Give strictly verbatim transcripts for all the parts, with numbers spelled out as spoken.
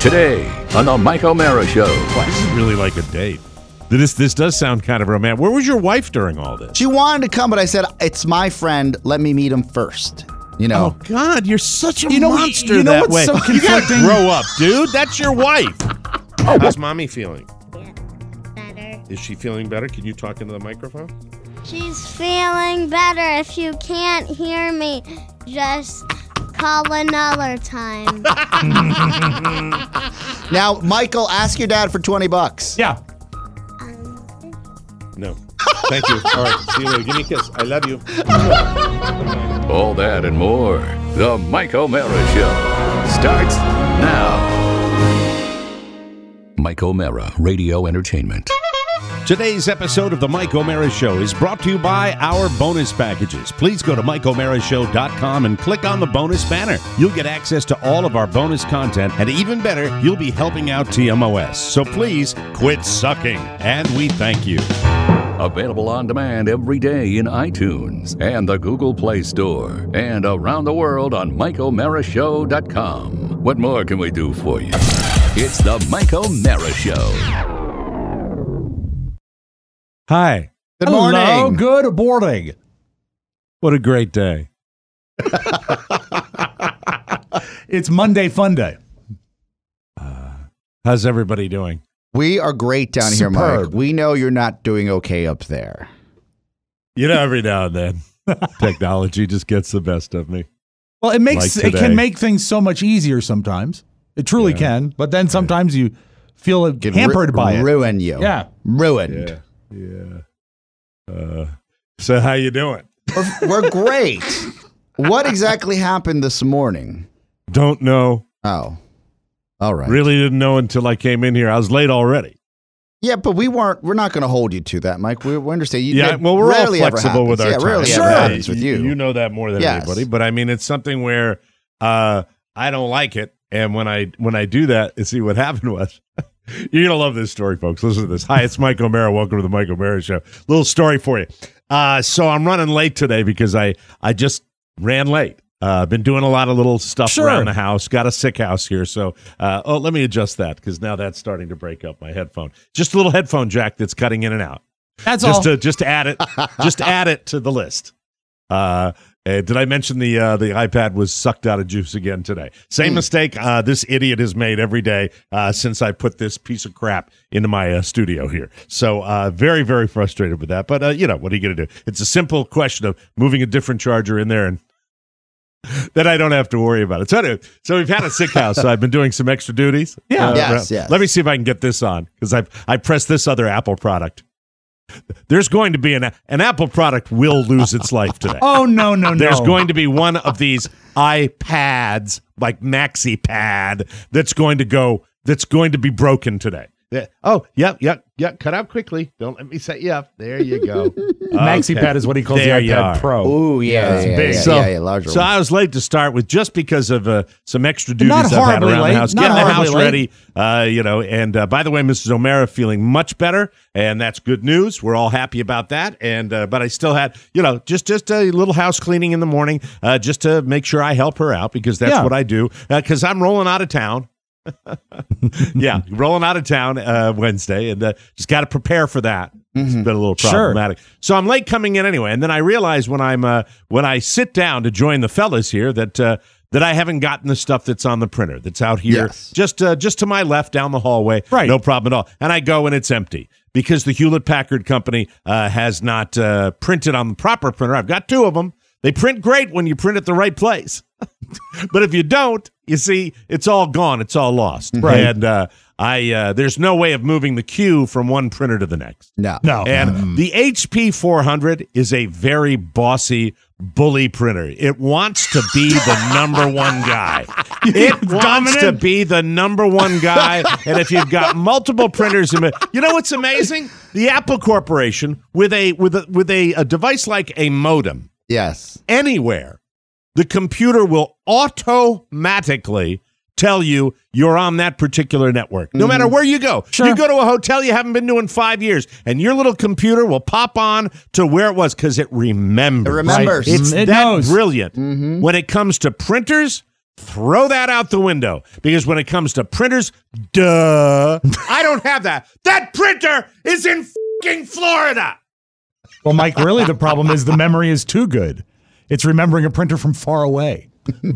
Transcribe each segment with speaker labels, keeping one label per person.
Speaker 1: Today on the Mike O'Mara Show.
Speaker 2: Well, this is really like a date. This this does sound kind of romantic. Where was your wife during all this?
Speaker 3: She wanted to come, but I said, it's my friend. Let me meet him first. You know.
Speaker 2: Oh, God, you're such a
Speaker 4: You know-
Speaker 2: monster
Speaker 4: you know
Speaker 2: that
Speaker 4: what's
Speaker 2: way.
Speaker 4: so
Speaker 2: You gotta
Speaker 4: conflicting?
Speaker 2: grow up, dude. That's your wife. How's mommy feeling?
Speaker 5: Better.
Speaker 2: Is she feeling better? Can you talk into the microphone?
Speaker 5: She's feeling better. If you can't hear me, just call another time.
Speaker 3: Now, Michael, ask your dad for twenty bucks.
Speaker 4: Yeah.
Speaker 2: No. Thank you. All right. See you later. Give me a kiss. I love you.
Speaker 1: All that and more. The Mike O'Mara Show starts now. Mike O'Mara Radio Entertainment.
Speaker 2: Today's episode of the Mike O'Mara Show is brought to you by our bonus packages. Please go to Mike O'Mara Show dot com and click on the bonus banner. You'll get access to all of our bonus content, and even better, you'll be helping out T M O S. So please quit sucking, and we thank you.
Speaker 1: Available on demand every day in iTunes and the Google Play Store and around the world on Mike O'Mara Show dot com. What more can we do for you? It's the Mike O'Mara Show.
Speaker 2: Hi.
Speaker 3: Good
Speaker 4: Hello,
Speaker 3: morning.
Speaker 4: good morning.
Speaker 2: What a great day.
Speaker 4: It's Monday Fun Day.
Speaker 2: How's everybody doing?
Speaker 3: We are great down here, Mike.
Speaker 4: Superb.
Speaker 3: We know you're not doing okay up there.
Speaker 2: You know, every now and then, technology just gets the best of me.
Speaker 4: Well, it makes
Speaker 2: Like
Speaker 4: it
Speaker 2: today.
Speaker 4: can make things so much easier sometimes. It truly
Speaker 2: Yeah.
Speaker 4: can, but then sometimes you feel
Speaker 3: Can
Speaker 4: hampered
Speaker 3: ru-
Speaker 4: by it.
Speaker 3: Ruin you.
Speaker 4: Yeah.
Speaker 3: Ruined.
Speaker 2: Yeah. Yeah. Uh, so how you doing?
Speaker 3: We're, we're great. What exactly happened this morning?
Speaker 2: Don't know.
Speaker 3: Oh. All right.
Speaker 2: Really didn't know until I came in here. I was late already.
Speaker 3: Yeah, but we weren't. We're not going to hold you to that, Mike. We, we understand. You,
Speaker 2: Yeah,
Speaker 3: that
Speaker 2: well, we're all
Speaker 3: rarely ever
Speaker 2: flexible with our
Speaker 3: happens.
Speaker 2: time.
Speaker 3: Yeah, rarely
Speaker 4: Sure.
Speaker 3: ever happens with you.
Speaker 2: You know that more than
Speaker 3: Yes.
Speaker 2: anybody. But I mean, it's something where uh, I don't like it, and when I when I do that, and see what happened was. You're gonna love this story, folks. Listen to this. Hi, it's Mike O'Mara. Welcome to the Mike O'Mara Show. Little story for you. Uh, so I'm running late today because I I just ran late. Uh, been doing a lot of little stuff
Speaker 4: Sure.
Speaker 2: around the house. Got a sick house here, so uh, oh, let me adjust that because now that's starting to break up my headphone. Just a little headphone jack that's cutting in and out.
Speaker 4: That's
Speaker 2: just
Speaker 4: all.
Speaker 2: to just to add it, just add it to the list. Uh, uh, did I mention the uh, the iPad was sucked out of juice again today? Same
Speaker 3: Mm.
Speaker 2: mistake uh, this idiot has made every day uh, since I put this piece of crap into my uh, studio here. So uh, very very frustrated with that. But uh, you know what are you going to do? It's a simple question of moving a different charger in there and. Then I don't have to worry about it. So, anyway, so we've had a sick house. So I've been doing some extra duties.
Speaker 4: Yeah.
Speaker 3: Yes,
Speaker 2: around-
Speaker 3: yes.
Speaker 2: Let me see if I can get this on because I I pressed this other Apple product. There's going to be an an Apple product will lose its life today.
Speaker 4: Oh no, no, no.
Speaker 2: There's going to be one of these iPads like Maxi Pad that's going to go that's going to be broken today. Yeah. Oh, yep, yep, yep. Cut out quickly. Don't let me set you up. There you go.
Speaker 4: Maxi
Speaker 2: Okay.
Speaker 4: Pad is what he calls
Speaker 2: There
Speaker 4: the
Speaker 2: you
Speaker 4: iPad
Speaker 2: are.
Speaker 4: Pro.
Speaker 3: Ooh, yeah,
Speaker 4: it's
Speaker 3: yeah,
Speaker 4: big.
Speaker 3: yeah,
Speaker 2: So,
Speaker 3: yeah, yeah, larger
Speaker 2: so
Speaker 3: one.
Speaker 2: I was late to start with just because of uh, some extra duties
Speaker 4: Not
Speaker 2: I've had
Speaker 4: horribly
Speaker 2: around
Speaker 4: late.
Speaker 2: the house,
Speaker 4: Not
Speaker 2: getting the
Speaker 4: horribly
Speaker 2: house
Speaker 4: late.
Speaker 2: ready. Uh, you know, and uh, by the way, Missus O'Mara feeling much better, and that's good news. We're all happy about that. And uh, but I still had, you know, just just a little house cleaning in the morning, uh, just to make sure I help her out because that's
Speaker 4: Yeah.
Speaker 2: what I do. Because I'm rolling out of town. yeah, rolling out of town uh, Wednesday, and uh, just got to prepare for that. It's been a little
Speaker 4: Sure.
Speaker 2: problematic. So I'm late coming in anyway, and then I realize when I'm uh, when I sit down to join the fellas here that uh, that I haven't gotten the stuff that's on the printer that's out here,
Speaker 3: Yes.
Speaker 2: just uh, just to my left down the hallway.
Speaker 4: Right.
Speaker 2: No problem at all. And I go and it's empty because the Hewlett Packard Company uh, has not uh, printed on the proper printer. I've got two of them. They print great when you print at the right place. But if you don't, you see, it's all gone. It's all lost.
Speaker 4: Right.
Speaker 2: And uh, I uh, there's no way of moving the queue from one printer to the next.
Speaker 3: No.
Speaker 4: No.
Speaker 2: And the H P four hundred is a very bossy, bully printer. It wants to be the number one guy. It wants to be the number one guy. And if you've got multiple printers, in it, you know what's amazing? The Apple Corporation with a with a with a, a device like a modem
Speaker 3: Yes.
Speaker 2: anywhere, the computer will automatically tell you you're on that particular network. No matter where you go.
Speaker 4: Sure.
Speaker 2: You go to a hotel you haven't been to in five years, and your little computer will pop on to where it was because it remembers.
Speaker 3: It remembers.
Speaker 2: It's
Speaker 4: It
Speaker 2: that
Speaker 4: knows.
Speaker 2: brilliant. When it comes to printers, throw that out the window because when it comes to printers, duh, I don't have that. That printer is in fucking Florida.
Speaker 4: Well, Mike, really the problem is the memory is too good. It's remembering a printer from far away.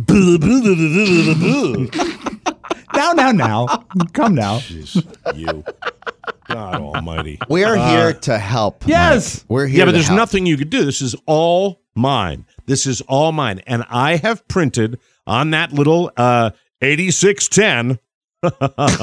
Speaker 4: Now, now, now. Come now.
Speaker 2: Jeez, you. God almighty.
Speaker 3: We are here to help.
Speaker 4: Yes.
Speaker 3: Mike. We're here
Speaker 2: Yeah, but
Speaker 3: to
Speaker 2: there's
Speaker 3: help.
Speaker 2: nothing you could do. This is all mine. This is all mine. And I have printed on that little uh, eighty-six ten, not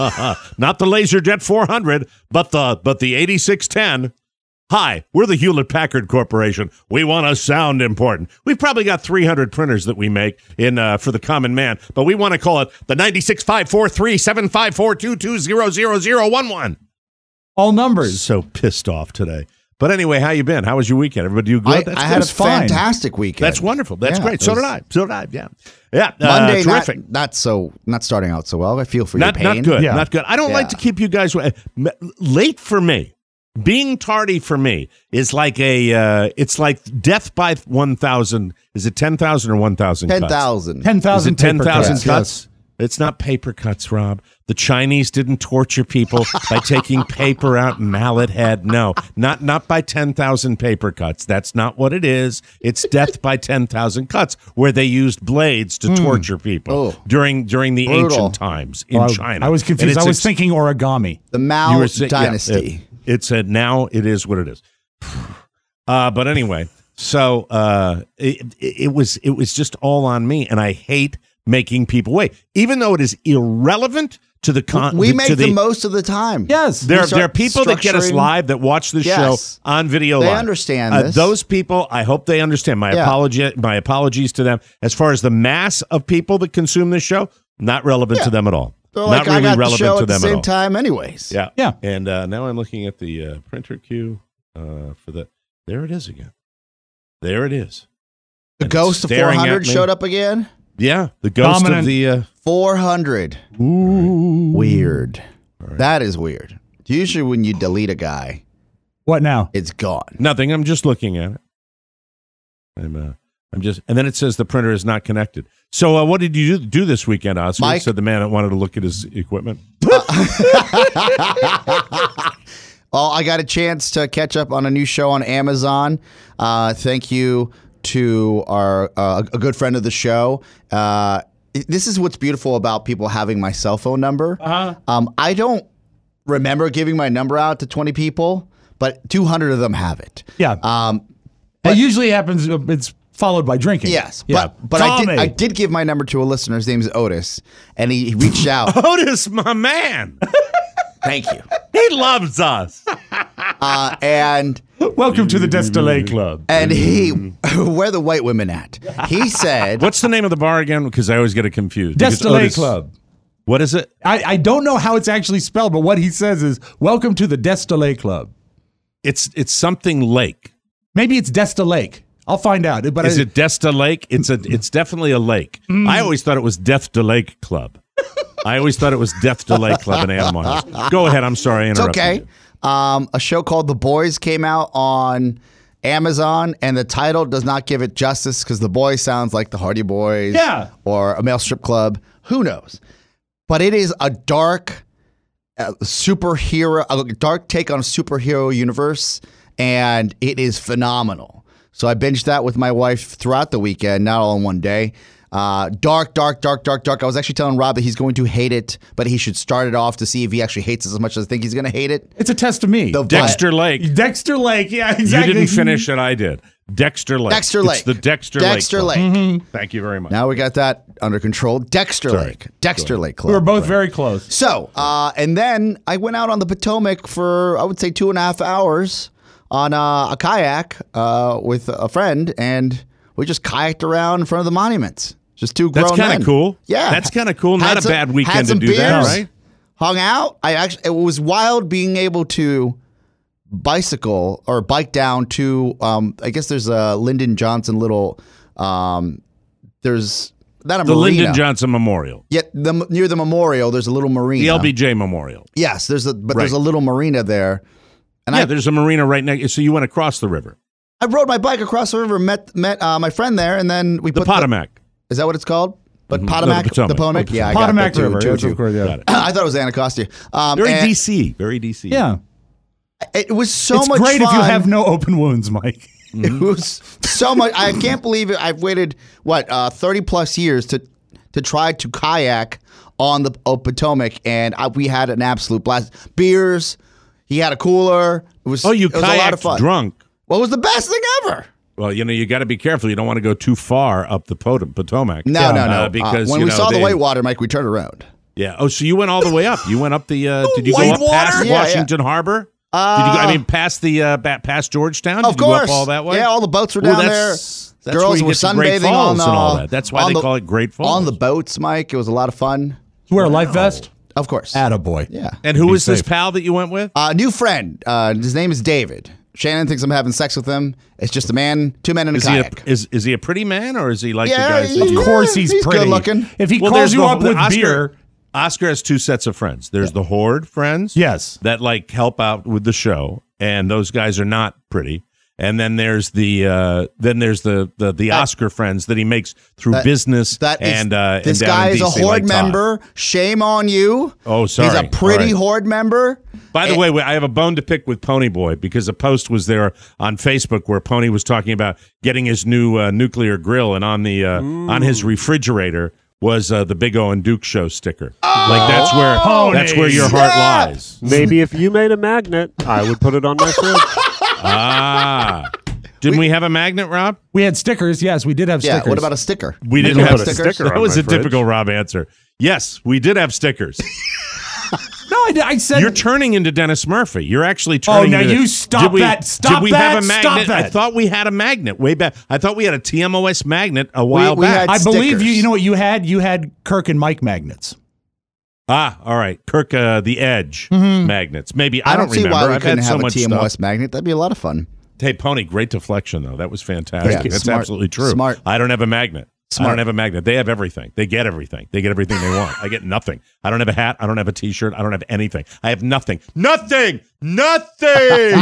Speaker 2: the LaserJet four hundred, but the but the eighty-six ten. Hi, we're the Hewlett-Packard Corporation. We want to sound important. We've probably got three hundred printers that we make in uh, for the common man, but we want to call it the ninety-six five four three seven five four two two zero zero zero one one.
Speaker 4: All numbers.
Speaker 2: So pissed off today. But anyway, how you been? How was your weekend? Everybody do
Speaker 3: I,
Speaker 2: good? That's
Speaker 3: I
Speaker 2: good.
Speaker 3: had a
Speaker 4: It's fine.
Speaker 3: fantastic weekend.
Speaker 2: That's wonderful. That's
Speaker 3: Yeah,
Speaker 2: great.
Speaker 3: it
Speaker 2: So
Speaker 3: was-
Speaker 2: did I. So did I. Yeah. Yeah. Uh,
Speaker 3: Monday,
Speaker 2: terrific.
Speaker 3: not, not so, not starting out so well. I feel for
Speaker 2: Not,
Speaker 3: your pain.
Speaker 2: not good.
Speaker 4: Yeah.
Speaker 2: Not good. I don't like
Speaker 3: Yeah.
Speaker 2: to keep you guys wa- m- late for me. Being tardy for me is like a, uh, it's like death by one thousand. Is it ten thousand or one thousand?
Speaker 3: Ten thousand.
Speaker 4: ten
Speaker 2: Is
Speaker 4: thousand
Speaker 2: it ten thousand
Speaker 4: cuts.
Speaker 2: cuts? It's not paper cuts, Rob. The Chinese didn't torture people by taking paper out mallet head. No, not not by ten thousand paper cuts. That's not what it is. It's death by ten thousand cuts, where they used blades to torture people
Speaker 3: Oh.
Speaker 2: during during the
Speaker 3: Brutal.
Speaker 2: ancient times in
Speaker 4: Well, I-
Speaker 2: China.
Speaker 4: I was
Speaker 2: And
Speaker 4: confused.
Speaker 2: it's
Speaker 4: I was
Speaker 2: ex-
Speaker 4: thinking origami.
Speaker 3: The
Speaker 2: you
Speaker 3: Mao
Speaker 2: were saying- yeah,
Speaker 3: dynasty.
Speaker 2: it, it said now it is what it is. Uh, but anyway, so uh, it, it, it was it was just all on me, and I hate making people wait, even though it is irrelevant to the con.
Speaker 3: we
Speaker 2: to
Speaker 3: make
Speaker 2: the,
Speaker 3: the most of the time.
Speaker 4: Yes.
Speaker 2: There,
Speaker 3: We
Speaker 2: there are
Speaker 3: start
Speaker 2: people that get us
Speaker 3: structuring-
Speaker 2: live that watch the
Speaker 3: Yes.
Speaker 2: show on video
Speaker 3: They
Speaker 2: live.
Speaker 3: understand
Speaker 2: Uh,
Speaker 3: this.
Speaker 2: those people, I hope they understand. My
Speaker 3: Yeah.
Speaker 2: apology, my apologies to them. As far as the mass of people that consume this show, not relevant to
Speaker 3: Yeah.
Speaker 2: them at all.
Speaker 3: They're
Speaker 2: not
Speaker 3: like,
Speaker 2: really
Speaker 3: I got the
Speaker 2: relevant
Speaker 3: show
Speaker 2: to
Speaker 3: at the
Speaker 2: them at
Speaker 3: same
Speaker 2: all.
Speaker 3: time anyways.
Speaker 2: Yeah,
Speaker 4: Yeah.
Speaker 2: And uh, now I'm looking at the uh, printer queue uh, for the. There it is again. There it is.
Speaker 3: The
Speaker 2: And
Speaker 3: ghost of four
Speaker 2: staring at
Speaker 3: hundred
Speaker 2: me.
Speaker 3: showed up again.
Speaker 2: Yeah, the ghost
Speaker 4: Dominant.
Speaker 2: of the. Uh,
Speaker 3: four hundred.
Speaker 4: Ooh.
Speaker 3: Weird. That is weird. Usually when you delete a guy,
Speaker 4: What now?
Speaker 3: it's gone.
Speaker 2: nothing. I'm just looking at it. I'm. Uh, I'm just. And then it says the printer is not connected. So uh, what did you do, do this weekend, Oscar?
Speaker 3: Mike?
Speaker 2: Said the man that wanted to look at his equipment.
Speaker 3: Well, I got a chance to catch up on a new show on Amazon. Uh, thank you to our uh, a good friend of the show. Uh, this is what's beautiful about people having my cell phone number. Uh-huh. Um, I don't remember giving my number out to twenty people, but two hundred of them have it.
Speaker 4: Yeah.
Speaker 3: Um,
Speaker 4: It usually happens. uh, It's followed by drinking.
Speaker 3: yes,
Speaker 4: Yeah.
Speaker 3: but but I
Speaker 4: Call
Speaker 3: did,
Speaker 4: me.
Speaker 3: I did give my number to a listener. His name is Otis, and he, he reached out.
Speaker 2: Otis, my man.
Speaker 3: Thank you.
Speaker 2: He loves us.
Speaker 3: Uh, and
Speaker 4: Welcome to the Destillet Club.
Speaker 3: and he, where the white women at? He said,
Speaker 2: What's the name of the bar again? Because I always get it confused. Because
Speaker 4: Destillet
Speaker 2: Otis-
Speaker 4: Club.
Speaker 2: What is it?
Speaker 4: I, I don't know how it's actually spelled, but what he says is, welcome to the Destillet Club.
Speaker 2: It's it's something lake.
Speaker 4: Maybe it's Desta Lake. I'll find out. But
Speaker 2: Is
Speaker 4: I,
Speaker 2: it Desta Lake? It's a it's definitely a lake.
Speaker 3: Mm.
Speaker 2: I always thought it was Death to Lake Club. I always thought it was Death to Lake Club in Animal House. Go ahead. I'm sorry. I
Speaker 3: it's
Speaker 2: interrupted
Speaker 3: okay.
Speaker 2: you.
Speaker 3: Um, a show called The Boys came out on Amazon, and the title does not give it justice because The Boys sounds like the Hardy Boys
Speaker 4: Yeah.
Speaker 3: or a male strip club. Who knows? But it is a dark uh, superhero, a dark take on a superhero universe, and it is phenomenal. So I binged that with my wife throughout the weekend, not all in one day. Uh, dark, dark, dark, dark, dark. I was actually telling Rob that he's going to hate it, but he should start it off to see if he actually hates it as much as I think he's going to hate it.
Speaker 4: it's a test of me.
Speaker 3: The
Speaker 2: Dexter Lake.
Speaker 4: Dexter Lake. Yeah,
Speaker 2: You
Speaker 4: exactly.
Speaker 2: didn't finish it. I did. Dexter Lake.
Speaker 3: Dexter
Speaker 2: It's
Speaker 3: Lake.
Speaker 2: the Dexter,
Speaker 3: Dexter
Speaker 2: Lake.
Speaker 3: Lake.
Speaker 2: Club. Thank you very much.
Speaker 3: Now we got that under control. Dexter
Speaker 2: Sorry.
Speaker 3: Lake. Dexter Lake Club.
Speaker 4: We were both very close.
Speaker 3: So, uh, and then I went out on the Potomac for, I would say, two and a half hours on uh, a kayak uh, with a friend, and we just kayaked around in front of the monuments. Just two grown
Speaker 2: That's kind
Speaker 3: men.
Speaker 2: of cool.
Speaker 3: Yeah.
Speaker 2: That's kind of cool.
Speaker 3: Had
Speaker 2: Not
Speaker 3: some-
Speaker 2: a bad
Speaker 3: had
Speaker 2: weekend to
Speaker 3: some
Speaker 2: do that,
Speaker 3: beers,
Speaker 2: right?
Speaker 3: Hung out. I actually, it was wild being able to bicycle or bike down to, um, I guess there's a Lyndon Johnson little, um, there's not a
Speaker 2: The
Speaker 3: marina.
Speaker 2: Lyndon Johnson Memorial.
Speaker 3: Yet the near the memorial, there's a little marina.
Speaker 2: The L B J Memorial.
Speaker 3: Yes, there's a but there's
Speaker 2: Right.
Speaker 3: a little marina there, and
Speaker 2: Yeah,
Speaker 3: I
Speaker 2: there's a marina right next. So you went across the river.
Speaker 3: I rode my bike across the river, met met uh, my friend there, and then we
Speaker 2: The
Speaker 3: put
Speaker 2: Potomac.
Speaker 3: The, is that what it's called? But
Speaker 2: Mhm.
Speaker 3: Potomac,
Speaker 2: No, the Potomac.
Speaker 3: the Potomac, yeah, I got
Speaker 4: Potomac
Speaker 3: that too,
Speaker 4: River,
Speaker 3: too,
Speaker 4: yes,
Speaker 3: too.
Speaker 4: of course, yeah.
Speaker 2: Got it.
Speaker 3: I thought it was Anacostia. Um,
Speaker 2: Very
Speaker 3: and
Speaker 2: D C. Very D C.
Speaker 4: Yeah.
Speaker 3: It was so
Speaker 4: It's
Speaker 3: much
Speaker 4: great
Speaker 3: fun.
Speaker 4: if you have no open wounds, Mike.
Speaker 3: It was so much. I can't believe it. I've waited what uh, thirty plus years to to try to kayak on the oh, Potomac, and I, we had an absolute blast. Beers. He had a cooler. It was.
Speaker 2: Oh, you
Speaker 3: it was a lot of
Speaker 2: kayaked
Speaker 3: fun.
Speaker 2: drunk.
Speaker 3: What was the best thing ever?
Speaker 2: Well, you know, you got to be careful. You don't want to go too far up the Pot- Potomac.
Speaker 3: No, no, no.
Speaker 2: Uh, because
Speaker 3: uh, when
Speaker 2: you
Speaker 3: we
Speaker 2: know,
Speaker 3: saw the
Speaker 2: they-
Speaker 3: whitewater, Mike, we turned around.
Speaker 2: Yeah. Oh, so you went all the way up. You went up the. Uh, did you go up
Speaker 3: Whitewater?
Speaker 2: past
Speaker 3: Yeah, yeah.
Speaker 2: Washington Harbor?
Speaker 3: Uh,
Speaker 2: did you go? I mean, past the uh, ba- past Georgetown.
Speaker 3: Of
Speaker 2: did you
Speaker 3: course,
Speaker 2: go up all that way?
Speaker 3: Yeah, all the boats were
Speaker 2: Ooh,
Speaker 3: down there.
Speaker 2: that's- that's where
Speaker 3: Girls
Speaker 2: you
Speaker 3: were
Speaker 2: get to Great
Speaker 3: sunbathing
Speaker 2: Falls
Speaker 3: on the,
Speaker 2: and all that. That's why
Speaker 3: on
Speaker 2: they
Speaker 3: the-
Speaker 2: call it Great Falls.
Speaker 3: on the boats, Mike. It was a lot of fun.
Speaker 4: You wear a life vest?
Speaker 3: Of course.
Speaker 4: Attaboy.
Speaker 3: Yeah.
Speaker 2: And who
Speaker 4: Be
Speaker 2: was this
Speaker 4: safe.
Speaker 2: pal that you went with?
Speaker 3: Uh, new friend. Uh, his name is David. Shannon thinks I'm having sex with him. It's just a man, two men in a
Speaker 2: Is he a,
Speaker 3: kayak.
Speaker 2: is is he a pretty man or is he like
Speaker 3: Yeah,
Speaker 2: the guys?
Speaker 3: he-
Speaker 2: that you-
Speaker 4: Of course he's,
Speaker 3: he's
Speaker 4: pretty.
Speaker 3: good looking.
Speaker 4: If he
Speaker 2: Well,
Speaker 4: calls
Speaker 2: there's
Speaker 4: you
Speaker 2: the-
Speaker 4: up
Speaker 2: the
Speaker 4: with
Speaker 2: Oscar-
Speaker 4: beer,
Speaker 2: Oscar has two sets of friends. There's the Horde friends.
Speaker 4: Yes.
Speaker 2: That like help out with the show, and those guys are not pretty. And then there's the uh, then there's the the, the Oscar friends that he makes through
Speaker 3: That-
Speaker 2: business.
Speaker 3: That is,
Speaker 2: and uh,
Speaker 3: this
Speaker 2: and down
Speaker 3: guy
Speaker 2: in
Speaker 3: is a
Speaker 2: D C
Speaker 3: Horde
Speaker 2: like Todd.
Speaker 3: member. Shame on you.
Speaker 2: Oh, sorry.
Speaker 3: He's a pretty
Speaker 2: All right.
Speaker 3: Horde member.
Speaker 2: By the
Speaker 3: And-
Speaker 2: way, I have a bone to pick with Pony Boy because a post was there on Facebook where Pony was talking about getting his new uh, nuclear grill, and on the uh, on his refrigerator was uh, the Big O and Duke Show sticker. Like that's where
Speaker 4: Pony.
Speaker 2: that's where your heart
Speaker 3: Yeah.
Speaker 2: lies.
Speaker 6: Maybe if you made a magnet, I would put it on my fridge.
Speaker 2: Ah, didn't we, have a magnet, Rob?
Speaker 4: we had stickers. Yes, we did have
Speaker 3: Yeah.
Speaker 4: stickers.
Speaker 3: What about a sticker?
Speaker 2: We
Speaker 3: You
Speaker 2: didn't
Speaker 3: can
Speaker 2: have
Speaker 3: put
Speaker 2: a
Speaker 3: stickers?
Speaker 6: sticker.
Speaker 2: That
Speaker 6: on
Speaker 2: was
Speaker 6: my
Speaker 2: a
Speaker 6: fridge.
Speaker 2: typical Rob answer. Yes, we did have stickers.
Speaker 4: No, I, I said.
Speaker 2: You're turning into Dennis Murphy. You're actually
Speaker 4: Oh,
Speaker 2: turning.
Speaker 4: now
Speaker 2: into,
Speaker 4: you stop
Speaker 2: did we,
Speaker 4: that. Stop
Speaker 2: Did we
Speaker 4: that.
Speaker 2: have a
Speaker 4: Stop
Speaker 2: magnet?
Speaker 4: that.
Speaker 2: I thought we had a magnet way back. I thought we had a T M O S magnet a while
Speaker 3: we
Speaker 2: back.
Speaker 3: had-
Speaker 4: I believe you.
Speaker 3: stickers.
Speaker 4: You know what you had? You had Kirk and Mike magnets.
Speaker 2: Ah, all right. Kirk, uh, the Edge magnets. Maybe I,
Speaker 3: I don't see
Speaker 2: remember.
Speaker 3: why we
Speaker 2: I've
Speaker 3: couldn't
Speaker 2: had
Speaker 3: have
Speaker 2: so
Speaker 3: a
Speaker 2: much
Speaker 3: T M O S
Speaker 2: stuff.
Speaker 3: magnet. That'd be a lot of fun.
Speaker 2: Hey, Pony, great deflection though. That was fantastic.
Speaker 3: Yeah,
Speaker 2: That's
Speaker 3: smart.
Speaker 2: absolutely true.
Speaker 3: Smart.
Speaker 2: I don't have a magnet. I
Speaker 3: Smart.
Speaker 2: don't have a magnet. They have everything. They get everything. They get everything they want. I get nothing. I don't have a hat. I don't have a T-shirt. I don't have anything. I have nothing. Nothing. Nothing.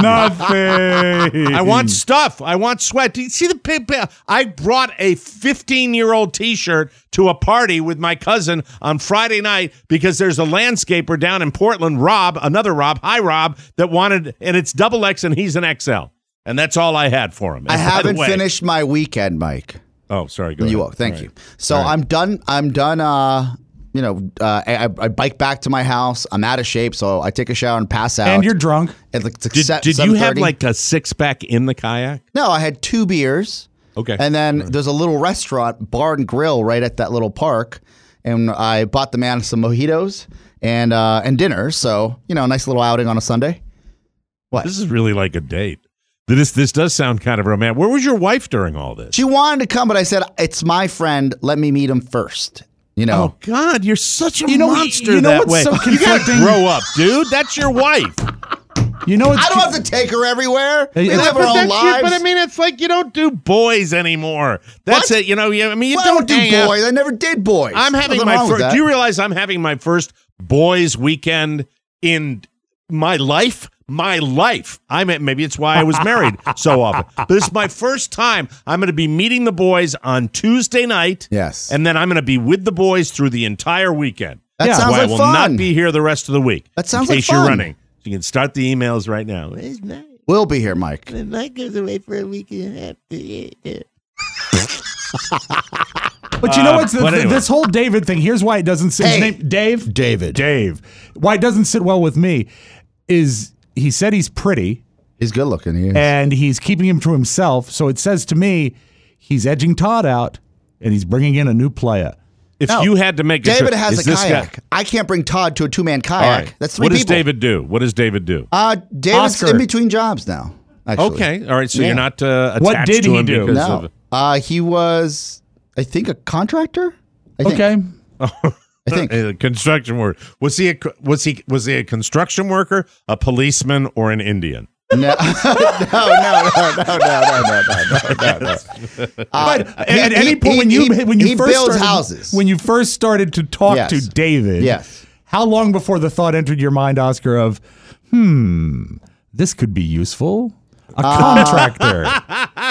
Speaker 4: Nothing.
Speaker 2: I want stuff. I want sweat. Do you see the pig? I brought a fifteen-year-old T-shirt to a party with my cousin on Friday night because there's a landscaper down in Portland, Rob, another Rob, hi Rob, that wanted, and it's double X and he's an X L. And that's all I had for him.
Speaker 3: I
Speaker 2: And by the
Speaker 3: haven't
Speaker 2: way-
Speaker 3: finished my weekend, Mike.
Speaker 2: Oh, sorry. Go
Speaker 3: You
Speaker 2: ahead.
Speaker 3: will. Thank
Speaker 2: All
Speaker 3: you.
Speaker 2: right.
Speaker 3: So
Speaker 2: All right.
Speaker 3: I'm done. I'm done. Uh, you know, uh, I, I bike back to my house. I'm out of shape, so I take a shower and pass out.
Speaker 4: And you're drunk.
Speaker 3: At like
Speaker 2: Did,
Speaker 3: se-
Speaker 2: did you have
Speaker 3: seven thirty.
Speaker 2: like a six pack in the kayak?
Speaker 3: No, I had two beers.
Speaker 2: Okay.
Speaker 3: And then there's a little restaurant, bar and grill, right at that little park. And I bought the man some mojitos and uh, and dinner. So you know, a nice little outing on a Sunday. What?
Speaker 2: This is really like a date. This this does sound kind of romantic. Where was your wife during all this?
Speaker 3: She wanted to come, but I said it's my friend. Let me meet him first. You know.
Speaker 2: Oh God, you're such a
Speaker 4: You know-
Speaker 2: monster
Speaker 4: you know
Speaker 2: that
Speaker 4: what's
Speaker 2: way.
Speaker 4: so
Speaker 2: You gotta
Speaker 4: conflicting?
Speaker 2: grow up, dude. That's your wife.
Speaker 4: You know it's
Speaker 3: I don't have to take her everywhere.
Speaker 4: Hey,
Speaker 3: We
Speaker 4: yeah,
Speaker 3: live
Speaker 2: but,
Speaker 3: our own
Speaker 2: that's your-
Speaker 3: lives.
Speaker 2: but I mean, it's like you don't do boys anymore. That's
Speaker 3: What?
Speaker 2: it. You know. You, I mean, you
Speaker 3: Well,
Speaker 2: don't,
Speaker 3: I don't do
Speaker 2: hang out-
Speaker 3: boys. I never did boys.
Speaker 2: I'm having
Speaker 3: Nothing
Speaker 2: my
Speaker 3: wrong with
Speaker 2: first.
Speaker 3: that.
Speaker 2: Do you realize I'm having my first boys' weekend in my life? My life. I mean, maybe it's why I was married so often. But this is my first time. I'm going to be meeting the boys on Tuesday night.
Speaker 3: Yes.
Speaker 2: And then I'm going to be with the boys through the entire weekend.
Speaker 3: That
Speaker 4: Yeah.
Speaker 3: sounds
Speaker 2: Why
Speaker 3: like
Speaker 2: I will
Speaker 3: fun.
Speaker 2: not be here the rest of the week.
Speaker 3: That sounds
Speaker 2: in
Speaker 3: like
Speaker 2: case you're
Speaker 3: fun.
Speaker 2: running. So you can start the emails right now. Where's Mike?
Speaker 3: We'll be here, Mike.
Speaker 7: Mike goes away for a week and a half.
Speaker 4: But you know
Speaker 2: Uh,
Speaker 4: what's the,
Speaker 2: but anyway.
Speaker 4: this whole David thing? Here's why it doesn't sit.
Speaker 3: Hey.
Speaker 4: His name Dave.
Speaker 3: David.
Speaker 4: Dave. Why it doesn't sit well with me is he said he's pretty
Speaker 3: He's good looking. He is.
Speaker 4: and he's keeping him to himself. So it says to me he's edging Todd out and he's bringing in a new player.
Speaker 2: If
Speaker 3: No.
Speaker 2: you had to make a
Speaker 3: David
Speaker 2: trip,
Speaker 3: has
Speaker 2: is
Speaker 3: a
Speaker 2: this
Speaker 3: kayak.
Speaker 2: guy-
Speaker 3: I can't bring Todd to a two man
Speaker 2: All
Speaker 3: kayak.
Speaker 2: right.
Speaker 3: That's three
Speaker 2: What does
Speaker 3: people.
Speaker 2: David do? What does David do?
Speaker 3: Uh, David's
Speaker 4: Oscar.
Speaker 3: in between jobs now. Actually.
Speaker 2: Okay. All right. So
Speaker 3: Yeah.
Speaker 2: you're not uh, attached
Speaker 4: What did
Speaker 2: to
Speaker 4: he
Speaker 2: him
Speaker 4: do?
Speaker 2: because
Speaker 3: No.
Speaker 2: of.
Speaker 3: Uh, he was, I think, a contractor. I think.
Speaker 4: Okay.
Speaker 3: I think.
Speaker 2: A construction worker. Was he a was he was he a construction worker, a policeman, or an Indian?
Speaker 3: No, no, no, no, no, no, no, no, no, no, no. Uh,
Speaker 4: But
Speaker 3: he-
Speaker 4: at
Speaker 3: he-
Speaker 4: any point
Speaker 3: he-
Speaker 4: when you
Speaker 3: he-
Speaker 4: when you
Speaker 3: he
Speaker 4: first
Speaker 3: builds
Speaker 4: started,
Speaker 3: houses.
Speaker 4: when you first started to talk
Speaker 3: Yes.
Speaker 4: to David,
Speaker 3: Yes.
Speaker 4: how long before the thought entered your mind, Oscar, of hmm, this could be useful? A
Speaker 3: Uh,
Speaker 4: contractor.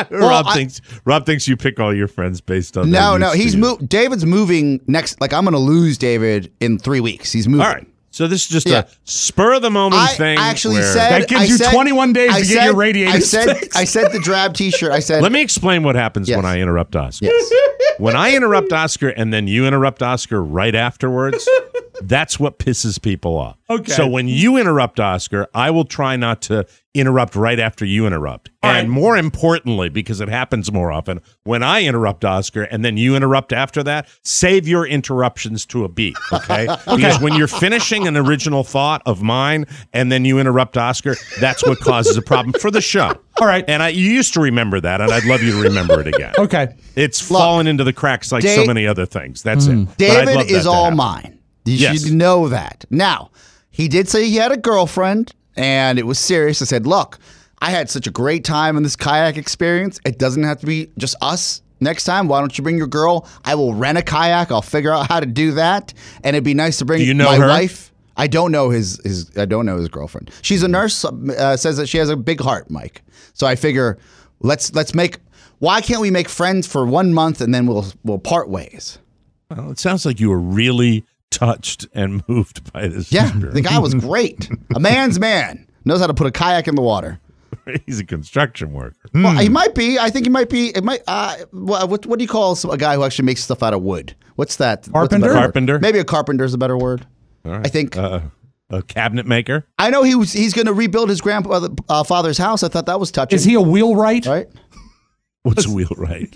Speaker 2: Rob
Speaker 3: I-
Speaker 2: thinks Rob thinks you pick all your friends based on
Speaker 3: No,
Speaker 2: their
Speaker 3: no,
Speaker 2: use to
Speaker 3: he's
Speaker 2: you.
Speaker 3: moved. David's moving next. Like I'm going to lose David in three weeks. He's moving.
Speaker 2: All right. So this is just
Speaker 3: Yeah.
Speaker 2: a spur of the moment
Speaker 3: I
Speaker 2: thing.
Speaker 3: actually
Speaker 2: where-
Speaker 3: said
Speaker 4: That gives
Speaker 3: I
Speaker 4: you
Speaker 3: said-
Speaker 4: twenty-one days
Speaker 3: I
Speaker 4: to get
Speaker 3: said-
Speaker 4: your radiator
Speaker 3: I said
Speaker 4: fixed.
Speaker 3: I said the drab T-shirt. I said.
Speaker 2: Let me explain what happens
Speaker 3: Yes.
Speaker 2: when I interrupt Oscar.
Speaker 3: Yes.
Speaker 2: When I interrupt Oscar and then you interrupt Oscar right afterwards, that's what pisses people off.
Speaker 4: Okay.
Speaker 2: So when you interrupt Oscar, I will try not to interrupt right after you interrupt.
Speaker 4: All
Speaker 2: and
Speaker 4: right.
Speaker 2: more importantly, because it happens more often, when I interrupt Oscar and then you interrupt after that, save your interruptions to a beat, okay? Because when you're finishing an original thought of mine and then you interrupt Oscar, that's what causes a problem for the show.
Speaker 4: All right.
Speaker 2: And I, you used to remember that, and I'd love you to remember it again.
Speaker 4: Okay.
Speaker 2: It's fallen into the cracks like so
Speaker 3: Dave-
Speaker 2: many other things. That's it. But I'd
Speaker 3: David
Speaker 2: love that
Speaker 3: is
Speaker 2: to
Speaker 3: all
Speaker 2: happen.
Speaker 3: mine. You
Speaker 2: Yes.
Speaker 3: should know that. Now, he did say he had a girlfriend, and it was serious. I said, look, I had such a great time in this kayak experience. It doesn't have to be just us next time. Why don't you bring your girl? I will rent a kayak. I'll figure out how to do that. And it'd be nice to bring
Speaker 2: Do you know
Speaker 3: my
Speaker 2: her?
Speaker 3: wife. I don't know his, his I don't know his girlfriend. She's a nurse, uh, says that she has a big heart, Mike. So I figure let's let's make why can't we make friends for one month and then we'll we'll part ways?
Speaker 2: Well, it sounds like you were really touched and moved by this.
Speaker 3: Yeah,
Speaker 2: experience.
Speaker 3: the guy was great. A man's man. Knows how to put a kayak in the water.
Speaker 2: He's a construction worker.
Speaker 3: Well, he might be. I think he might be. It might. Uh, what, what what do you call some- a guy who actually makes stuff out of wood? What's that? What's a
Speaker 4: Carpenter?
Speaker 3: better word?
Speaker 2: Carpenter?
Speaker 3: Maybe a carpenter is a better word.
Speaker 2: All right.
Speaker 3: I think.
Speaker 2: Uh, a cabinet maker.
Speaker 3: I know he was. He's going to rebuild his grandfather uh, father's house. I thought that was touching.
Speaker 4: Is he a wheelwright?
Speaker 3: right?
Speaker 2: What's a wheelwright?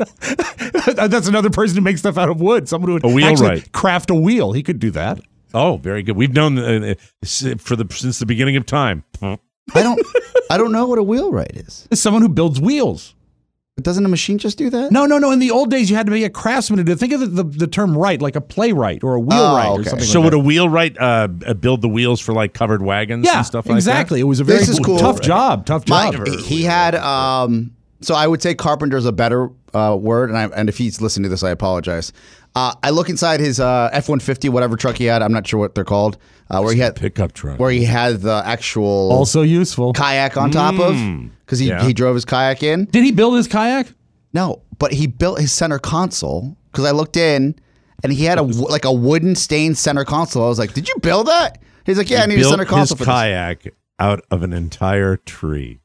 Speaker 4: That's another person who makes stuff out of wood. Someone who would
Speaker 2: A wheelwright.
Speaker 4: actually craft a wheel. He could do that.
Speaker 2: Oh, very good. We've known uh, uh, for the since the beginning of time.
Speaker 3: I don't. I don't know what a wheelwright is.
Speaker 4: It's someone who builds wheels.
Speaker 3: But doesn't a machine just do that?
Speaker 4: No, no, no. In the old days, you had to be a craftsman to do. Think of the, the, the term "wright," like a playwright or a wheelwright
Speaker 3: okay.
Speaker 4: or something.
Speaker 2: So
Speaker 4: like
Speaker 2: would
Speaker 4: that.
Speaker 2: a wheelwright uh, uh, build the wheels for like covered wagons
Speaker 4: yeah,
Speaker 2: and stuff like
Speaker 4: exactly.
Speaker 2: that?
Speaker 4: It was a very
Speaker 3: This is cool.
Speaker 4: tough job. Tough job.
Speaker 3: Mike, he had. Um, so I would say carpenter is a better uh, word, and I, and if he's listening to this, I apologize. Uh, I look inside his uh, F one fifty, whatever truck he had. I'm not sure what they're called. Uh, where he had
Speaker 2: Pickup truck.
Speaker 3: where he had the actual
Speaker 4: Also useful.
Speaker 3: kayak on top of because he
Speaker 2: Yeah.
Speaker 3: he drove his kayak in.
Speaker 4: Did he build his kayak?
Speaker 3: No, but he built his center console because I looked in and he had a wo- like a wooden stained center console. I was like, "Did you build that?" He's like, "Yeah, I need a
Speaker 2: built
Speaker 3: center console
Speaker 2: his
Speaker 3: for this."
Speaker 2: kayak out of an entire tree.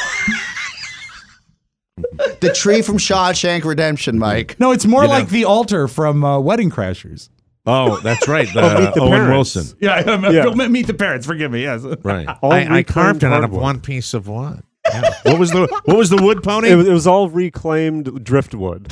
Speaker 3: The tree from Shawshank Redemption, Mike.
Speaker 4: No, it's more
Speaker 2: You know-
Speaker 4: like the altar from uh, Wedding Crashers.
Speaker 2: Oh, that's right. The,
Speaker 6: Oh, Meet the
Speaker 2: Owen
Speaker 6: Parents.
Speaker 2: Wilson.
Speaker 4: Yeah,
Speaker 6: Yeah.
Speaker 4: meet the parents. Forgive me. Yes.
Speaker 2: Right.
Speaker 6: All
Speaker 2: I, I
Speaker 6: reclaimed
Speaker 2: carved it out of
Speaker 6: hardwood.
Speaker 2: one piece of wood. Yeah. What was the What was the wood pony?
Speaker 6: It was, it was all reclaimed driftwood.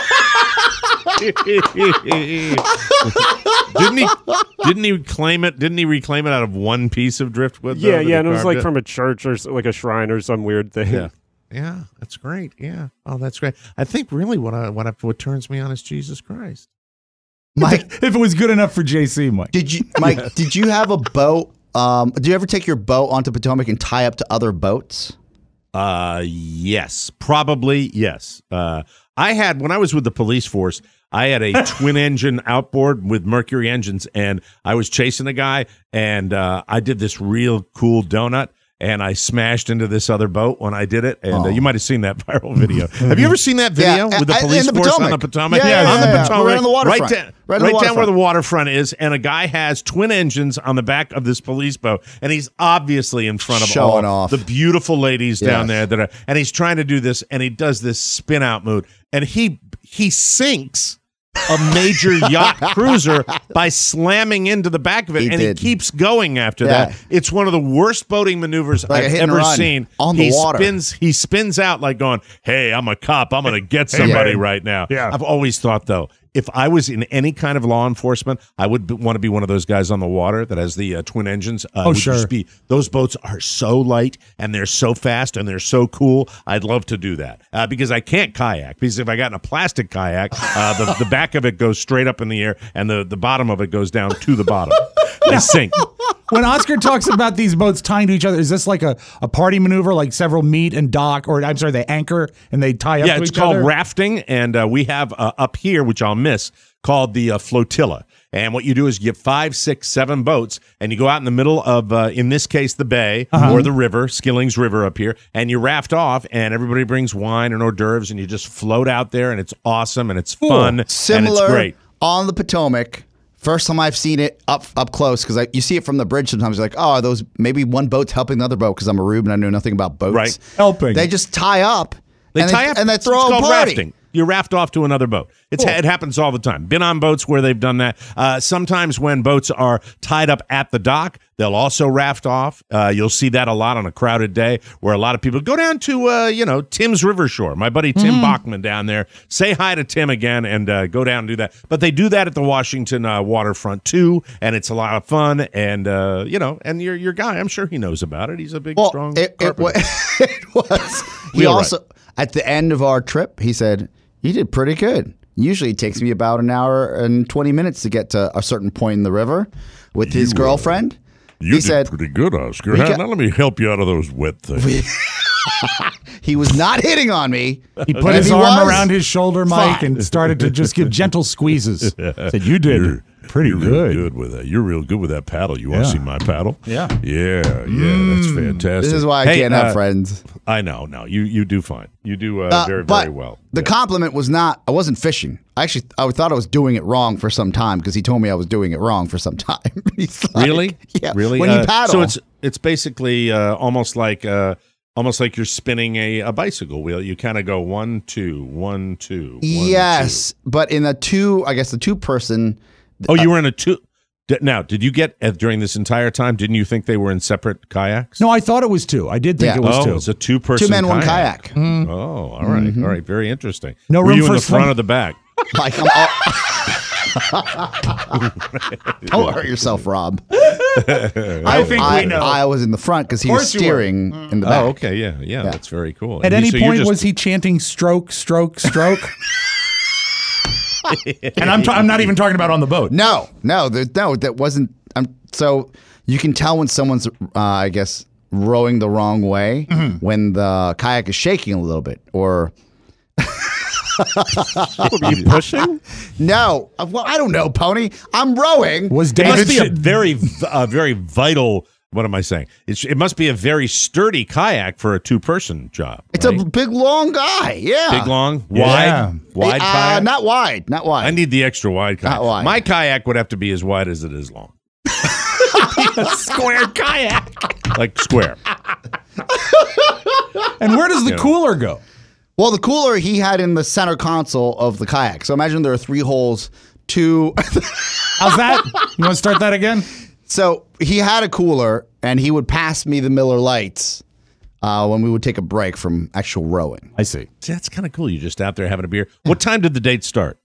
Speaker 2: didn't he? Didn't he claim it? Didn't he reclaim it out of one piece of driftwood? though,
Speaker 6: yeah,
Speaker 2: that he
Speaker 6: yeah, and it was
Speaker 2: carved
Speaker 6: like from a church or s- like a shrine or some weird thing.
Speaker 2: Yeah. Yeah, that's great. Yeah. Oh, that's great. I think really what I, what I, what turns me on is Jesus Christ.
Speaker 3: Mike,
Speaker 4: If it was good enough for J C, Mike.
Speaker 3: did you, Mike? Did you have a boat? Um, do you ever take your boat onto Potomac and tie up to other boats?
Speaker 2: Uh, yes, probably yes. Uh, I had when I was with the police force, I had a twin engine outboard with Mercury engines, and I was chasing a guy, and uh, I did this real cool donut. And I smashed into this other boat when I did it, and uh, you might have seen that viral video. Have you ever seen that video
Speaker 3: Yeah,
Speaker 2: with the
Speaker 3: I-
Speaker 2: police
Speaker 3: in the
Speaker 2: force on
Speaker 3: Potomac.
Speaker 2: the Potomac?
Speaker 3: Yeah, yeah,
Speaker 2: on the
Speaker 3: yeah, yeah.
Speaker 2: Potomac,
Speaker 3: Right on the waterfront.
Speaker 2: right, down,
Speaker 3: Right
Speaker 2: right,
Speaker 3: on the
Speaker 2: down where the
Speaker 3: waterfront.
Speaker 2: waterfront is, and a guy has twin engines on the back of this police boat, and he's obviously in front of
Speaker 3: Showing
Speaker 2: all
Speaker 3: off.
Speaker 2: the beautiful ladies down
Speaker 3: Yes.
Speaker 2: there that are, and he's trying to do this, and he does this spin out move, and he he sinks a major yacht cruiser by slamming into the back of it,
Speaker 3: He
Speaker 2: and
Speaker 3: did.
Speaker 2: he keeps going after
Speaker 3: Yeah.
Speaker 2: that. It's one of the worst boating maneuvers
Speaker 3: Like a
Speaker 2: I've
Speaker 3: hit and
Speaker 2: ever
Speaker 3: run
Speaker 2: seen.
Speaker 3: on the
Speaker 2: he
Speaker 3: water.
Speaker 2: spins he spins out like going, "Hey, I'm a cop. I'm going to get somebody
Speaker 4: man.
Speaker 2: right now."
Speaker 4: Yeah.
Speaker 2: I've always thought though, if I was in any kind of law enforcement, I would b- want to be one of those guys on the water that has the uh, twin engines. Uh,
Speaker 4: Oh,
Speaker 2: would
Speaker 4: sure.
Speaker 2: Just be, those boats are so light and they're so fast and they're so cool. I'd love to do that uh, because I can't kayak. Because if I got in a plastic kayak, uh, the, the back of it goes straight up in the air and the, the bottom of it goes down to the bottom. I sink.
Speaker 4: When Oscar talks about these boats tying to each other, is this like a, a party maneuver, like several meet and dock, or I'm sorry, they anchor and they tie up
Speaker 2: Yeah,
Speaker 4: to
Speaker 2: it's
Speaker 4: each
Speaker 2: called
Speaker 4: other?
Speaker 2: rafting, and uh, we have uh, up here, which I'll miss, called the uh, flotilla. And what you do is you get five, six, seven boats, and you go out in the middle of, uh, in this case, the bay uh-huh. or the river, Skilling's River up here, and you raft off, and everybody brings wine and hors d'oeuvres, and you just float out there, and it's awesome, and it's fun,
Speaker 3: Similar
Speaker 2: and it's great.
Speaker 3: On the Potomac. First time I've seen it up up close, because you see it from the bridge sometimes. You're like, oh, are those maybe one boat's helping the other boat, because I'm a Rube and I know nothing about boats.
Speaker 2: Right.
Speaker 4: Helping.
Speaker 3: They just tie up.
Speaker 2: They
Speaker 3: and
Speaker 2: tie
Speaker 3: they,
Speaker 2: up
Speaker 3: and they throw
Speaker 2: it's
Speaker 3: a
Speaker 2: called
Speaker 3: party.
Speaker 2: rafting. You raft off to another boat. It's
Speaker 3: Cool.
Speaker 2: It happens all the time. Been on boats where they've done that. Uh, sometimes when boats are tied up at the dock, they'll also raft off. Uh, you'll see that a lot on a crowded day where a lot of people go down to, uh, you know, Tim's River Shore. My buddy Tim mm. Bachman down there. Say hi to Tim again and uh, go down and do that. But they do that at the Washington uh, waterfront too, and it's a lot of fun. And, uh, you know, and your your guy, I'm sure he knows about it. He's a big,
Speaker 3: well,
Speaker 2: strong
Speaker 3: it, it, was, it was. He
Speaker 2: Wheel
Speaker 3: also,
Speaker 2: right.
Speaker 3: at the end of our trip, he said, you did pretty good. Usually it takes me about an hour and twenty minutes to get to a certain point in the river with his
Speaker 8: You, uh,
Speaker 3: girlfriend.
Speaker 8: You
Speaker 3: he
Speaker 8: did
Speaker 3: said,
Speaker 8: pretty good, Oscar.
Speaker 3: We
Speaker 8: Now,
Speaker 3: got-
Speaker 8: now let me help you out of those wet things.
Speaker 3: he was not hitting on me.
Speaker 4: He put
Speaker 3: If
Speaker 4: his
Speaker 3: he
Speaker 4: arm
Speaker 3: was,
Speaker 4: around his shoulder, Mike,
Speaker 3: fine.
Speaker 4: and started to just give gentle squeezes. Said, you did
Speaker 8: You're-
Speaker 4: pretty
Speaker 8: You're
Speaker 4: good.
Speaker 8: real good with that. You're real good with that paddle. You want to
Speaker 4: Yeah.
Speaker 8: see my paddle?
Speaker 4: Yeah.
Speaker 8: Yeah, yeah, that's fantastic.
Speaker 3: This is why I
Speaker 2: Hey,
Speaker 3: can't
Speaker 2: uh,
Speaker 3: have friends.
Speaker 2: I know. No, you, you do fine. You do uh,
Speaker 3: Uh,
Speaker 2: very,
Speaker 3: but
Speaker 2: very well.
Speaker 3: The
Speaker 2: Yeah.
Speaker 3: compliment was not, I wasn't fishing. I actually, I thought I was doing it wrong for some time because he told me I was doing it wrong for some time. He's like,
Speaker 2: Really?
Speaker 3: Yeah.
Speaker 2: Really?
Speaker 3: When
Speaker 2: Uh,
Speaker 3: you paddle.
Speaker 2: So it's it's basically uh, almost like uh, almost like you're spinning a, a bicycle wheel. You kind of go one, two, one, two. One,
Speaker 3: yes. But in the two, I guess the two person,
Speaker 2: two. Oh, you were in a two. D- Now, did you get uh, during this entire time? Didn't you think they were in separate kayaks?
Speaker 4: No, I thought it was two. I did think
Speaker 3: Yeah.
Speaker 4: it was
Speaker 2: oh,
Speaker 4: two.
Speaker 2: it's a two-person
Speaker 3: two men, one
Speaker 2: kayak.
Speaker 3: kayak.
Speaker 2: Oh, all right,
Speaker 3: Mm-hmm.
Speaker 2: all right, very interesting.
Speaker 4: No
Speaker 2: were
Speaker 4: room
Speaker 2: you in
Speaker 4: for
Speaker 2: the front
Speaker 4: swim-
Speaker 2: or the back?
Speaker 3: Like, I'm all- Don't hurt yourself, Rob.
Speaker 4: I think
Speaker 3: I,
Speaker 4: we know.
Speaker 3: I was in the front because he was
Speaker 4: course you were.
Speaker 3: steering in the back.
Speaker 2: Oh, okay, yeah, yeah,
Speaker 3: Yeah.
Speaker 2: that's very cool.
Speaker 4: At
Speaker 2: And
Speaker 4: any
Speaker 2: so you're
Speaker 4: point,
Speaker 2: just-
Speaker 4: was he chanting stroke, stroke, stroke? And I'm, t- I'm not even talking about on the boat.
Speaker 3: No, no, there, no, that wasn't. Um, so you can tell when someone's, uh, I guess, rowing the wrong way
Speaker 4: Mm-hmm.
Speaker 3: when the kayak is shaking a little bit, or
Speaker 6: Were you pushing?
Speaker 3: no. Uh, Well, I don't know, Pony. I'm rowing.
Speaker 4: Was
Speaker 2: It must
Speaker 4: David?
Speaker 2: be a
Speaker 4: sh-
Speaker 2: very, uh, very vital. What am I saying? It's, it must be a very sturdy kayak for a two-person job.
Speaker 3: It's
Speaker 2: right?
Speaker 3: a big, long guy. Yeah,
Speaker 2: big, long,
Speaker 4: Yeah.
Speaker 2: wide, wide
Speaker 3: Uh,
Speaker 2: kayak.
Speaker 3: not wide, not wide.
Speaker 2: I need the extra wide kayak.
Speaker 3: Not wide.
Speaker 2: My kayak would have to be as wide as it is long,
Speaker 4: square kayak.
Speaker 2: like square.
Speaker 4: And where does the
Speaker 2: Yeah.
Speaker 4: cooler go?
Speaker 3: Well, the cooler he had in the center console of the kayak. So imagine there are three holes, two.
Speaker 4: How's that? You want to start that again?
Speaker 3: So he had a cooler, and he would pass me the Miller Lights uh, when we would take a break from actual rowing.
Speaker 4: I see.
Speaker 2: See, that's kind of cool. You're just out there having a beer. What time did the date start?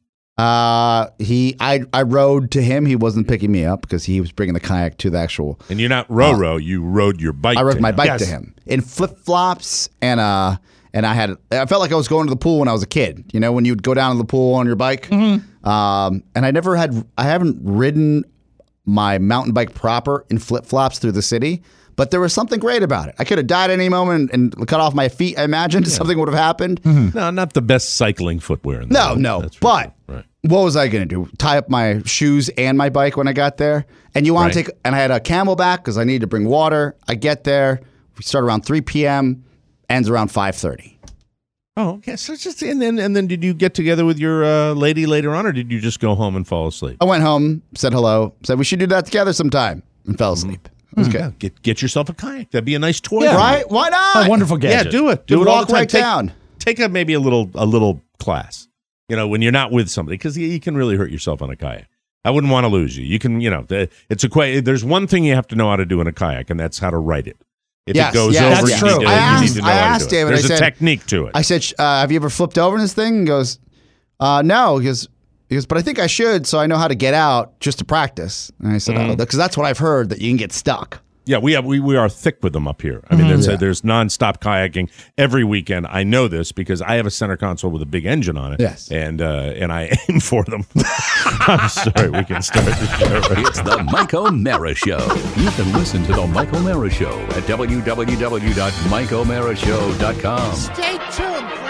Speaker 3: Uh, he, I, I rowed to him. He wasn't picking me up because he was bringing the kayak to the actual.
Speaker 2: And you're not row row. You rode your bike.
Speaker 3: I rode
Speaker 2: to
Speaker 3: my
Speaker 2: him.
Speaker 3: bike
Speaker 4: Yes.
Speaker 3: to him in flip flops, and uh, and I had. I felt like I was going to the pool when I was a kid. You know, when you'd go down to the pool on your bike.
Speaker 4: Mm-hmm.
Speaker 3: Um, and I never had. I haven't ridden my mountain bike proper in flip flops through the city. But there was something great about it. I could have died at any moment and, and cut off my feet. I imagine something would have happened.
Speaker 2: No, not the best cycling footwear. In the
Speaker 3: No,
Speaker 2: world.
Speaker 3: no.
Speaker 2: That's for
Speaker 3: But
Speaker 2: sure. Right.
Speaker 3: what was I going to do? Tie up my shoes and my bike when I got there? And you want
Speaker 2: Right.
Speaker 3: to take, and I had a Camelback because I needed to bring water. I get there. We start around three p.m., ends around five thirty.
Speaker 2: Oh, okay. So it's just and then and then did you get together with your uh, lady later on, or did you just go home and fall asleep?
Speaker 3: I went home, said hello, said we should do that together sometime, and fell asleep. It was good.
Speaker 2: Yeah, get get yourself a kayak. That'd be a nice toy.
Speaker 4: Yeah.
Speaker 3: Right? Why not?
Speaker 4: A wonderful
Speaker 2: Yeah,
Speaker 4: gadget.
Speaker 2: do it. Do
Speaker 3: Just
Speaker 2: it all
Speaker 3: walk
Speaker 2: the time.
Speaker 3: right
Speaker 2: take,
Speaker 3: down.
Speaker 2: Take a maybe a little a little class. You know, when you're not with somebody, because you, you can really hurt yourself on a kayak. I wouldn't want to lose you. You can, you know, the, it's a que- There's one thing you have to know how to do in a kayak, and that's how to right it. If
Speaker 3: Yes,
Speaker 2: it goes
Speaker 3: yes,
Speaker 2: over,
Speaker 4: that's
Speaker 2: you,
Speaker 4: true.
Speaker 2: Need to,
Speaker 3: I
Speaker 2: you
Speaker 3: asked-
Speaker 2: need to know
Speaker 3: I
Speaker 2: how to
Speaker 3: asked
Speaker 2: do it.
Speaker 3: David, I
Speaker 2: There's a
Speaker 3: said-
Speaker 2: technique to it.
Speaker 3: I said, uh, have you ever flipped over in this thing? He goes, uh, no. He goes, he goes, but I think I should, so I know how to get out just to practice. And I said,
Speaker 2: Mm-hmm.
Speaker 3: oh, because that's what I've heard, that you can get stuck.
Speaker 2: Yeah, we have we, we are thick with them up here. I mean, there's, there's nonstop kayaking every weekend. I know this because I have a center console with a big engine on it.
Speaker 3: Yes.
Speaker 2: and uh, and I aim for them. I'm sorry, we can start the show. Right?
Speaker 1: It's the Mike O'Mara Show. You can listen to the Mike O'Mara Show at w w w dot mike o'mara show dot com.
Speaker 7: Stay tuned for that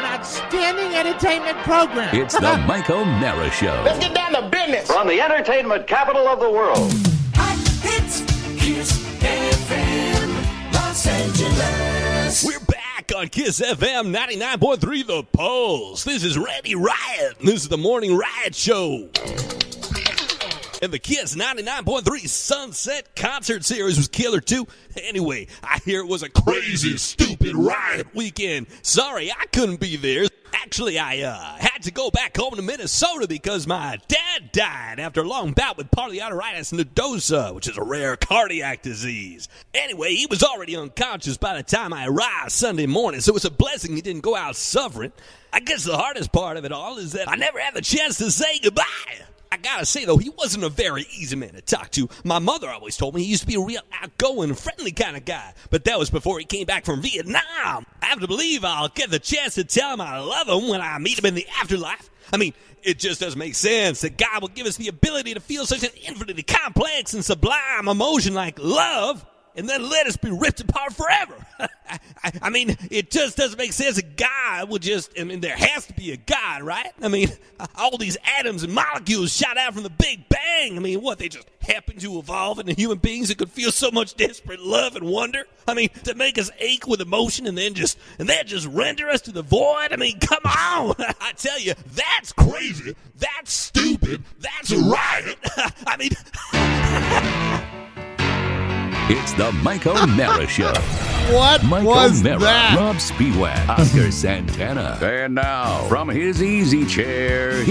Speaker 7: outstanding entertainment program.
Speaker 1: It's the Mike O'Mara Show.
Speaker 9: Let's get down to business.
Speaker 10: From the entertainment capital of the world.
Speaker 11: Hot hits, Kiss F M, Los Angeles.
Speaker 12: We're back on Kiss F M ninety-nine point three The Pulse. This is Randy Riot. This is the Morning Riot Show. And the Kiss ninety-nine point three Sunset Concert Series was killer, too. Anyway, I hear it was a crazy, stupid riot weekend. Sorry, I couldn't be there. Actually, I uh, had to go back home to Minnesota because my dad died after a long bout with polyarteritis nodosa, which is a rare cardiac disease. Anyway, he was already unconscious by the time I arrived Sunday morning, so it's a blessing he didn't go out suffering. I guess the hardest part of it all is that I never had the chance to say goodbye. I gotta say, though, he wasn't a very easy man to talk to. My mother always told me he used to be a real outgoing, friendly kind of guy. But that was before he came back from Vietnam. I have to believe I'll get the chance to tell him I love him when I meet him in the afterlife. I mean, it just doesn't make sense that God will give us the ability to feel such an infinitely complex and sublime emotion like love, and then let us be ripped apart forever. I, I mean, it just doesn't make sense. A God would just, I mean, there has to be a God, right? I mean, all these atoms and molecules shot out from the Big Bang. I mean, what, they just happen to evolve into human beings that could feel so much desperate love and wonder? I mean, to make us ache with emotion and then just, and then just render us to the void? I mean, come on. I tell you, that's crazy. That's stupid. That's a riot. I mean...
Speaker 1: It's the Mike O'Mara Show.
Speaker 3: What
Speaker 1: Mike
Speaker 3: was
Speaker 1: O'Mara,
Speaker 3: that?
Speaker 1: Rob Spiewak, Oscar Santana. And now, from his easy chair,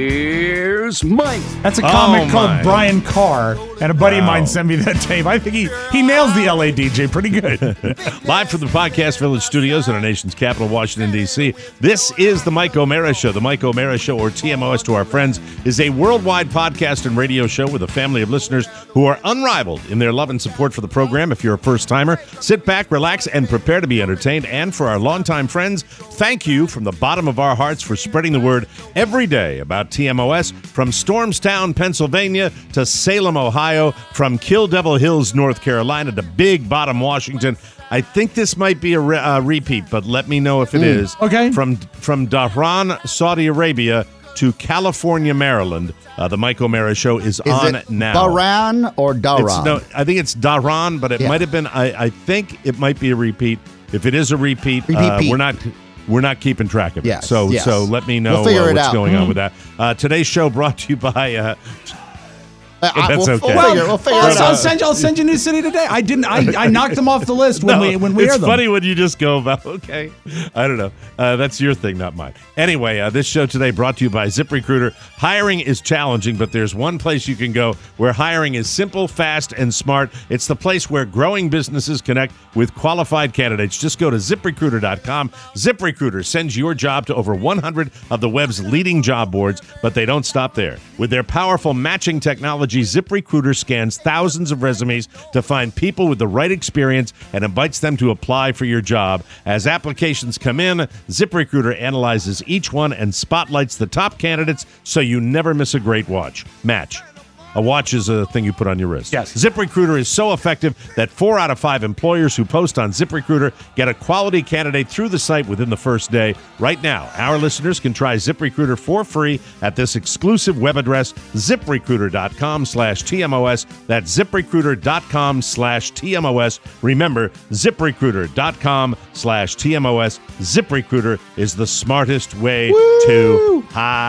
Speaker 1: here's Mike.
Speaker 4: That's a comic
Speaker 2: Oh,
Speaker 4: called
Speaker 2: my.
Speaker 4: Brian Carr, and a buddy of
Speaker 2: Wow.
Speaker 4: mine sent me that tape. I think he, he nails the L A D J pretty good.
Speaker 2: Live from the Podcast Village studios in our nation's capital, Washington, D C, this is the Mike O'Mara Show. The Mike O'Mara Show, or T M O S to our friends, is a worldwide podcast and radio show with a family of listeners who are unrivaled in their love and support for the program. If you're a first-timer, sit back, relax, and prepare to be entertained. And for our longtime friends, thank you from the bottom of our hearts for spreading the word every day about T M O S, from Stormstown, Pennsylvania, to Salem, Ohio, from Kill Devil Hills, North Carolina, to Big Bottom, Washington. I think this might be a re- uh, repeat, but let me know if it is.
Speaker 4: Okay.
Speaker 2: From from Dhahran, Saudi Arabia, to California, Maryland, uh, the Mike O'Mara Show is,
Speaker 3: Is
Speaker 2: on
Speaker 3: it
Speaker 2: now.
Speaker 3: Bahrain or Dhahran?
Speaker 2: It's, no, I think it's Dhahran, but it
Speaker 3: Yeah.
Speaker 2: might have been. I, I think it might be a repeat. If it is a repeat,
Speaker 3: Repeat,
Speaker 2: uh,
Speaker 3: Pete.
Speaker 2: we're not. We're not keeping track of it.
Speaker 3: Yes,
Speaker 2: so
Speaker 3: yes.
Speaker 2: so let me know
Speaker 3: We'll figure
Speaker 2: uh,
Speaker 3: it
Speaker 2: what's
Speaker 3: out.
Speaker 2: going on
Speaker 3: Mhm.
Speaker 2: with that. Uh, today's show brought to you by. Uh,
Speaker 3: Uh, I-
Speaker 2: That's
Speaker 3: we'll,
Speaker 2: okay.
Speaker 3: We'll figure, we'll figure
Speaker 4: I'll,
Speaker 3: it
Speaker 4: I'll
Speaker 3: out.
Speaker 4: send you. I'll send you New City today. I didn't. I, I knocked them off the list when
Speaker 2: No,
Speaker 4: we when we
Speaker 2: it's
Speaker 4: aired them.
Speaker 2: funny when you just go about, okay, I don't know. Uh, that's your thing, not mine. Anyway, uh, this show today brought to you by ZipRecruiter. Hiring is challenging, but there's one place you can go where hiring is simple, fast, and smart. It's the place where growing businesses connect with qualified candidates. Just go to zip recruiter dot com. ZipRecruiter sends your job to over one hundred of the web's leading job boards, but they don't stop there. With their powerful matching technology, ZipRecruiter scans thousands of resumes to find people with the right experience and invites them to apply for your job. As applications come in, ZipRecruiter analyzes each one and spotlights the top candidates so you never miss a great watch. Match. A watch is a thing you put on your wrist.
Speaker 4: Yes.
Speaker 2: ZipRecruiter is so effective that four out of five employers who post on ZipRecruiter get a quality candidate through the site within the first day. Right now, our listeners can try ZipRecruiter for free at this exclusive web address, ZipRecruiter.com slash TMOS. That's ZipRecruiter.com slash TMOS. Remember, ZipRecruiter.com slash TMOS. ZipRecruiter is the smartest way
Speaker 3: Woo!
Speaker 2: to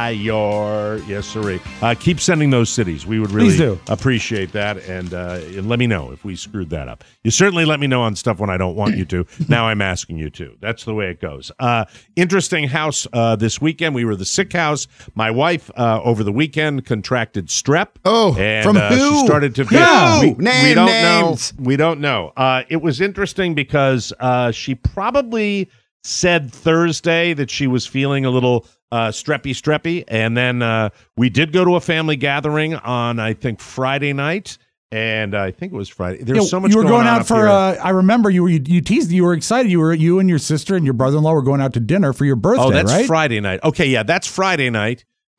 Speaker 2: hire. Yes, sirree. Uh, keep sending those cities. We would really
Speaker 4: Please do.
Speaker 2: appreciate that, and, uh, and let me know if we screwed that up. You certainly let me know on stuff when I don't want you to. Now I'm asking you to. That's the way it goes. Uh, interesting house uh, this weekend. We were the sick house. My wife uh, over the weekend contracted strep.
Speaker 3: Oh,
Speaker 2: and,
Speaker 3: from
Speaker 2: uh,
Speaker 3: who?
Speaker 2: She started to.
Speaker 3: Who?
Speaker 2: We, we
Speaker 3: Name
Speaker 2: don't
Speaker 3: names.
Speaker 2: know. We don't know. Uh, it was interesting because uh, she probably said Thursday that she was feeling a little uh, streppy, streppy. And then uh, we did go to a family gathering on, I think, Friday night. And uh, I think it was Friday. There's
Speaker 4: You know,
Speaker 2: so much
Speaker 4: you were
Speaker 2: going,
Speaker 4: going
Speaker 2: on
Speaker 4: out
Speaker 2: up
Speaker 4: for.
Speaker 2: here.
Speaker 4: Uh, I remember you were you, you teased. You were excited. You were you and your sister and your brother-in-law were going out to dinner for your birthday.
Speaker 2: Oh, that's
Speaker 4: right?
Speaker 2: Friday night. Okay, yeah, that's Friday night.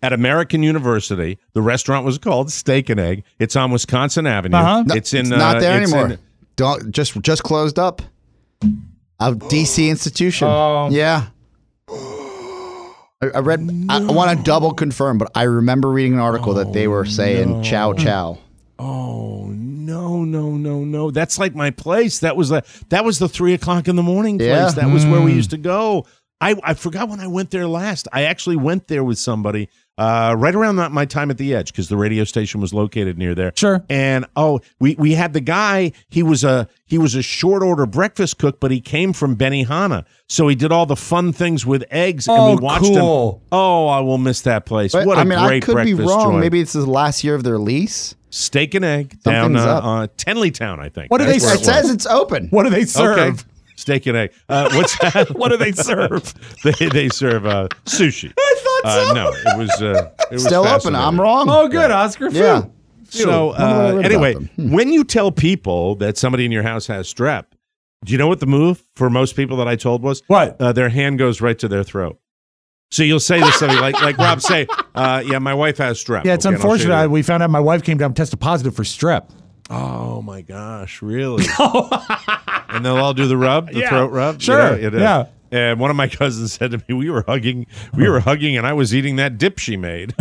Speaker 2: at American University. The restaurant was called Steak and Egg. It's on Wisconsin Avenue.
Speaker 4: Uh-huh.
Speaker 3: No,
Speaker 2: It's in.
Speaker 3: it's not
Speaker 2: uh,
Speaker 3: there
Speaker 2: it's
Speaker 3: anymore.
Speaker 2: in-
Speaker 3: Don't just just closed up. A D C institution.
Speaker 4: Oh.
Speaker 3: Yeah. I, I read. I, I want to double confirm, but I remember reading an article that they were saying "chow chow."
Speaker 2: Oh no no no no! That's like my place. That was the that was the three o'clock in the morning place.
Speaker 3: Yeah.
Speaker 2: That was where we used to go. I I forgot when I went there last. I actually went there with somebody uh, right around that, my time at the Edge because the radio station was located near there.
Speaker 4: Sure.
Speaker 2: And oh, we we had the guy. He was a he was a short order breakfast cook, but he came from Benihana, so he did all the fun things with eggs.
Speaker 4: Oh,
Speaker 2: and we watched
Speaker 4: cool.
Speaker 2: him. Oh, I will miss that place.
Speaker 3: But,
Speaker 2: what a
Speaker 3: I mean,
Speaker 2: great
Speaker 3: I could be
Speaker 2: breakfast
Speaker 3: wrong.
Speaker 2: joint.
Speaker 3: Maybe it's the last year of their lease.
Speaker 2: Steak and Egg down
Speaker 3: Something's
Speaker 2: uh,
Speaker 3: up.
Speaker 2: uh, Tenleytown, I think.
Speaker 4: What do
Speaker 2: That's
Speaker 4: they
Speaker 2: where
Speaker 3: It
Speaker 2: it was.
Speaker 3: says it's open.
Speaker 4: What do they serve?
Speaker 2: Okay. Steak and Egg. Uh, what's that?
Speaker 4: What do they serve?
Speaker 2: they they serve uh, sushi.
Speaker 4: I thought
Speaker 2: Uh,
Speaker 4: so.
Speaker 2: no, it was uh, it was
Speaker 3: Still open.
Speaker 2: fascinating.
Speaker 3: I'm wrong.
Speaker 4: Oh, good, Oscar.
Speaker 3: Yeah.
Speaker 4: Phew.
Speaker 2: So
Speaker 3: Wonder what I
Speaker 2: uh,
Speaker 3: read
Speaker 2: anyway,
Speaker 3: about them. Hmm.
Speaker 2: when you tell people that somebody in your house has strep, do you know what the move for most people that I told was?
Speaker 4: What?
Speaker 2: Uh, their hand goes right to their throat. So you'll say to somebody like like Rob say, uh, "Yeah, my wife has strep."
Speaker 4: Yeah, it's
Speaker 2: Okay, and I'll show you
Speaker 4: unfortunate. I,
Speaker 2: that.
Speaker 4: we found out my wife came down tested positive for strep.
Speaker 2: Oh my gosh, really? And they'll all do the rub, the
Speaker 4: Yeah,
Speaker 2: throat rub. you
Speaker 4: sure,
Speaker 2: know, it, uh,
Speaker 4: yeah.
Speaker 2: And one of my cousins said to me, "We were hugging, we were hugging, and I was eating that dip she made."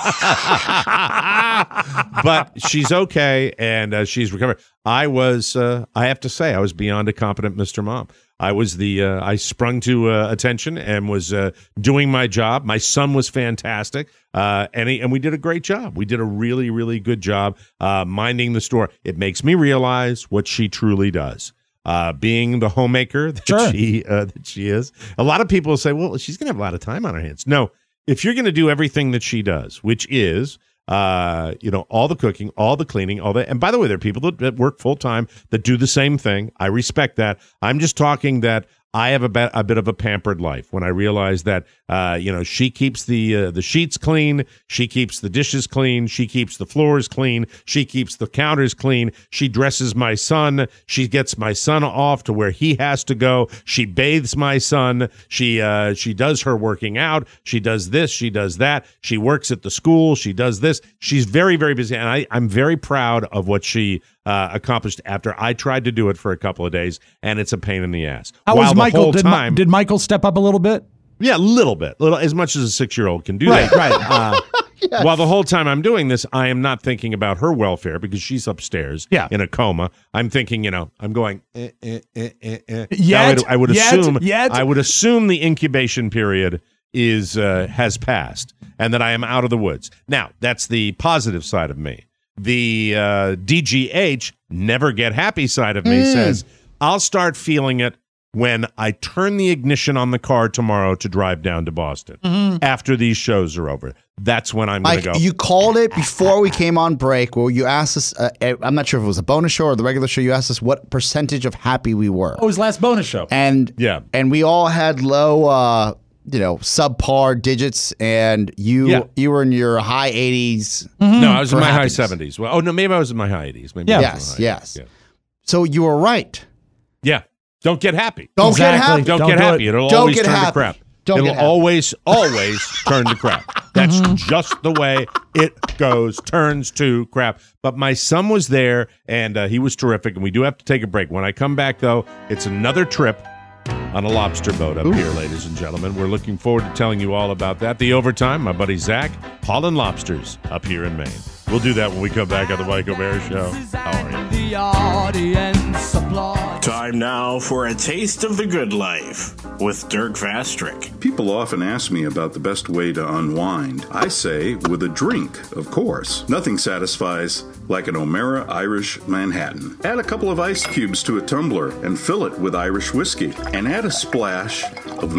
Speaker 2: But she's okay, and uh, she's recovered. I was, uh, I have to say, I was beyond a competent Mister Mom. I was the, uh, I sprung to uh, attention and was uh, doing my job. My son was fantastic, uh, and he, and we did a great job. We did a really, really good job uh, minding the store. It makes me realize what she truly does. Uh, being the homemaker that
Speaker 4: Sure.
Speaker 2: she uh, that she is. A lot of people say, well, she's going to have a lot of time on her hands. No, if you're going to do everything that she does, which is, uh, you know, all the cooking, all the cleaning, all that. And by the way, there are people that, that work full time that do the same thing. I respect that. I'm just talking that I have a bit, a bit of a pampered life when I realize that, uh, you know, she keeps the uh, the sheets clean, she keeps the dishes clean, she keeps the floors clean, she keeps the counters clean, she dresses my son, she gets my son off to where he has to go, she bathes my son, she uh, she does her working out, she does this, she does that, she works at the school, she does this. She's very, very busy, and I, I'm very proud of what she uh, accomplished after I tried to do it for a couple of days, and it's a pain in the ass.
Speaker 4: How
Speaker 2: While
Speaker 4: was
Speaker 2: the
Speaker 4: Michael?
Speaker 2: whole
Speaker 4: Did, Mi-
Speaker 2: time,
Speaker 4: did Michael step up a little bit?
Speaker 2: yeah, a little bit, little as much as a six-year-old can do
Speaker 4: Right,
Speaker 2: that.
Speaker 4: right.
Speaker 2: Uh, While the whole time I'm doing this, I am not thinking about her welfare because she's upstairs
Speaker 4: Yeah.
Speaker 2: in a coma. I'm thinking, you know, I'm going. Eh, eh, eh, eh, eh.
Speaker 4: Yet,
Speaker 2: Now, I would, I would
Speaker 4: yet,
Speaker 2: assume.
Speaker 4: yet.
Speaker 2: I would assume the incubation period is uh, has passed and that I am out of the woods. Now, that's the positive side of me. The uh, D G H, never get happy side of me
Speaker 4: Mm.
Speaker 2: says, I'll start feeling it when I turn the ignition on the car tomorrow to drive down to Boston
Speaker 4: Mm-hmm.
Speaker 2: after these shows are over. That's when I'm going
Speaker 3: Mike,
Speaker 2: to go.
Speaker 3: you called it before we came on break. Where you asked us, uh, I'm not sure if it was a bonus show or the regular show. You asked us what percentage of happy we were,
Speaker 4: Oh, his last bonus show.
Speaker 3: and
Speaker 2: Yeah.
Speaker 3: and we all had low, uh, you know, subpar digits, and you
Speaker 2: Yeah.
Speaker 3: you were in your high eighties.
Speaker 2: no, I was in
Speaker 3: for
Speaker 2: my high
Speaker 3: happiness.
Speaker 2: seventies. Well, oh no, maybe I was in my high eighties. Maybe
Speaker 4: Yeah.
Speaker 2: I was in
Speaker 3: Yes,
Speaker 2: my high
Speaker 3: yes.
Speaker 2: eighties.
Speaker 3: So you were right.
Speaker 2: Yeah. yeah. Don't get happy.
Speaker 3: Don't
Speaker 4: Exactly.
Speaker 3: get happy.
Speaker 2: Don't,
Speaker 4: Don't
Speaker 2: get
Speaker 4: do
Speaker 2: happy.
Speaker 4: it.
Speaker 2: It'll
Speaker 3: Don't
Speaker 2: always
Speaker 3: get
Speaker 2: turn
Speaker 3: happy.
Speaker 2: to crap.
Speaker 3: Don't
Speaker 2: It'll
Speaker 3: get happy.
Speaker 2: always, always turn to crap. That's just the way it goes. Turns to crap. But my son was there, and uh, he was terrific. And we do have to take a break. When I come back, though, it's another trip on a lobster boat up here, ladies and gentlemen. We're looking forward to telling you all about that. The overtime, my buddy Zach, hauling lobsters up here in Maine. We'll do that when we come back on the Mike O'Mara Show. How are you?
Speaker 11: The audience applauds.
Speaker 9: Time now for a taste of the good life with Dirk Vastrick.
Speaker 13: People often ask me about the best way to unwind. I say with a drink, of course. Nothing satisfies like an O'Mara Irish Manhattan. Add a couple of ice cubes to a tumbler and fill it with Irish whiskey. And add a splash of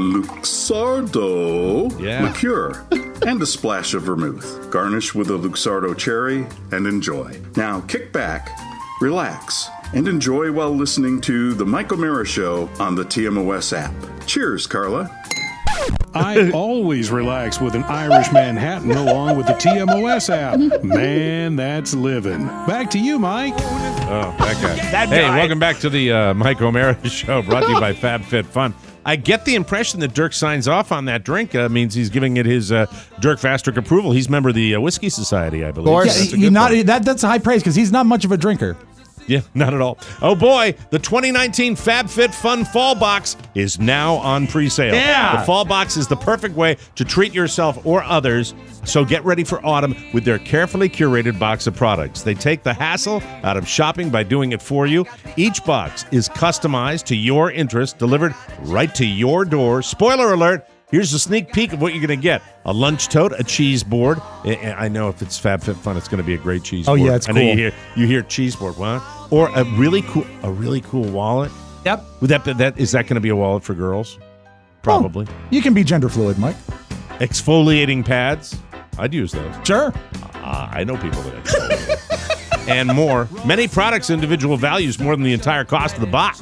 Speaker 13: Luxardo
Speaker 2: Yeah.
Speaker 13: liqueur and a splash of vermouth. Garnish with a Luxardo cherry and enjoy. Now kick back, relax, and enjoy while listening to The Mike O'Mara Show on the T M O S app. Cheers, Carla.
Speaker 14: I always relax with an Irish Manhattan along with the T M O S app. Man, that's living. Back to you, Mike.
Speaker 2: Oh, that guy.
Speaker 4: That
Speaker 2: hey,
Speaker 4: guy.
Speaker 2: welcome back to the uh, Mike O'Mara Show, brought to you by FabFitFun. I get the impression that Dirk signs off on that drink. Uh, means he's giving it his uh, Dirk Fastrick approval. He's a member of the uh, Whiskey Society, I believe.
Speaker 4: Yeah,
Speaker 2: That's a
Speaker 4: he
Speaker 2: good
Speaker 4: not,
Speaker 2: thing.
Speaker 4: that, that's high praise because he's not much of a drinker.
Speaker 2: Yeah, not at all. Oh boy, the twenty nineteen FabFitFun Fall Box is now on pre-sale.
Speaker 4: Yeah.
Speaker 2: The Fall Box is the perfect way to treat yourself or others, so get ready for autumn with their carefully curated box of products. They take the hassle out of shopping by doing it for you. Each box is customized to your interest, delivered right to your door. Spoiler alert, here's a sneak peek of what you're going to get. A lunch tote, a cheese board. I I know if it's FabFitFun, it's going to be a great cheese
Speaker 4: Oh,
Speaker 2: board.
Speaker 4: yeah, it's
Speaker 2: I know
Speaker 4: cool.
Speaker 2: you hear, you hear cheese board, what? Or a really cool a really cool wallet.
Speaker 4: Yep.
Speaker 2: Would that, that is that going to be a wallet for girls? Probably.
Speaker 4: You can be gender fluid, Mike.
Speaker 2: Exfoliating pads. I'd use those.
Speaker 4: Sure.
Speaker 2: Uh, I know people that exfoliate. And more. Many products, individual values more than the entire cost of the box.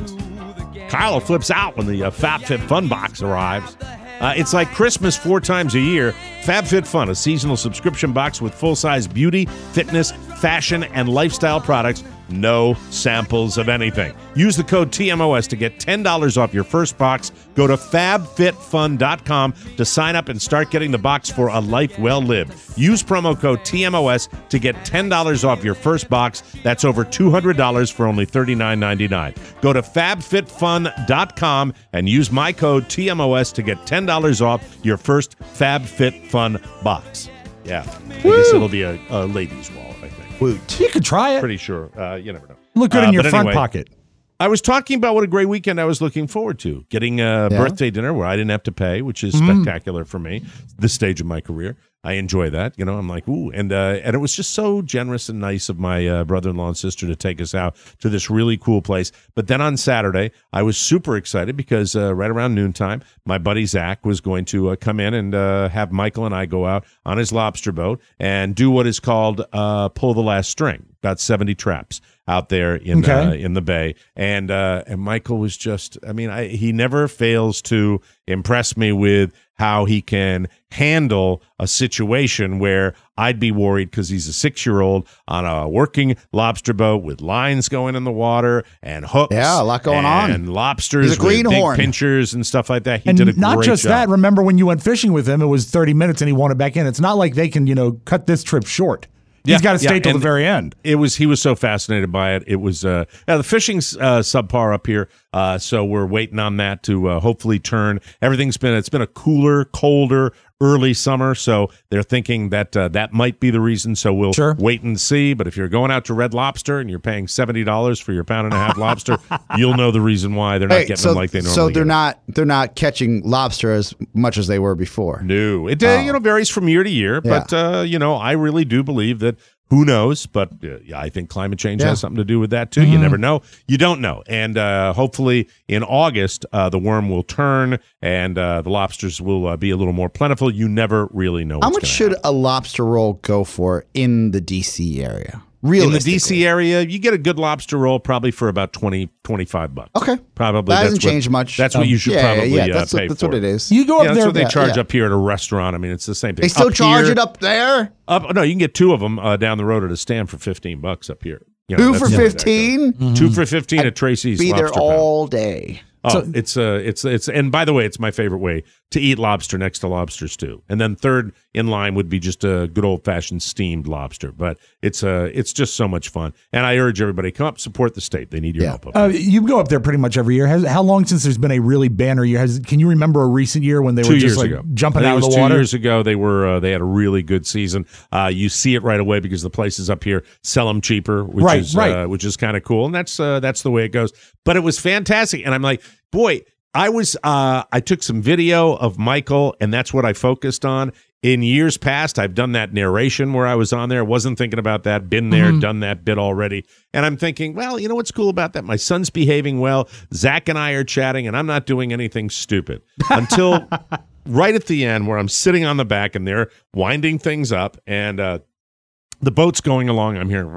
Speaker 2: Kyle flips out when the uh, FabFitFun box arrives. Uh, it's like Christmas four times a year. FabFitFun, a seasonal subscription box with full-size beauty, fitness, fashion, and lifestyle products. No samples of anything. Use the code T M O S to get ten dollars off your first box. Go to fab fit fun dot com to sign up and start getting the box for a life well lived. Use promo code T M O S to get ten dollars off your first box. That's over two hundred dollars for only thirty-nine ninety-nine. Go to fab fit fun dot com and use my code T M O S to get ten dollars off your first FabFitFun box. Yeah. I guess it'll be a, a ladies' wallet, I think.
Speaker 3: Woot.
Speaker 4: You could try it.
Speaker 2: Pretty sure. Uh, you never know.
Speaker 4: Look good
Speaker 2: Uh,
Speaker 4: in your
Speaker 2: but
Speaker 4: front
Speaker 2: anyway,
Speaker 4: pocket.
Speaker 2: I was talking about what a great weekend I was looking forward to. Getting a
Speaker 3: Yeah.
Speaker 2: birthday dinner where I didn't have to pay, which is
Speaker 4: Mm.
Speaker 2: spectacular for me. This stage of my career, I enjoy that. You know, I'm like, ooh, and uh, and it was just so generous and nice of my uh, brother-in-law and sister to take us out to this really cool place. But then on Saturday, I was super excited because uh, right around noontime, my buddy Zach was going to uh, come in and uh, have Michael and I go out on his lobster boat and do what is called uh, pull the last string. About seventy traps out there in
Speaker 4: Okay.
Speaker 2: uh, in the bay, and uh, and Michael was just, I mean, I, he never fails to impress me with how he can handle a situation where I'd be worried because he's a six-year-old on a working lobster boat with lines going in the water and hooks.
Speaker 3: Yeah, a lot going
Speaker 2: and
Speaker 3: on.
Speaker 2: And lobsters
Speaker 3: He's a
Speaker 2: with
Speaker 3: greenhorn.
Speaker 2: big pinchers and stuff like that. He
Speaker 4: And
Speaker 2: did a
Speaker 4: not
Speaker 2: great
Speaker 4: just
Speaker 2: job.
Speaker 4: that, remember when you went fishing with him, it was thirty minutes and he wanted back in. It's not like they can, you know, cut this trip short.
Speaker 2: Yeah,
Speaker 4: He's got to stay
Speaker 2: yeah,
Speaker 4: till the
Speaker 2: and
Speaker 4: very end.
Speaker 2: It was he was so fascinated by it. It was uh, yeah, the fishing's uh, subpar up here, uh, so we're waiting on that to uh, hopefully turn. Everything's been it's been a cooler, colder early summer, so they're thinking that uh, that might be the reason. So we'll
Speaker 4: Sure.
Speaker 2: wait and see. But if you're going out to Red Lobster and you're paying seventy dollars for your pound and a half lobster, you'll know the reason why they're not
Speaker 3: Hey,
Speaker 2: getting
Speaker 3: so,
Speaker 2: them like they normally.
Speaker 3: so they're
Speaker 2: get.
Speaker 3: not they're not catching lobster as much as they were before.
Speaker 2: No, it uh,
Speaker 3: Oh.
Speaker 2: you know varies from year to year,
Speaker 3: Yeah.
Speaker 2: but uh, you know I really do believe that. Who knows? But uh, yeah, I think climate change
Speaker 3: Yeah.
Speaker 2: has something to do with that too. You never know. You don't know. And uh, hopefully in August, uh, the worm will turn and uh, the lobsters will uh, be a little more plentiful. You never really know.
Speaker 3: How
Speaker 2: what's
Speaker 3: much
Speaker 2: gonna
Speaker 3: should
Speaker 2: happen.
Speaker 3: a lobster roll go for in the D C area?
Speaker 2: in the
Speaker 3: Realistically.
Speaker 2: D C area? You get a good lobster roll probably for about twenty, twenty-five bucks.
Speaker 3: Okay.
Speaker 2: Probably
Speaker 3: That
Speaker 2: that's
Speaker 3: hasn't
Speaker 2: what-
Speaker 3: changed much.
Speaker 2: That's what
Speaker 3: Um,
Speaker 2: you should
Speaker 3: yeah,
Speaker 2: probably
Speaker 3: yeah, yeah.
Speaker 2: uh,
Speaker 3: That's,
Speaker 2: pay
Speaker 3: what, that's
Speaker 2: for.
Speaker 3: what it is.
Speaker 4: You go
Speaker 2: Yeah,
Speaker 4: up
Speaker 2: that's
Speaker 4: there.
Speaker 2: what they
Speaker 3: yeah,
Speaker 2: charge
Speaker 3: yeah.
Speaker 2: up here at a restaurant. I mean, it's the same thing.
Speaker 3: They still
Speaker 2: Up
Speaker 3: charge
Speaker 2: here-
Speaker 3: it up there?
Speaker 2: Up, no, you can get two of them uh, down the road at a stand for fifteen bucks up here. You
Speaker 3: Two
Speaker 2: that's
Speaker 3: for
Speaker 2: the way that
Speaker 3: fifteen?
Speaker 2: goes. Two for fifteen at Tracy's
Speaker 3: Be there
Speaker 2: Lobster Pound.
Speaker 3: all day.
Speaker 2: Oh,
Speaker 4: So-
Speaker 2: it's uh, it's it's and by the way, it's my favorite way to eat lobster next to lobster stew. And then third in line would be just a good old fashioned steamed lobster. But it's uh, it's just so much fun. And I urge everybody come up, support the state. They need your
Speaker 3: Yeah.
Speaker 2: help. Up
Speaker 4: Uh,
Speaker 2: there.
Speaker 4: you go up there pretty much every year. Has, how long since there's been a really banner year? Has, can you remember a recent year when they
Speaker 2: Two
Speaker 4: were
Speaker 2: years
Speaker 4: just like
Speaker 2: ago,
Speaker 4: jumping
Speaker 2: I think
Speaker 4: out
Speaker 2: it
Speaker 4: of
Speaker 2: was
Speaker 4: the water?
Speaker 2: Two years ago, they were uh, they had a really good season. Uh, you see it right away because the places up here sell them cheaper, which
Speaker 4: Right,
Speaker 2: is
Speaker 4: right.
Speaker 2: Uh, which is kind of cool, and that's uh, that's the way it goes. But it was fantastic, and I'm like, boy, I was uh, I took some video of Michael, and that's what I focused on. In years past, I've done that narration where I was on there. Wasn't thinking about that. Been there,
Speaker 4: Mhm.
Speaker 2: done that bit already. And I'm thinking, well, you know what's cool about that? My son's behaving well. Zach and I are chatting, and I'm not doing anything stupid until right at the end where I'm sitting on the back and they're winding things up, and uh, the boat's going along. I'm hearing,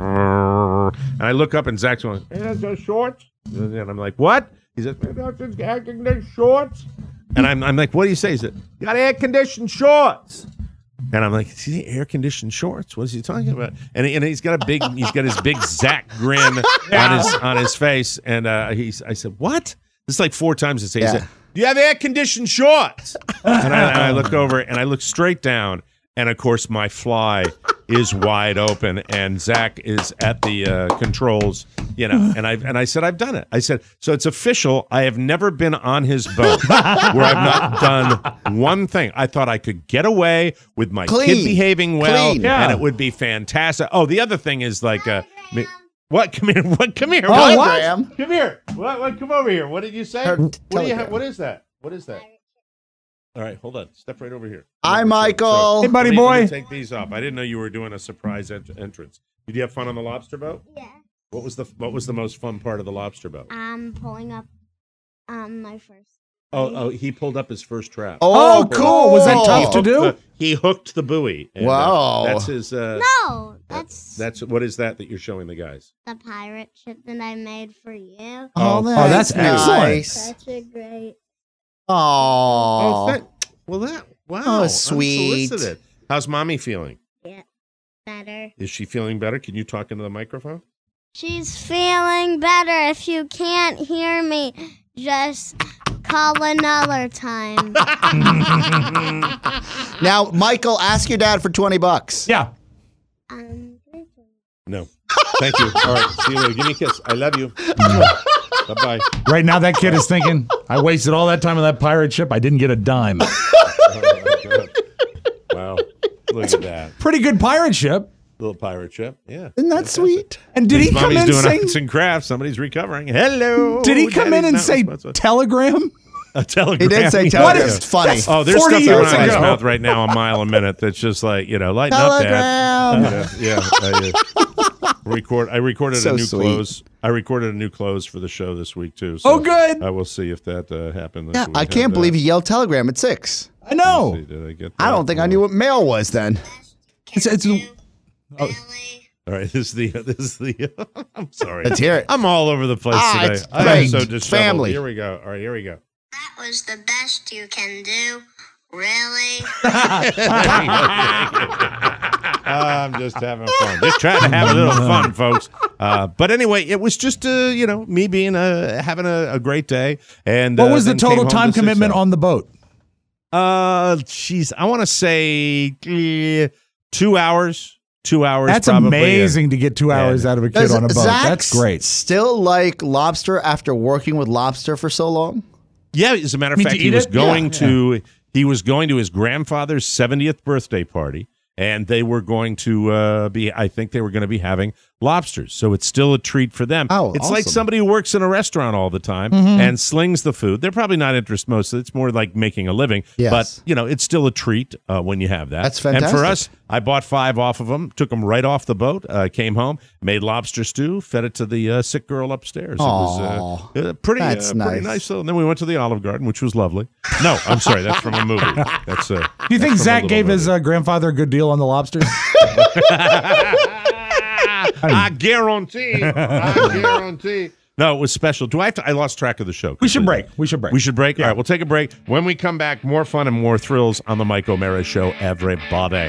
Speaker 2: and I look up, and Zach's going, "Hey, that's those shorts." And I'm like, "What?" He says, "Hey, that's those air-conditioned shorts." And I'm, I'm like, "What do you say?" He said, "Got air-conditioned shorts." And I'm like, is he air-conditioned shorts? What is he talking about? And, and he's got a big, he's got his big Zach grin on his on his face. And uh, he's, I said, what? This is like four times to say. He
Speaker 3: Yeah.
Speaker 2: said, do you have air-conditioned shorts? and, I, and I look over and I look straight down. And of course, my fly is wide open, and Zach is at the uh, controls. You know, and I and I said, I've done it. I said, so it's official. I have never been on his boat where I've not done one thing. I thought I could get away with my
Speaker 3: Clean.
Speaker 2: kid behaving well,
Speaker 3: Clean.
Speaker 2: and it would be fantastic. Oh, the other thing is like, uh, me- what? Come here. What? Come here.
Speaker 3: Oh,
Speaker 2: What?
Speaker 3: what? Graham.
Speaker 2: Come here. What, what? Come over here. What did you say?
Speaker 3: Her
Speaker 2: What do you
Speaker 3: telegram.
Speaker 2: have? What is that? What is that? All right, hold on. Step right over here.
Speaker 3: Hi,
Speaker 2: So-
Speaker 3: Michael.
Speaker 2: so
Speaker 4: Hey, buddy
Speaker 2: let me- let me
Speaker 4: boy.
Speaker 2: take these off. I didn't know you were doing a surprise ent- entrance. Did you have fun on the lobster boat?
Speaker 5: Yeah.
Speaker 2: What was the What was the most fun part of the lobster boat?
Speaker 5: I'm pulling up um my first.
Speaker 2: Oh, oh, he pulled up his first trap.
Speaker 3: Oh,
Speaker 4: Oh, cool. Was that tough to
Speaker 2: He
Speaker 4: do?
Speaker 2: hooked the- he hooked the buoy. and, uh,
Speaker 3: Wow.
Speaker 2: that's his. Uh,
Speaker 5: No, that's
Speaker 2: That's what is that that you're showing the guys?
Speaker 5: the pirate ship that I made for you.
Speaker 3: Oh,
Speaker 2: Oh,
Speaker 3: that's,
Speaker 4: that's excellent.
Speaker 3: nice.
Speaker 5: Such a great.
Speaker 3: Oh,
Speaker 2: that, well, that wow.
Speaker 3: Oh, sweet.
Speaker 2: Unsolicited. How's mommy feeling?
Speaker 5: Yeah, better.
Speaker 2: Is she feeling better? Can you talk into the microphone?
Speaker 5: She's feeling better. If you can't hear me, just call another time.
Speaker 3: Now, Michael, ask your dad for twenty bucks.
Speaker 4: Yeah.
Speaker 5: um,
Speaker 2: No. Thank you. All right. See you later. Give me a kiss. I love you. Bye bye.
Speaker 4: Right now, that kid is thinking, I wasted all that time on that pirate ship. I didn't get a dime.
Speaker 2: Wow. Look at that.
Speaker 4: Pretty good pirate ship.
Speaker 2: Little pirate ship. Yeah.
Speaker 3: Isn't that sweet?
Speaker 4: And did he
Speaker 2: His
Speaker 4: come
Speaker 2: mommy's
Speaker 4: in
Speaker 2: doing
Speaker 4: saying,
Speaker 2: arts and crafts. Somebody's recovering. Hello.
Speaker 4: did he come in
Speaker 2: Daddy's
Speaker 4: and
Speaker 2: not
Speaker 4: say
Speaker 2: responsible.
Speaker 4: telegram?
Speaker 2: A telegram?
Speaker 3: He did say
Speaker 2: Yeah.
Speaker 3: telegram.
Speaker 4: What is-
Speaker 3: It's funny.
Speaker 4: that's-
Speaker 2: Oh, there's
Speaker 4: forty
Speaker 2: stuff
Speaker 4: years
Speaker 2: coming out of his
Speaker 4: ago.
Speaker 2: mouth right now a mile a minute that's just like, you know, lighten up, Dad.
Speaker 3: Telegram.
Speaker 2: Yeah. yeah I, uh, record. I recorded
Speaker 3: So
Speaker 2: a new
Speaker 3: sweet.
Speaker 2: close. I recorded a new close for the show this week, too. So
Speaker 4: Oh, good.
Speaker 2: I will see if that uh, happened. This
Speaker 3: Yeah,
Speaker 2: week.
Speaker 3: I can't
Speaker 2: And, uh,
Speaker 3: believe he yelled telegram at six.
Speaker 4: I know.
Speaker 2: see, did I get
Speaker 3: I
Speaker 2: that?
Speaker 3: don't think I knew what mail was then.
Speaker 4: It's, it's,
Speaker 2: All right, this is the. This is the. I'm sorry.
Speaker 3: Let's hear it.
Speaker 2: I'm all over the place
Speaker 3: Ah,
Speaker 2: today.
Speaker 3: it's
Speaker 2: I'm
Speaker 3: great.
Speaker 2: so disheveled.
Speaker 3: Family.
Speaker 2: Here we go. All right, here we go.
Speaker 5: that was the best you can do. Really?
Speaker 2: I'm just having fun. Just trying to have a little fun, folks. Uh, but anyway, it was just, uh, you know, me being uh, having a, a great day. And
Speaker 4: what
Speaker 2: uh,
Speaker 4: was the
Speaker 2: then came
Speaker 4: total
Speaker 2: home
Speaker 4: time
Speaker 2: to
Speaker 4: commitment
Speaker 2: six
Speaker 4: on the boat?
Speaker 2: Uh, jeez, I want to say eh, two hours. Two hours.
Speaker 4: That's
Speaker 2: probably,
Speaker 4: amazing to get two hours
Speaker 2: Yeah.
Speaker 4: out of a kid
Speaker 3: Does
Speaker 4: on a boat.
Speaker 3: Zach
Speaker 4: That's great.
Speaker 3: Still like lobster after working with lobster for so long?
Speaker 2: Yeah, as a matter of
Speaker 4: Mean
Speaker 2: fact,
Speaker 4: to
Speaker 2: he
Speaker 4: eat
Speaker 2: was
Speaker 4: it?
Speaker 2: going
Speaker 4: Yeah.
Speaker 2: to he was going to his grandfather's seventieth birthday party, and they were going to uh, be. I think they were going to be having lobsters, so it's still a treat for them.
Speaker 3: Oh,
Speaker 2: it's like
Speaker 3: awesome.
Speaker 2: somebody who works in a restaurant all the time
Speaker 4: Mm-hmm.
Speaker 2: and slings the food. They're probably not interested most of it. It's more like making a living.
Speaker 3: Yes.
Speaker 2: But you know, it's still a treat uh, when you have that.
Speaker 3: That's
Speaker 2: And for
Speaker 3: fantastic.
Speaker 2: us, I bought five off of them, took them right off the boat, uh, came home, made lobster stew, fed it to the uh, sick girl upstairs.
Speaker 3: Aw,
Speaker 2: it was uh, uh, pretty, uh,
Speaker 3: that's
Speaker 2: pretty
Speaker 3: nice.
Speaker 2: nice. So and then we went to the Olive Garden, which was lovely. No, I'm sorry, that's from a movie. That's uh,
Speaker 4: Do you think
Speaker 2: that's from a
Speaker 4: Zach
Speaker 2: little
Speaker 4: gave his
Speaker 2: movie.
Speaker 4: uh, grandfather a good deal on the lobsters?
Speaker 2: I guarantee. I guarantee. No, it was special. Do I have to? I lost track of the show.
Speaker 4: We should
Speaker 2: completely.
Speaker 4: break. We should break.
Speaker 2: We should break. All right, we'll take a break. When we come back, more fun and more thrills on the Mike O'Mara Show. Everybody.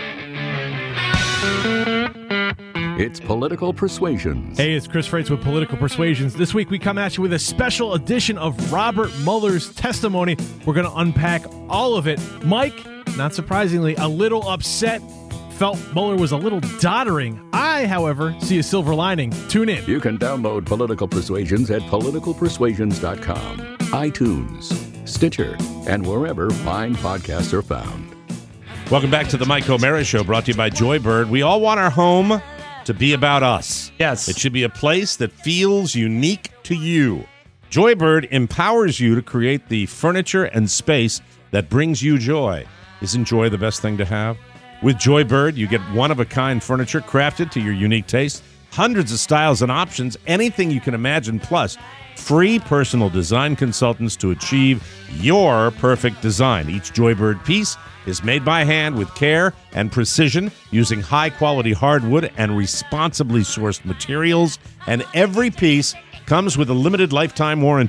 Speaker 1: It's Political Persuasions.
Speaker 15: Hey, it's Chris Freitz with Political Persuasions. This week we come at you with a special edition of Robert Mueller's testimony. We're going to unpack all of it. Mike, not surprisingly, a little upset, felt Mueller was a little doddering. I, however, see a silver lining. Tune in.
Speaker 1: You can download Political Persuasions at political persuasions dot com, iTunes, Stitcher, and wherever fine podcasts are found.
Speaker 2: Welcome back to the Mike O'Mara Show, brought to you by Joybird. We all want our home to be about us.
Speaker 4: Yes.
Speaker 2: It should be a place that feels unique to you. Joybird empowers you to create the furniture and space that brings you joy. Isn't joy the best thing to have? With Joybird, you get one-of-a-kind furniture crafted to your unique taste, hundreds of styles and options, anything you can imagine, plus free personal design consultants to achieve your perfect design. Each Joybird piece is made by hand with care and precision using high-quality hardwood and responsibly sourced materials, and every piece comes with a limited lifetime warranty.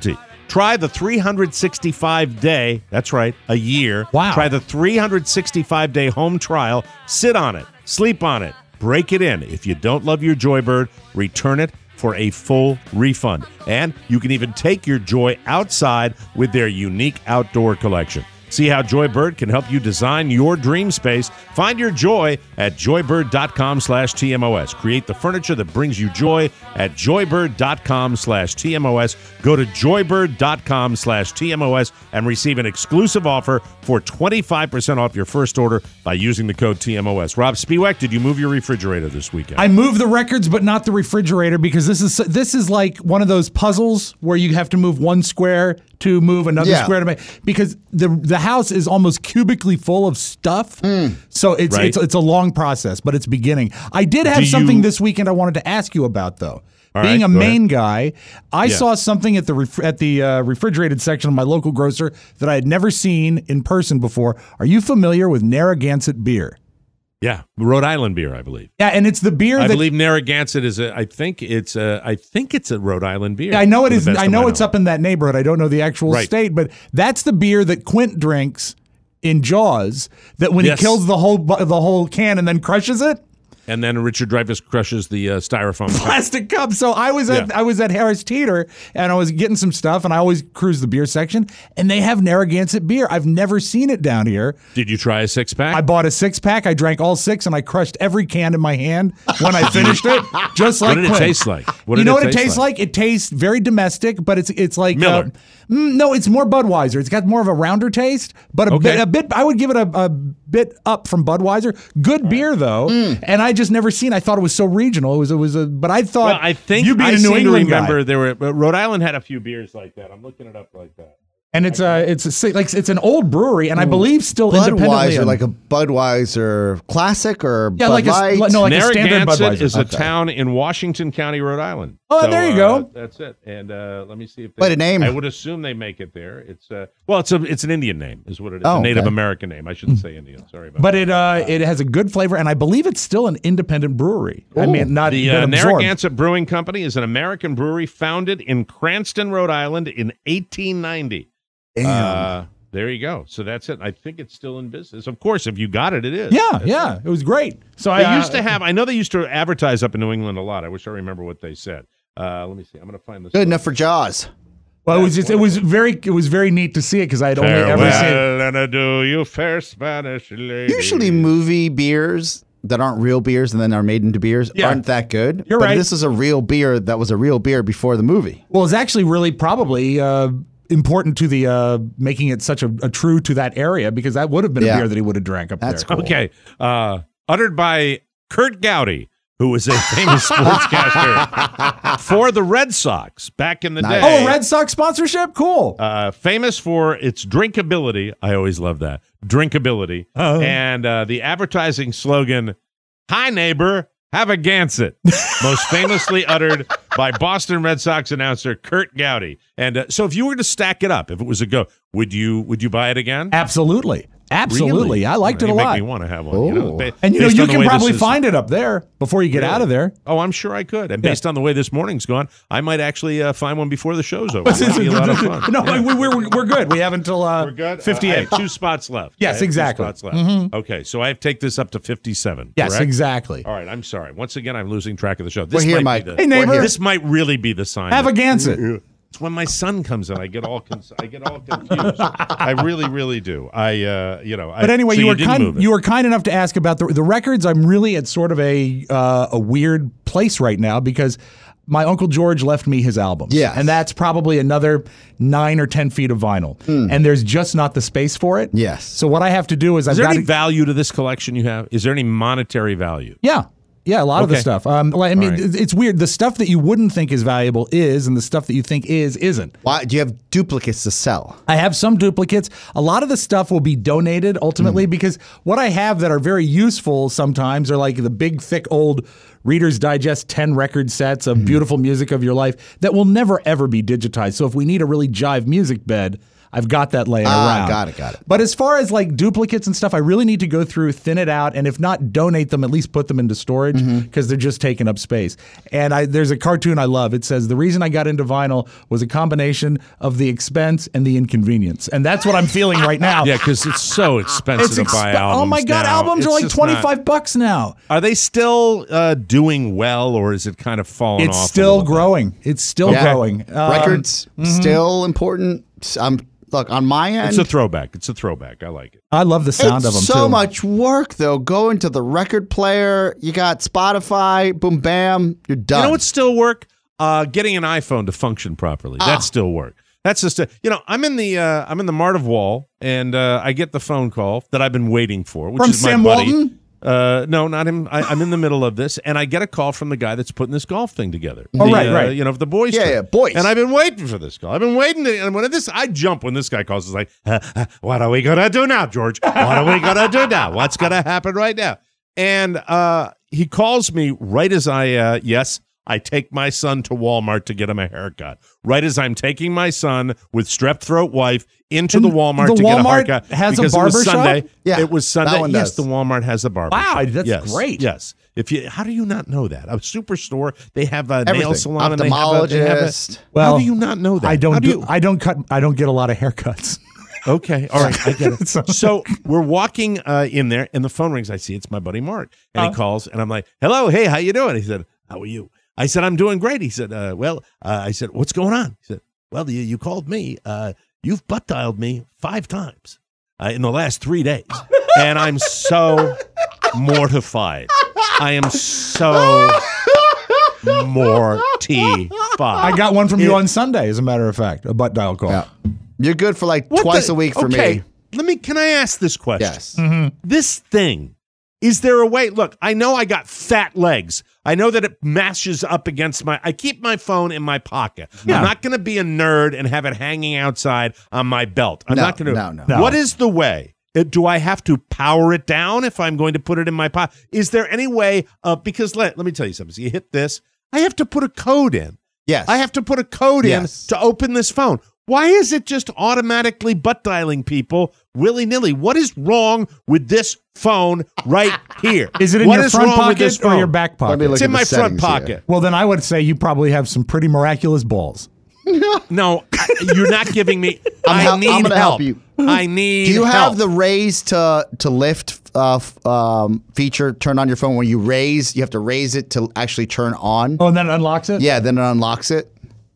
Speaker 2: Try the three hundred sixty-five day, that's right, a year.
Speaker 4: Wow.
Speaker 2: Try the three hundred sixty-five day home trial. Sit on it, sleep on it, break it in. If you don't love your Joybird, return it for a full refund. And you can even take your Joy outside with their unique outdoor collection. See how Joybird can help you design your dream space. Find your joy at joybird.com slash TMOS. Create the furniture that brings you joy at joybird.com slash TMOS. Go to joybird.com slash TMOS and receive an exclusive offer for twenty-five percent off your first order by using the code T M O S. Rob Spiewak, did you move your refrigerator this weekend?
Speaker 4: I moved the records, but not the refrigerator, because this is this is like one of those puzzles where you have to move one square to move another
Speaker 3: Yeah.
Speaker 4: square to make, because the the house is almost cubically full of stuff. So it's,
Speaker 2: Right.
Speaker 4: it's it's a long process, but it's beginning. I did have
Speaker 2: Do
Speaker 4: something
Speaker 2: you-
Speaker 4: this weekend I wanted to ask you about, though.
Speaker 2: All
Speaker 4: Being
Speaker 2: right,
Speaker 4: a
Speaker 2: go
Speaker 4: Maine guy, I
Speaker 2: Yeah.
Speaker 4: saw something at the ref- at the uh, refrigerated section of my local grocer that I had never seen in person before. Are you familiar with Narragansett beer?
Speaker 2: Yeah, Rhode Island beer, I believe.
Speaker 4: Yeah, and it's the beer
Speaker 2: I
Speaker 4: that
Speaker 2: believe Narragansett is a. I think it's a. I think it's a Rhode Island beer.
Speaker 4: I know it
Speaker 2: to the
Speaker 4: is.
Speaker 2: best
Speaker 4: I
Speaker 2: of my
Speaker 4: know it's
Speaker 2: knowledge.
Speaker 4: up in that neighborhood. I don't know the actual
Speaker 2: Right.
Speaker 4: state, but that's the beer that Quint drinks in Jaws. That when
Speaker 2: Yes.
Speaker 4: he kills the whole bu- the whole can and then crushes it.
Speaker 2: And then Richard Dreyfuss crushes the uh, styrofoam cup.
Speaker 4: Plastic cup. So I was at
Speaker 2: Yeah.
Speaker 4: I was at Harris Teeter and I was getting some stuff, and I always cruise the beer section, and they have Narragansett beer. I've never seen it down here.
Speaker 2: Did you try a six pack?
Speaker 4: I bought a six pack. I drank all six, and I crushed every can in my hand when I finished it. Just like
Speaker 2: What did it
Speaker 4: Quint.
Speaker 2: taste like? What
Speaker 4: you
Speaker 2: did
Speaker 4: know
Speaker 2: it
Speaker 4: what it
Speaker 2: taste
Speaker 4: tastes
Speaker 2: like?
Speaker 4: like? It tastes very domestic, but it's it's like
Speaker 2: Miller.
Speaker 4: Uh, mm, no, it's more Budweiser. It's got more of a rounder taste, but a
Speaker 2: Okay.
Speaker 4: bit a bit. I would give it a, a bit up from Budweiser. Good beer though,
Speaker 2: Mm.
Speaker 4: and I just never seen. I thought it was so regional. It was it was a. But I thought
Speaker 2: Well, I think
Speaker 4: you being
Speaker 2: I
Speaker 4: a New
Speaker 2: seem to
Speaker 4: England guy.
Speaker 2: remember there were but Rhode Island had a few beers like that. I'm looking it up like that.
Speaker 4: And it's a it's a si- like it's an old brewery, and I believe still independently.
Speaker 3: Budweiser,
Speaker 4: owned.
Speaker 3: like a Budweiser classic or
Speaker 4: Yeah,
Speaker 3: Bud
Speaker 4: like a s-
Speaker 3: Light?
Speaker 4: like- no, like a standard
Speaker 2: Narragansett
Speaker 4: Budweiser.
Speaker 2: is a
Speaker 3: Okay.
Speaker 2: town in Washington County, Rhode Island.
Speaker 4: Oh,
Speaker 2: So,
Speaker 4: there you
Speaker 2: uh,
Speaker 4: go.
Speaker 2: That's it. And uh, let me see if they,
Speaker 3: Wait, a name.
Speaker 2: I would assume they make it there. It's uh, well, it's a it's an Indian name, is what it is.
Speaker 3: Oh,
Speaker 2: a Native
Speaker 3: okay.
Speaker 2: American name. I shouldn't say Indian. Sorry about
Speaker 4: But
Speaker 2: that.
Speaker 4: it uh, it has a good flavor, and I believe it's still an independent brewery. I mean, not
Speaker 2: The
Speaker 4: been
Speaker 2: uh,
Speaker 4: absorbed.
Speaker 2: Narragansett Brewing Company is an American brewery founded in Cranston, Rhode Island in eighteen ninety.
Speaker 3: Damn.
Speaker 2: Uh, there you go. So that's it. I think it's still in business. Of course, if you got it, it is.
Speaker 4: Yeah,
Speaker 2: That's
Speaker 4: yeah, it was great. So
Speaker 2: They
Speaker 4: I
Speaker 2: used
Speaker 4: uh,
Speaker 2: to have, I know they used to advertise up in New England a lot. I wish I remember what they said. Uh, let me see. I'm going to find this.
Speaker 3: Good enough for Jaws.
Speaker 4: Well, it was just, it was very it was very neat to see it because I had only ever seen.
Speaker 2: Farewell and adieu, you fair Spanish lady.
Speaker 3: Usually movie beers that aren't real beers and then are made into beers
Speaker 4: Yeah.
Speaker 3: aren't that good.
Speaker 4: You're
Speaker 3: but
Speaker 4: right.
Speaker 3: this is a real beer that was a real beer before the movie.
Speaker 4: Well, it's actually really probably uh, important to the uh, making it such a, a true to that area because that would have been
Speaker 3: Yeah.
Speaker 4: a beer that he would have drank up
Speaker 3: That's
Speaker 4: there.
Speaker 3: cool.
Speaker 2: Okay. Uh, uttered by Kurt Gowdy, who was a famous sportscaster for the Red Sox back in the
Speaker 3: Nice.
Speaker 2: day.
Speaker 4: Oh, a Red Sox sponsorship? Cool.
Speaker 2: Uh, famous for its drinkability. I always love that. Drinkability.
Speaker 4: Oh.
Speaker 2: And uh, the advertising slogan, "Hi, neighbor, have a Gansett." Most famously uttered by Boston Red Sox announcer Kurt Gowdy. And uh, so if you were to stack it up, if it was a go, would you would you buy it again?
Speaker 4: Absolutely. Absolutely.
Speaker 2: Really?
Speaker 4: I liked
Speaker 2: Oh,
Speaker 4: it a
Speaker 2: you
Speaker 4: lot.
Speaker 2: Make me want to have one. You know,
Speaker 3: Oh.
Speaker 2: ba-
Speaker 4: And you know,
Speaker 2: based
Speaker 4: you
Speaker 2: on the
Speaker 4: can
Speaker 2: way
Speaker 4: probably
Speaker 2: this is-
Speaker 4: find it up there before you get
Speaker 2: Really?
Speaker 4: out of there.
Speaker 2: Oh, I'm sure I could. And based on the way this morning's gone, I might actually uh, find one before the show's over. It might be a lot of fun.
Speaker 4: No,
Speaker 2: Yeah.
Speaker 4: we, we're, we're good. We have until uh,
Speaker 2: We're good.
Speaker 4: fifty-eight.
Speaker 2: Uh, I have two spots left.
Speaker 4: Yes,
Speaker 2: I have two
Speaker 4: exactly.
Speaker 2: spots left.
Speaker 4: Mhm.
Speaker 2: Okay, so I have to take this up to fifty-seven.
Speaker 4: Yes,
Speaker 2: correct?
Speaker 4: exactly.
Speaker 2: All right, I'm sorry. Once again, I'm losing track of the show. This
Speaker 3: We're here,
Speaker 2: might
Speaker 3: Mike.
Speaker 2: Be the,
Speaker 4: Hey, neighbor.
Speaker 2: This might really be the sign.
Speaker 4: Have a Gansett.
Speaker 2: It's when my son comes in, I get all cons- I get all confused. I really, really do. I, uh, you know. I,
Speaker 4: But anyway,
Speaker 2: so
Speaker 4: you were
Speaker 2: didn't
Speaker 4: kind
Speaker 2: move it.
Speaker 4: you were kind enough to ask about the the records. I'm really at sort of a uh, a weird place right now because my Uncle George left me his albums.
Speaker 3: Yes.
Speaker 4: And that's probably another nine or ten feet of vinyl. And there's just not the space for it.
Speaker 3: Yes.
Speaker 4: So what I have to do is,
Speaker 2: Is
Speaker 4: I've
Speaker 2: there
Speaker 4: got
Speaker 2: any
Speaker 4: to,
Speaker 2: value to this collection you have? Is there any monetary value?
Speaker 4: yeah. Yeah, a lot of the
Speaker 2: Okay.
Speaker 4: stuff. Um, like, I mean,
Speaker 2: All right.
Speaker 4: it's weird. The stuff that you wouldn't think is valuable is, and the stuff that you think is, isn't.
Speaker 3: Why do you have duplicates to sell?
Speaker 4: I have some duplicates. A lot of the stuff will be donated ultimately because what I have that are very useful sometimes are like the big, thick, old Reader's Digest ten record sets of beautiful music of your life that will never, ever be digitized. So if we need a really jive music bed, I've got that laying
Speaker 3: Ah,
Speaker 4: around.
Speaker 3: got it, got it.
Speaker 4: But as far as like duplicates and stuff, I really need to go through, thin it out, and if not donate them, at least put them into storage because
Speaker 3: Mm-hmm.
Speaker 4: they're just taking up space. And I there's a cartoon I love. It says the reason I got into vinyl was a combination of the expense and the inconvenience, and that's what I'm feeling right now.
Speaker 2: Yeah, because it's so expensive
Speaker 4: It's
Speaker 2: to
Speaker 4: exp-
Speaker 2: buy albums.
Speaker 4: oh my god,
Speaker 2: now.
Speaker 4: albums
Speaker 2: It's
Speaker 4: are like
Speaker 2: just
Speaker 4: twenty-five
Speaker 2: not-
Speaker 4: bucks now.
Speaker 2: Are they still uh, doing well, or is it kind of falling
Speaker 4: It's
Speaker 2: off? a
Speaker 4: still
Speaker 2: little bit?
Speaker 4: growing. It's still
Speaker 3: Yeah.
Speaker 4: growing. Um,
Speaker 3: Records still important. Um, look, on my end,
Speaker 2: It's a throwback. It's a throwback. I like it.
Speaker 4: I love the sound
Speaker 3: it's
Speaker 4: of them
Speaker 3: so
Speaker 4: too.
Speaker 3: much work though. Going to the record player, you got Spotify, boom, bam, you're done.
Speaker 2: You know what still work? Uh, getting an iPhone to function properly.
Speaker 3: Ah.
Speaker 2: That still work. That's just a, you know, I'm in the uh, I'm in the Mart of Wall, and uh, I get the phone call that I've been waiting for, which
Speaker 3: From
Speaker 2: is
Speaker 3: Sam
Speaker 2: my buddy.
Speaker 3: Walton?
Speaker 2: Uh, no, not him. I, I'm in the middle of this, and I get a call from the guy that's putting this golf thing together.
Speaker 4: Oh,
Speaker 2: The,
Speaker 4: right,
Speaker 2: uh,
Speaker 4: right.
Speaker 2: You know, the boys.
Speaker 3: Yeah,
Speaker 2: trip.
Speaker 3: yeah, boys.
Speaker 2: And I've been waiting for this call. I've been waiting, to, and when this, I jump when this guy calls. It's like, uh, uh, what are we gonna do now, George? What are we gonna do now? What's gonna happen right now? And uh, he calls me right as I uh, yes. I take my son to Walmart to get him a haircut. Right as I'm taking my son with strep throat wife into
Speaker 4: And
Speaker 2: the Walmart
Speaker 4: the
Speaker 2: to get a
Speaker 4: Walmart
Speaker 2: haircut.
Speaker 4: has a
Speaker 2: because
Speaker 4: barber
Speaker 2: it was
Speaker 4: shop?
Speaker 2: Sunday.
Speaker 3: Yeah,
Speaker 2: it was Sunday.
Speaker 3: that one
Speaker 2: Yes,
Speaker 3: does.
Speaker 2: the Walmart has a barber
Speaker 4: Wow,
Speaker 2: shop.
Speaker 4: that's
Speaker 2: Yes,
Speaker 4: great.
Speaker 2: Yes. If you, how do you not know that? A superstore, they have a
Speaker 3: Everything.
Speaker 2: nail salon, and they have a, they have a
Speaker 3: Ophthalmologist.
Speaker 4: Well,
Speaker 2: how do you not know that?
Speaker 4: I
Speaker 2: How
Speaker 4: don't
Speaker 2: do
Speaker 4: do.
Speaker 2: you-
Speaker 4: I don't cut. I don't get a lot of haircuts.
Speaker 2: Okay, all right, I get it.
Speaker 4: So-
Speaker 2: So we're walking uh, in there, and the phone rings. I see it's my buddy Mark, and
Speaker 4: Uh.
Speaker 2: he calls, and I'm like, "Hello, hey, how you doing?" He said, "How are you?" I said, "I'm doing great." He said, uh, "Well," uh, I said, "What's going on?" He said, "Well, you, you called me. Uh, you've butt dialed me five times uh, in the last three days, and I'm so mortified. I am so mortified."
Speaker 4: I got one from you
Speaker 2: It-
Speaker 4: on Sunday, as a matter of fact, a butt dial call.
Speaker 3: Yeah. You're good for like
Speaker 2: What
Speaker 3: twice
Speaker 2: the-
Speaker 3: a week for
Speaker 2: okay,
Speaker 3: me.
Speaker 2: Let me. Can I ask this question?
Speaker 3: Yes.
Speaker 2: This thing, is there a way? Look, I know I got fat legs. I know that it mashes up against my. I keep my phone in my pocket.
Speaker 4: Yeah.
Speaker 2: I'm not going to be a nerd and have it hanging outside on my belt. I'm
Speaker 3: No,
Speaker 2: not going to.
Speaker 3: no, no.
Speaker 4: No.
Speaker 2: What is the way? Uh, Do I have to power it down if I'm going to put it in my pocket? Is there any way? Uh, because let, let me tell you something. So you hit this. I have to put a code in.
Speaker 3: Yes.
Speaker 2: I have to put a code
Speaker 3: Yes.
Speaker 2: in to open this phone. Why is it just automatically butt dialing people willy nilly? What is wrong with this phone right here?
Speaker 4: Is it in
Speaker 2: What
Speaker 4: your
Speaker 2: is
Speaker 4: front
Speaker 2: wrong with
Speaker 4: pocket
Speaker 2: this
Speaker 4: or
Speaker 2: phone?
Speaker 4: your back
Speaker 3: Let
Speaker 4: pocket?
Speaker 3: me look
Speaker 2: It's
Speaker 3: at
Speaker 2: in
Speaker 3: the
Speaker 2: my front
Speaker 3: settings here.
Speaker 2: pocket.
Speaker 4: Well, then I would say you probably have some pretty miraculous balls.
Speaker 2: No, I, you're not giving me.
Speaker 3: I'm
Speaker 2: I
Speaker 3: hel- I'm
Speaker 2: need
Speaker 3: gonna
Speaker 2: help.
Speaker 3: help you.
Speaker 2: I need.
Speaker 3: Do you have
Speaker 2: help.
Speaker 3: the raise to to lift uh, f- um, feature turned on your phone? When you raise, you have to raise it to actually turn on.
Speaker 4: Oh, and then it unlocks it?
Speaker 3: Yeah, then it unlocks it.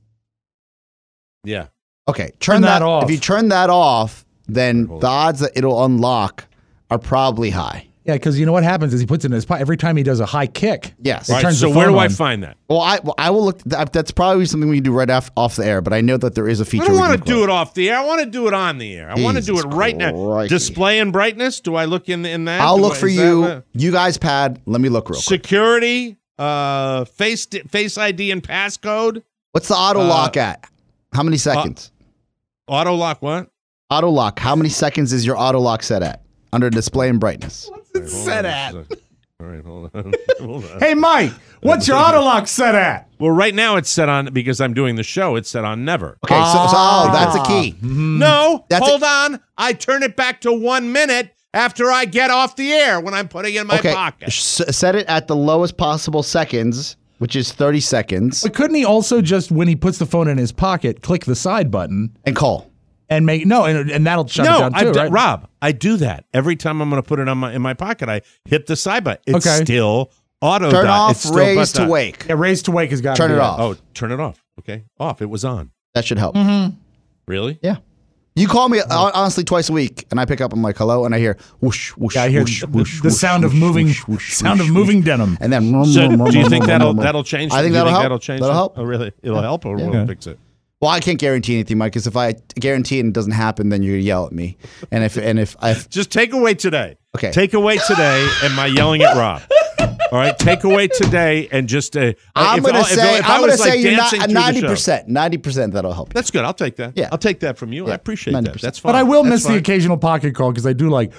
Speaker 2: Yeah.
Speaker 3: Okay, turn,
Speaker 4: Turn
Speaker 3: that,
Speaker 4: that off.
Speaker 3: If you turn that off, then the odds that it'll unlock are probably high.
Speaker 4: Yeah, because you know what happens is he puts it in his pocket. Every time he does a high kick,
Speaker 3: Yes.
Speaker 4: it
Speaker 2: All right,
Speaker 4: turns
Speaker 2: so
Speaker 4: the
Speaker 2: where
Speaker 4: phone
Speaker 2: do I
Speaker 4: on.
Speaker 2: find that?
Speaker 3: Well, I well, I will look. That, that's probably something we can do right off off the air. But I know that there is a feature.
Speaker 2: I don't
Speaker 3: we
Speaker 2: want
Speaker 3: can
Speaker 2: to do it off the air. I want to do it on the air. I want to do it
Speaker 3: Jesus
Speaker 2: right now.
Speaker 3: Crikey.
Speaker 2: Display and brightness. Do I look in in that?
Speaker 3: I'll
Speaker 2: Do
Speaker 3: look
Speaker 2: I-
Speaker 3: for
Speaker 2: is that
Speaker 3: you.
Speaker 2: what-
Speaker 3: You guys, pad. Let me look real quick.
Speaker 2: Security, uh, face face I D and passcode.
Speaker 3: What's the auto
Speaker 2: uh,
Speaker 3: lock at? How many seconds?
Speaker 2: Auto lock. What?
Speaker 3: auto lock. How many seconds is your auto lock set at under display and brightness?
Speaker 4: What's it set at?
Speaker 2: All right, hold on. Hold on.
Speaker 4: Hey, Mike, what's your auto lock set at?
Speaker 2: Well, right now it's set on because I'm doing the show. It's set on never.
Speaker 3: Okay, so, so oh, that's a key.
Speaker 2: No,
Speaker 3: That's
Speaker 2: hold on. I turn it back to one minute after I get off the air when I'm putting it in my
Speaker 3: Okay,
Speaker 2: pocket.
Speaker 3: S- set it at the lowest possible seconds, which is thirty seconds,
Speaker 4: But couldn't he also just, when he puts the phone in his pocket, click the side button
Speaker 3: and call?
Speaker 4: and make no, and, and that'll shut
Speaker 2: no,
Speaker 4: it down too,
Speaker 2: I've done-
Speaker 4: right?
Speaker 2: Rob, I do that every time I'm going to put it on my in my pocket. I hit the side button. It's
Speaker 4: Okay.
Speaker 2: still auto.
Speaker 3: Turn
Speaker 2: dot.
Speaker 3: off,
Speaker 2: It's still
Speaker 3: raise
Speaker 2: butt
Speaker 3: to
Speaker 2: dot.
Speaker 3: wake.
Speaker 4: Yeah, raise to wake has got to
Speaker 3: Turn
Speaker 4: be
Speaker 3: it
Speaker 4: it.
Speaker 3: off.
Speaker 2: Oh, turn it off. Okay, off. It was on.
Speaker 3: That should help.
Speaker 2: Really?
Speaker 3: Yeah. You call me uh, honestly twice a week, and I pick up. I'm like, "Hello," and I hear whoosh, whoosh,
Speaker 4: Yeah, I hear
Speaker 3: whoosh,
Speaker 4: the,
Speaker 3: whoosh,
Speaker 4: the
Speaker 3: whoosh,
Speaker 4: sound of
Speaker 3: whoosh,
Speaker 4: moving,
Speaker 3: whoosh, whoosh,
Speaker 4: sound
Speaker 3: whoosh,
Speaker 4: of moving
Speaker 3: whoosh.
Speaker 4: denim.
Speaker 3: and then.
Speaker 2: So, do you think that'll that'll change?
Speaker 3: I think
Speaker 2: do you
Speaker 3: that'll
Speaker 2: think
Speaker 3: help.
Speaker 2: That'll change.
Speaker 3: That'll
Speaker 2: it?
Speaker 3: help.
Speaker 2: Oh, really? It'll help, or we'll
Speaker 4: Yeah.
Speaker 2: fix it.
Speaker 3: Well, I can't guarantee anything, Mike, because if I guarantee it and it doesn't happen, then you're gonna yell at me. And if and if I
Speaker 2: Just take away today.
Speaker 3: Okay.
Speaker 2: Take away today and my yelling at Rob. All right. Take away today and just. Uh,
Speaker 3: I'm
Speaker 2: if-
Speaker 3: gonna
Speaker 2: if-
Speaker 3: say
Speaker 2: if
Speaker 3: I'm
Speaker 2: I
Speaker 3: gonna
Speaker 2: was, like,
Speaker 3: say you're not
Speaker 2: dancing
Speaker 3: a
Speaker 2: through the
Speaker 3: ninety
Speaker 2: show.
Speaker 3: percent. Ninety percent that'll help.
Speaker 2: That's good. I'll take that.
Speaker 3: Yeah.
Speaker 2: I'll take that from you.
Speaker 3: Yeah.
Speaker 2: I appreciate
Speaker 3: ninety
Speaker 2: that.
Speaker 3: percent.
Speaker 2: That's fine.
Speaker 4: But I will
Speaker 2: That's
Speaker 4: miss the
Speaker 2: fine.
Speaker 4: occasional pocket call because I do like.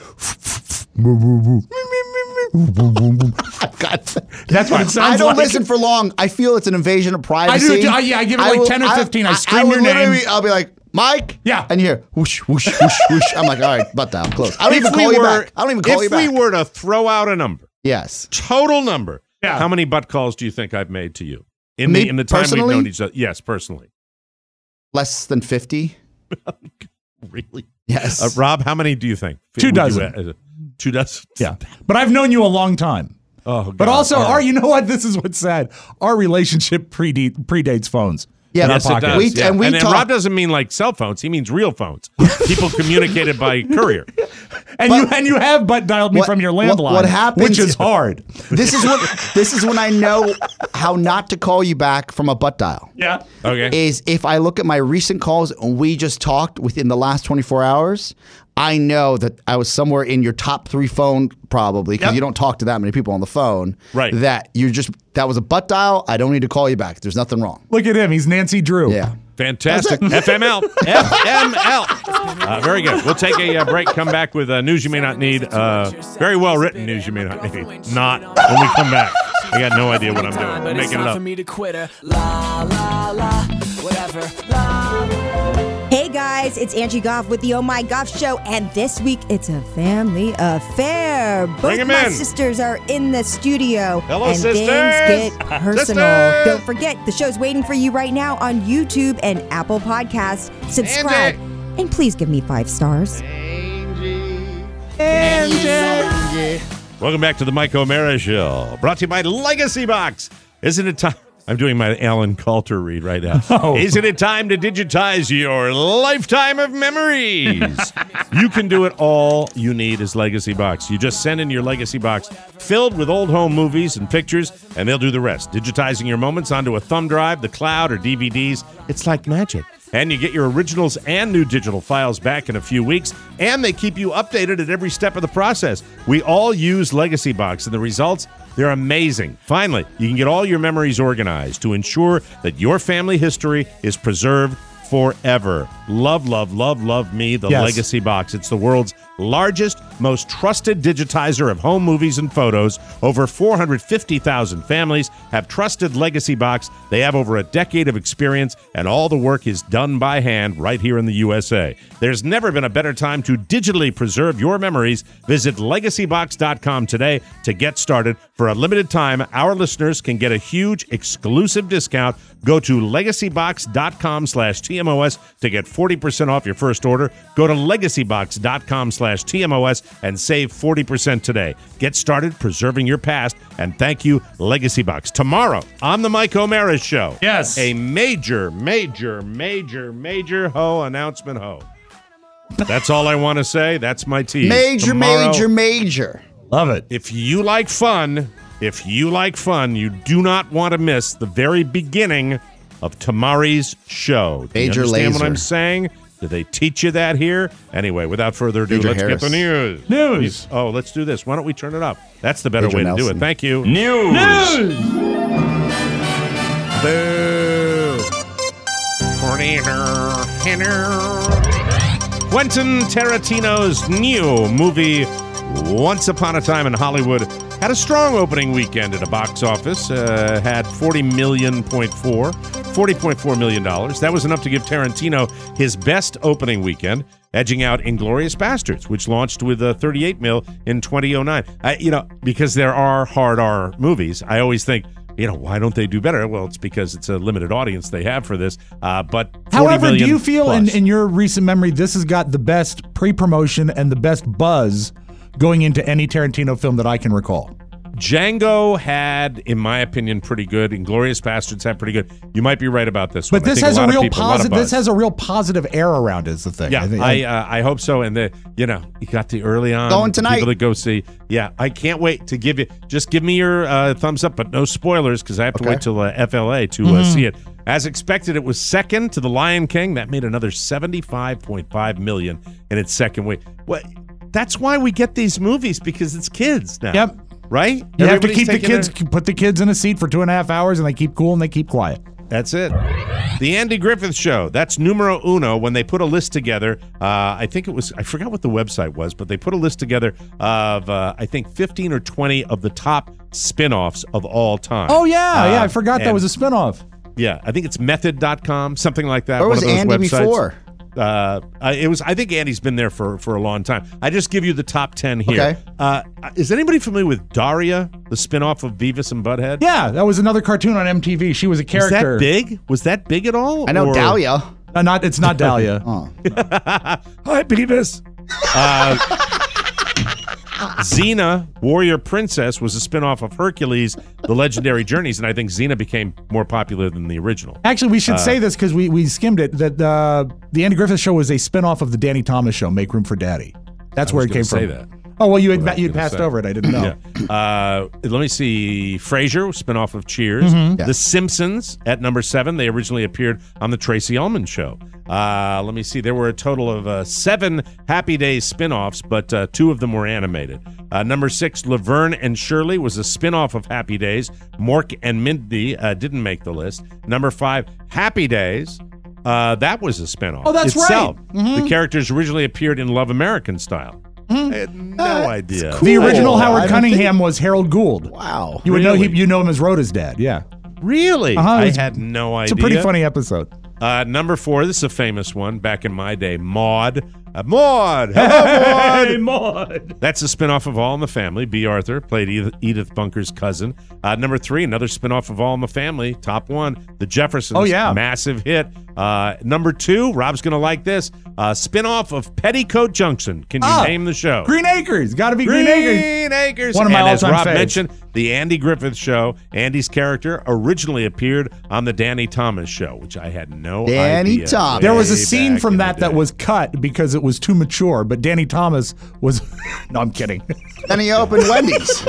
Speaker 3: God.
Speaker 4: That's what it sounds
Speaker 3: I don't
Speaker 4: like.
Speaker 3: listen for long. I feel it's an invasion of
Speaker 4: I
Speaker 3: privacy.
Speaker 4: do. I, yeah, I give it like
Speaker 3: will-
Speaker 4: ten or fifteen. I, scream
Speaker 3: will
Speaker 4: your name.
Speaker 3: literally- I'll be like, Mike?
Speaker 4: Yeah.
Speaker 3: And you hear whoosh, whoosh, whoosh, whoosh. I'm like, all right, butt dial, close. I don't
Speaker 2: If
Speaker 3: even
Speaker 2: we
Speaker 3: call you
Speaker 2: were-
Speaker 3: back. I don't even call
Speaker 2: if
Speaker 3: you back.
Speaker 2: we were to throw out a number,
Speaker 3: yes.
Speaker 2: total number,
Speaker 4: Yeah.
Speaker 2: how many butt calls do you think I've made to you? In
Speaker 3: Me
Speaker 2: the in the time
Speaker 3: personally?
Speaker 2: we've known each other? Yes, personally.
Speaker 3: Less than fifty?
Speaker 2: Really?
Speaker 3: Yes.
Speaker 2: Uh, Rob, how many do you think?
Speaker 4: Two
Speaker 2: Would you,
Speaker 4: dozen.
Speaker 2: uh, two dozen?
Speaker 4: Yeah. But I've known you a long time.
Speaker 2: Oh, God.
Speaker 4: But also,
Speaker 2: All
Speaker 4: our,
Speaker 2: right.
Speaker 4: you know what? This is what's sad. Our relationship predate, predates phones.
Speaker 3: Yeah,
Speaker 4: in our
Speaker 2: Yes, it
Speaker 4: pocket.
Speaker 2: does.
Speaker 3: We-
Speaker 2: yeah.
Speaker 3: and we
Speaker 2: and then
Speaker 3: talk-
Speaker 2: Rob doesn't mean like cell phones. He means real phones. People communicated by courier.
Speaker 4: And
Speaker 3: But-
Speaker 4: you and you have butt dialed me
Speaker 3: What-
Speaker 4: from your
Speaker 3: what-
Speaker 4: landline,
Speaker 3: what happens-
Speaker 4: which is hard.
Speaker 3: This is what this is when I know how not to call you back from a butt dial.
Speaker 4: Yeah.
Speaker 2: Okay.
Speaker 3: Is if I look at my recent calls and we just talked within the last twenty-four hours, I know that I was somewhere in your top three phone probably because
Speaker 4: Yep.
Speaker 3: you don't talk to that many people on the phone.
Speaker 2: Right.
Speaker 3: That you're just that was a butt dial. I don't need to call you back. There's nothing wrong.
Speaker 4: Look at him. He's Nancy Drew.
Speaker 3: Yeah.
Speaker 2: Fantastic. F M L. F M L. Uh, very good. We'll take a uh, break, come back with uh, news you may not need. Uh, very well written news you may not need. Not when we come back. I got no idea what I'm doing. I'm making it up.
Speaker 11: for me to quit her. La la la, whatever. La.
Speaker 16: Hey guys, it's Angie Goff with the Oh My Goff Show, and this week it's a family affair. Both
Speaker 2: Bring 'em
Speaker 16: my
Speaker 2: in.
Speaker 16: sisters are in the studio,
Speaker 2: Hello,
Speaker 16: and
Speaker 2: sisters.
Speaker 16: things get personal.
Speaker 2: Sisters.
Speaker 16: Don't forget, the show's waiting for you right now on YouTube and Apple Podcasts. Subscribe, and please give me five stars.
Speaker 2: Welcome back to the Mike O'Mara Show, brought to you by Legacy Box. Isn't it time? I'm doing my Alan Coulter read right now.
Speaker 4: Oh.
Speaker 2: Isn't it time to digitize your lifetime of memories? You can do it. All you need is Legacy Box. You just send in your Legacy Box filled with old home movies and pictures, and they'll do the rest. Digitizing your moments onto a thumb drive, the cloud, or D V Ds. It's like magic. And you get your originals and new digital files back in a few weeks, and they keep you updated at every step of the process. We all use Legacy Box, and the results, they're amazing. Finally, you can get all your memories organized to ensure that your family history is preserved forever. Love, love, love, love me, the
Speaker 4: Yes.
Speaker 2: Legacy Box. It's the world's largest, most trusted digitizer of home movies and photos. Over four hundred fifty thousand families have trusted Legacy Box. They have over a decade of experience, and all the work is done by hand right here in the U S A. There's never been a better time to digitally preserve your memories. Visit legacy box dot com today to get started. For a limited time, our listeners can get a huge exclusive discount. Go to legacy box dot com slash T M O S to get forty percent off your first order. Go to legacy box dot com slash T M O S and save forty percent today. Get started preserving your past, and thank you, Legacy Box. Tomorrow on the Mike O'Mara Show,
Speaker 4: Yes.
Speaker 2: a major, major, major, major ho announcement ho. That's all I want to say. That's my tease.
Speaker 3: Major,
Speaker 2: Tomorrow,
Speaker 3: major, major.
Speaker 4: Love it.
Speaker 2: If you like fun, if you like fun, you do not want to miss the very beginning of Tamari's show. Do you
Speaker 3: Major
Speaker 2: understand what
Speaker 3: laser.
Speaker 2: I'm saying? Did they teach you that here? Anyway, without further ado,
Speaker 3: Major
Speaker 2: let's
Speaker 3: Harris.
Speaker 2: get the news.
Speaker 4: News.
Speaker 2: Oh, let's do this. Why don't we turn it up? That's the better
Speaker 3: Major
Speaker 2: way to do
Speaker 3: Nelson.
Speaker 2: it. Thank you.
Speaker 8: News.
Speaker 4: News.
Speaker 2: Boo. Quentin Tarantino's new movie, Once Upon a Time in Hollywood, had a strong opening weekend at a box office. Uh, had forty million point four, forty point four million dollars. That was enough to give Tarantino his best opening weekend, edging out Inglourious Bastards, which launched with uh, thirty-eight mil in twenty oh nine. I, you know, because there are hard R movies, I always think, you know, why don't they do better? Well, it's because it's a limited audience they have for this. Uh, but forty
Speaker 4: However, do
Speaker 2: million
Speaker 4: you feel in,
Speaker 2: plus.
Speaker 4: in your recent memory this has got the best pre-promotion and the best buzz going into any Tarantino film that I can recall?
Speaker 2: Django had, in my opinion, pretty good. Inglourious Bastards had pretty good. You might be right about this one.
Speaker 4: But this
Speaker 2: I think
Speaker 4: has a,
Speaker 2: lot of
Speaker 4: real
Speaker 2: people- lot of
Speaker 4: positive. This
Speaker 2: buzz.
Speaker 4: has a real positive air around it. Is the thing.
Speaker 2: Yeah,
Speaker 4: I, think,
Speaker 2: I uh, I hope so. And the you know you got the early on
Speaker 3: Going tonight.
Speaker 2: people to go see. Yeah, I can't wait to give you. Just give me your uh, thumbs up, but no spoilers because I have to
Speaker 3: Okay.
Speaker 2: wait till uh, F L A to uh,
Speaker 4: Mm-hmm.
Speaker 2: see it. As expected, it was second to The Lion King. That made another seventy-five point five million in its second week. What? That's why we get these movies because it's kids now.
Speaker 4: Yep.
Speaker 2: Right?
Speaker 4: You have to
Speaker 2: Everybody's
Speaker 4: keep the
Speaker 2: taking
Speaker 4: kids,
Speaker 2: their-
Speaker 4: put the kids in a seat for two and a half hours, and they keep cool and they keep quiet.
Speaker 2: That's it. The Andy Griffith Show. That's numero uno. When they put a list together, uh, I think it was, I forgot what the website was, but they put a list together of, uh, I think, fifteen or twenty of the top spin-offs of all time.
Speaker 4: Oh yeah,
Speaker 2: Uh,
Speaker 4: yeah. I forgot that
Speaker 2: and-
Speaker 4: was a spinoff.
Speaker 2: Yeah, I think it's method dot com, something like that.
Speaker 3: Where
Speaker 2: one
Speaker 3: was
Speaker 2: of those
Speaker 3: Andy
Speaker 2: websites.
Speaker 3: before?
Speaker 2: Uh, uh, it was. I think Andy's been there for, for a long time. I just give you the top ten here.
Speaker 3: Okay.
Speaker 2: Uh, is anybody familiar with Daria, the spinoff of Beavis and Butthead?
Speaker 4: Yeah, that was another cartoon on M T V. She was a character.
Speaker 2: Was that big? Was that big at all?
Speaker 3: I know
Speaker 2: or-
Speaker 3: Dahlia.
Speaker 4: Uh, not. It's not Dahlia.
Speaker 3: Oh.
Speaker 2: Hi, Beavis. Uh, Xena, Warrior Princess, was a spinoff of Hercules, The Legendary Journeys, and I think Xena became more popular than the original.
Speaker 4: Actually, we should
Speaker 2: Uh,
Speaker 4: say this because we, we skimmed it, that uh, the Andy Griffith Show was a spinoff of the Danny Thomas Show, Make Room for Daddy. That's
Speaker 2: I
Speaker 4: where
Speaker 2: was
Speaker 4: it came
Speaker 2: gonna
Speaker 4: from.
Speaker 2: say that.
Speaker 4: Oh, well, you had,
Speaker 2: What I was
Speaker 4: you had
Speaker 2: gonna
Speaker 4: passed
Speaker 2: say.
Speaker 4: over it. I didn't know.
Speaker 2: Yeah. Uh, let me see. Frasier, spinoff of Cheers.
Speaker 4: Mhm.
Speaker 3: Yeah.
Speaker 2: The Simpsons at number seven. They originally appeared on the Tracy Ullman Show. Uh, let me see. There were a total of uh, seven Happy Days spinoffs, but uh, two of them were animated. Uh, number six, Laverne and Shirley was a spinoff of Happy Days. Mork and Mindy uh, didn't make the list. Number five, Happy Days. Uh, that was a spinoff.
Speaker 4: Oh, that's right.
Speaker 2: itself.
Speaker 4: Mhm.
Speaker 2: The characters originally appeared in Love American Style. I had no
Speaker 3: Uh,
Speaker 2: idea.
Speaker 4: The original
Speaker 3: Cool. I
Speaker 4: Howard
Speaker 3: don't
Speaker 4: Cunningham was Harold Gould.
Speaker 3: Wow.
Speaker 4: You would know
Speaker 2: Really?
Speaker 4: he, you know him as Rhoda's dad. Yeah,
Speaker 2: Really?
Speaker 4: Uh-huh,
Speaker 2: I
Speaker 4: it's-
Speaker 2: had no idea.
Speaker 4: it's a pretty funny episode.
Speaker 2: Uh, number four, this is a famous one back in my day, Maude. Uh, Maude! Hello, Maude!
Speaker 4: Maud.
Speaker 2: That's a spinoff of All in the Family. B. Arthur played Edith, Edith Bunker's cousin. Uh, number three, another spinoff of All in the Family, top one, The Jeffersons.
Speaker 4: Oh, yeah.
Speaker 2: Massive hit. Uh, number two, Rob's going to like this, uh, spinoff of Petticoat Junction. Can you
Speaker 4: Oh,
Speaker 2: name the show?
Speaker 4: Green Acres. Got to be Green,
Speaker 2: Green
Speaker 4: Acres.
Speaker 2: Acres.
Speaker 4: One of my
Speaker 2: and as
Speaker 4: all-time
Speaker 2: Rob
Speaker 4: faves.
Speaker 2: mentioned, the Andy Griffith Show. Andy's character originally appeared on the Danny Thomas Show, which I had no
Speaker 3: Danny
Speaker 2: idea.
Speaker 3: Thomas.
Speaker 4: There was a
Speaker 2: way
Speaker 4: scene
Speaker 2: back
Speaker 4: from
Speaker 2: in
Speaker 4: that
Speaker 2: the
Speaker 4: that
Speaker 2: day.
Speaker 4: was cut because it was too mature, but Danny Thomas was. No, I'm kidding.
Speaker 3: Then he opened Wendy's.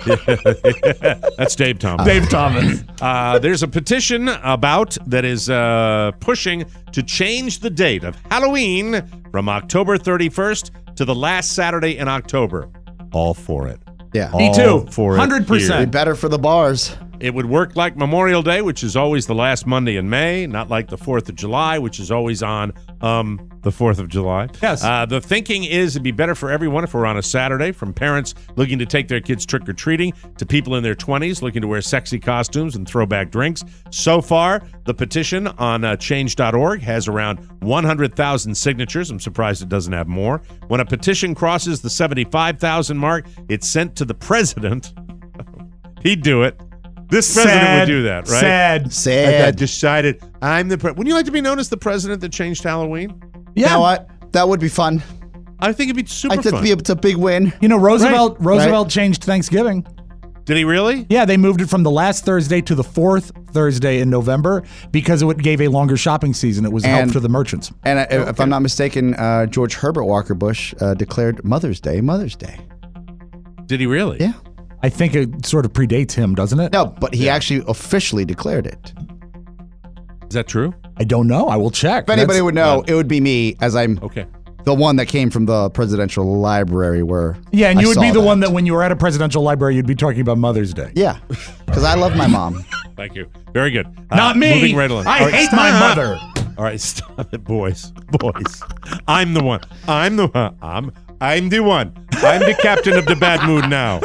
Speaker 2: That's Dave Thomas.
Speaker 4: Dave Thomas.
Speaker 2: Uh, there's a petition about that is uh, pushing to change the date of Halloween from October thirty-first to the last Saturday in October. All for it.
Speaker 3: Yeah.
Speaker 4: Me
Speaker 2: All
Speaker 4: too.
Speaker 2: For it
Speaker 4: one hundred percent.
Speaker 2: here.
Speaker 3: Be better for the bars.
Speaker 2: It would work like Memorial Day, which is always the last Monday in May, not like the fourth of July, which is always on um, the fourth of July.
Speaker 4: Yes.
Speaker 2: Uh, the thinking is it'd be better for everyone if we're on a Saturday, from parents looking to take their kids trick-or-treating to people in their twenties looking to wear sexy costumes and throwback drinks. So far, the petition on uh, change dot org has around one hundred thousand signatures. I'm surprised it doesn't have more. When a petition crosses the seventy-five thousand mark, it's sent to the president. He'd do it. This president
Speaker 4: Sad.
Speaker 2: would do that, right?
Speaker 4: Sad.
Speaker 2: I
Speaker 3: Sad.
Speaker 2: decided I'm the president. Wouldn't you like to be known as the president that changed Halloween?
Speaker 3: You know what? That would be fun.
Speaker 2: I think it'd be super
Speaker 3: I think
Speaker 2: fun.
Speaker 3: it'd be a, it's a big win.
Speaker 4: You know, Roosevelt.
Speaker 3: Right.
Speaker 4: Roosevelt
Speaker 3: Right.
Speaker 4: changed Thanksgiving.
Speaker 2: Did he really?
Speaker 4: Yeah, they moved it from the last Thursday to the fourth Thursday in November because it gave a longer shopping season. It was a help
Speaker 3: And-
Speaker 4: to the merchants.
Speaker 3: And uh, if I'm not mistaken, uh, George Herbert Walker Bush uh, declared Mother's Day Mother's Day.
Speaker 2: Did he really?
Speaker 3: Yeah.
Speaker 4: I think it sort of predates him, doesn't it?
Speaker 3: No, but he actually officially declared it.
Speaker 2: Is that true?
Speaker 4: I don't know. I will check.
Speaker 3: If anybody
Speaker 4: That's-
Speaker 3: would know, it would be me, as I'm
Speaker 2: Okay.
Speaker 3: the one that came from the presidential library where.
Speaker 4: Yeah, and
Speaker 3: I
Speaker 4: you would
Speaker 3: saw
Speaker 4: be the one that when you were at a presidential library, you'd be talking about Mother's Day.
Speaker 3: Yeah, because I love my mom.
Speaker 2: Thank you. Very good. Uh,
Speaker 4: Not me.
Speaker 2: Moving right along.
Speaker 4: I
Speaker 2: All right,
Speaker 4: hate my
Speaker 2: stop.
Speaker 4: mother.
Speaker 2: All right, stop it, boys. Boys. I'm the one. I'm the one. I'm I'm the one. I'm the captain of the bad mood now.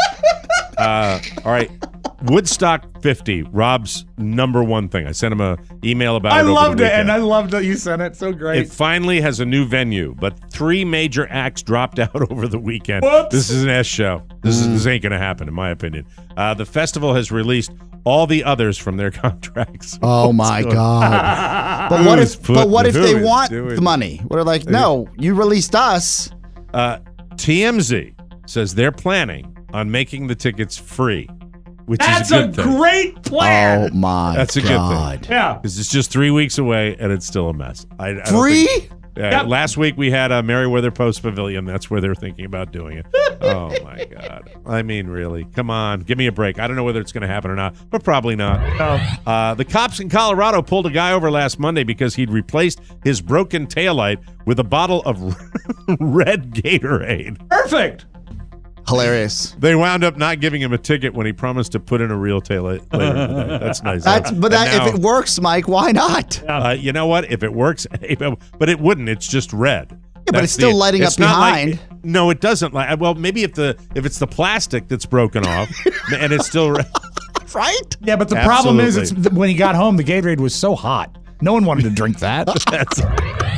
Speaker 2: Uh, all right. Woodstock fifty, Rob's number one thing. I sent him a email about
Speaker 4: I
Speaker 2: it over
Speaker 4: loved
Speaker 2: the
Speaker 4: it, and
Speaker 2: weekend.
Speaker 4: I loved that you sent it. So great.
Speaker 2: It finally has a new venue, but three major acts dropped out over the weekend.
Speaker 4: Whoops.
Speaker 2: This is an S show. This is this ain't going to happen, in my opinion. Uh, the festival has released all the others from their contracts.
Speaker 3: Oh my God! But what
Speaker 2: Who's
Speaker 3: if? But what if
Speaker 2: putting-
Speaker 3: they
Speaker 2: who is
Speaker 3: want
Speaker 2: doing
Speaker 3: the money? What are like? No, you released us.
Speaker 2: Uh, T M Z says they're planning on making the tickets free, which
Speaker 4: That's
Speaker 2: is a
Speaker 4: a
Speaker 2: good thing.
Speaker 4: great plan.
Speaker 3: Oh my
Speaker 2: That's a
Speaker 3: God!
Speaker 2: good thing.
Speaker 4: Yeah.
Speaker 2: Because it's just three weeks away and it's still a mess. I, I don't
Speaker 3: Free?
Speaker 2: think- Yeah,
Speaker 4: Yep.
Speaker 2: Last week we had a Merriweather Post Pavilion. That's where they're thinking about doing it. Oh my God! I mean, really? Come on, give me a break. I don't know whether it's going to happen or not, but probably not.
Speaker 4: No.
Speaker 2: Uh, the cops in Colorado pulled a guy over last Monday because he'd replaced his broken taillight with a bottle of red Gatorade.
Speaker 4: Perfect.
Speaker 3: Hilarious.
Speaker 2: They wound up not giving him a ticket when he promised to put in a real taillight later today. That's nice.
Speaker 3: That's, but
Speaker 2: And
Speaker 3: that,
Speaker 2: now-
Speaker 3: if it works, Mike, why not?
Speaker 2: Uh, you know what? If it works, but it wouldn't. It's just red.
Speaker 3: Yeah, but it's still lighting up behind.
Speaker 2: No, it doesn't. Like, well, maybe if the if it's the plastic that's broken off and it's still red.
Speaker 3: Right?
Speaker 4: Yeah, but the problem is,
Speaker 2: Absolutely.
Speaker 4: it's when he got home, the Gatorade was so hot. No one wanted to drink that.
Speaker 2: That's,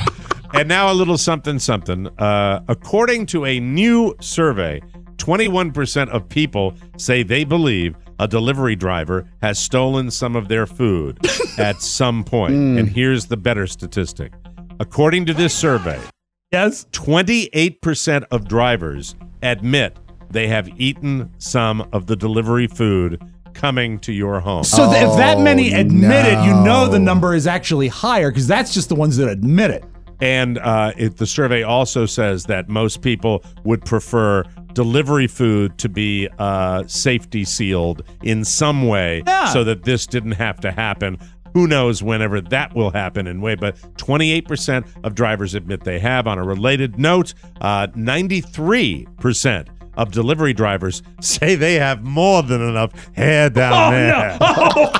Speaker 2: And now a little something, something. Uh, according to a new survey, twenty-one percent of people say they believe a delivery driver has stolen some of their food at some point. Mm. And here's the better statistic. According to this survey,
Speaker 4: yes,
Speaker 2: twenty-eight percent of drivers admit they have eaten some of the delivery food coming to your home.
Speaker 4: So
Speaker 2: oh,
Speaker 4: if that many admit
Speaker 2: no.
Speaker 4: it, you know the number is actually higher because that's just the ones that admit it.
Speaker 2: And uh, it, the survey also says that most people would prefer delivery food to be uh, safety sealed in some way
Speaker 4: yeah.
Speaker 2: so that this didn't have to happen. Who knows whenever that will happen in way, but twenty-eight percent of drivers admit they have. On a related note, uh, ninety-three percent of delivery drivers say they have more than enough hair down
Speaker 4: oh,
Speaker 2: there.
Speaker 4: No. Oh,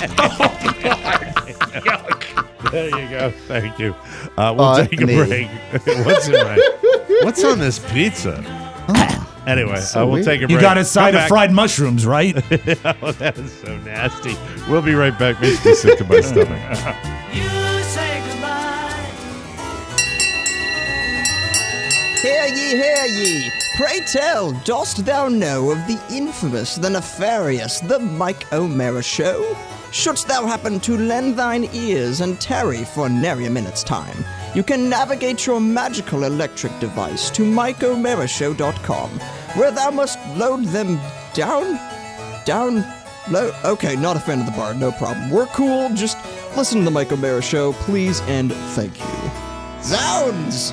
Speaker 4: oh,
Speaker 2: there you go. Thank you. Uh, we'll
Speaker 3: uh,
Speaker 2: take a
Speaker 3: me.
Speaker 2: break. What's in my? What's on this pizza? Anyway,
Speaker 3: so
Speaker 2: uh, we'll
Speaker 3: weird.
Speaker 2: take a break.
Speaker 4: You got a side
Speaker 2: Come
Speaker 4: of
Speaker 2: back.
Speaker 4: fried mushrooms, right?
Speaker 2: Oh, that is so nasty. We'll be right back. Makes me sick to my stomach.
Speaker 11: You say goodbye.
Speaker 17: Hear ye, hear ye. Pray tell, dost thou know of the infamous, the nefarious, the Mike O'Mara Show? Shouldst thou happen to lend thine ears and tarry for nary a minute's time, you can navigate your magical electric device to mike o'mara show dot com, where thou must load them down? Down? Load? Okay, not a fan of the bar, no problem. We're cool, just listen to the Mike O'Mara Show, please and thank you. Zounds!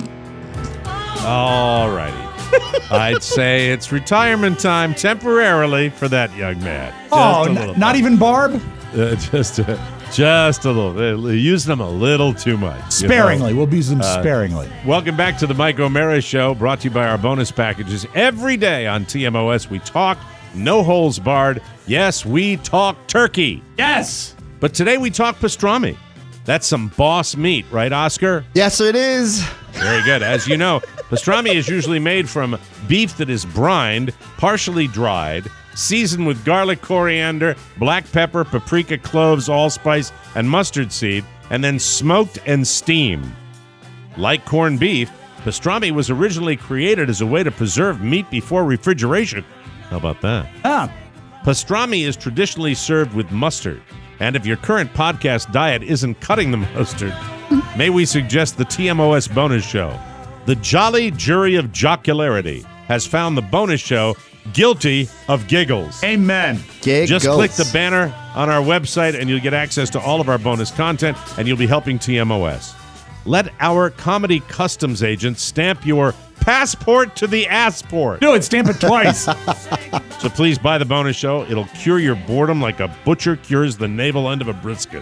Speaker 2: All righty. I'd say it's retirement time temporarily for that young man. Just
Speaker 4: oh,
Speaker 2: a
Speaker 4: n-
Speaker 2: little
Speaker 4: not
Speaker 2: bit.
Speaker 4: even Barb?
Speaker 2: Uh, just, uh, just a little. They're using them a little too much. you
Speaker 4: Sparingly.
Speaker 2: know?
Speaker 4: We'll use them
Speaker 2: Uh,
Speaker 4: sparingly.
Speaker 2: Welcome back to the Mike O'Mara Show, brought to you by our bonus packages. Every day on T M O S, we talk no holes barred. Yes, we talk turkey.
Speaker 4: Yes.
Speaker 2: But today we talk pastrami. That's some boss meat, right, Oscar?
Speaker 3: Yes, it is.
Speaker 2: Very good. As you know, pastrami is usually made from beef that is brined, partially dried, seasoned with garlic, coriander, black pepper, paprika, cloves, allspice, and mustard seed, and then smoked and steamed. Like corned beef, pastrami was originally created as a way to preserve meat before refrigeration. How about that?
Speaker 4: Ah.
Speaker 2: Pastrami is traditionally served with mustard. And if your current podcast diet isn't cutting the mustard, may we suggest the T M O S bonus show. The Jolly Jury of Jocularity has found the bonus show guilty of giggles.
Speaker 4: Amen.
Speaker 3: Giggles.
Speaker 2: Just click the banner on our website and you'll get access to all of our bonus content and you'll be helping T M O S. Let our comedy customs agent stamp your passport to the assport.
Speaker 4: Do it. Stamp it twice.
Speaker 2: So please buy the bonus show. It'll cure your boredom like a butcher cures the navel end of a brisket.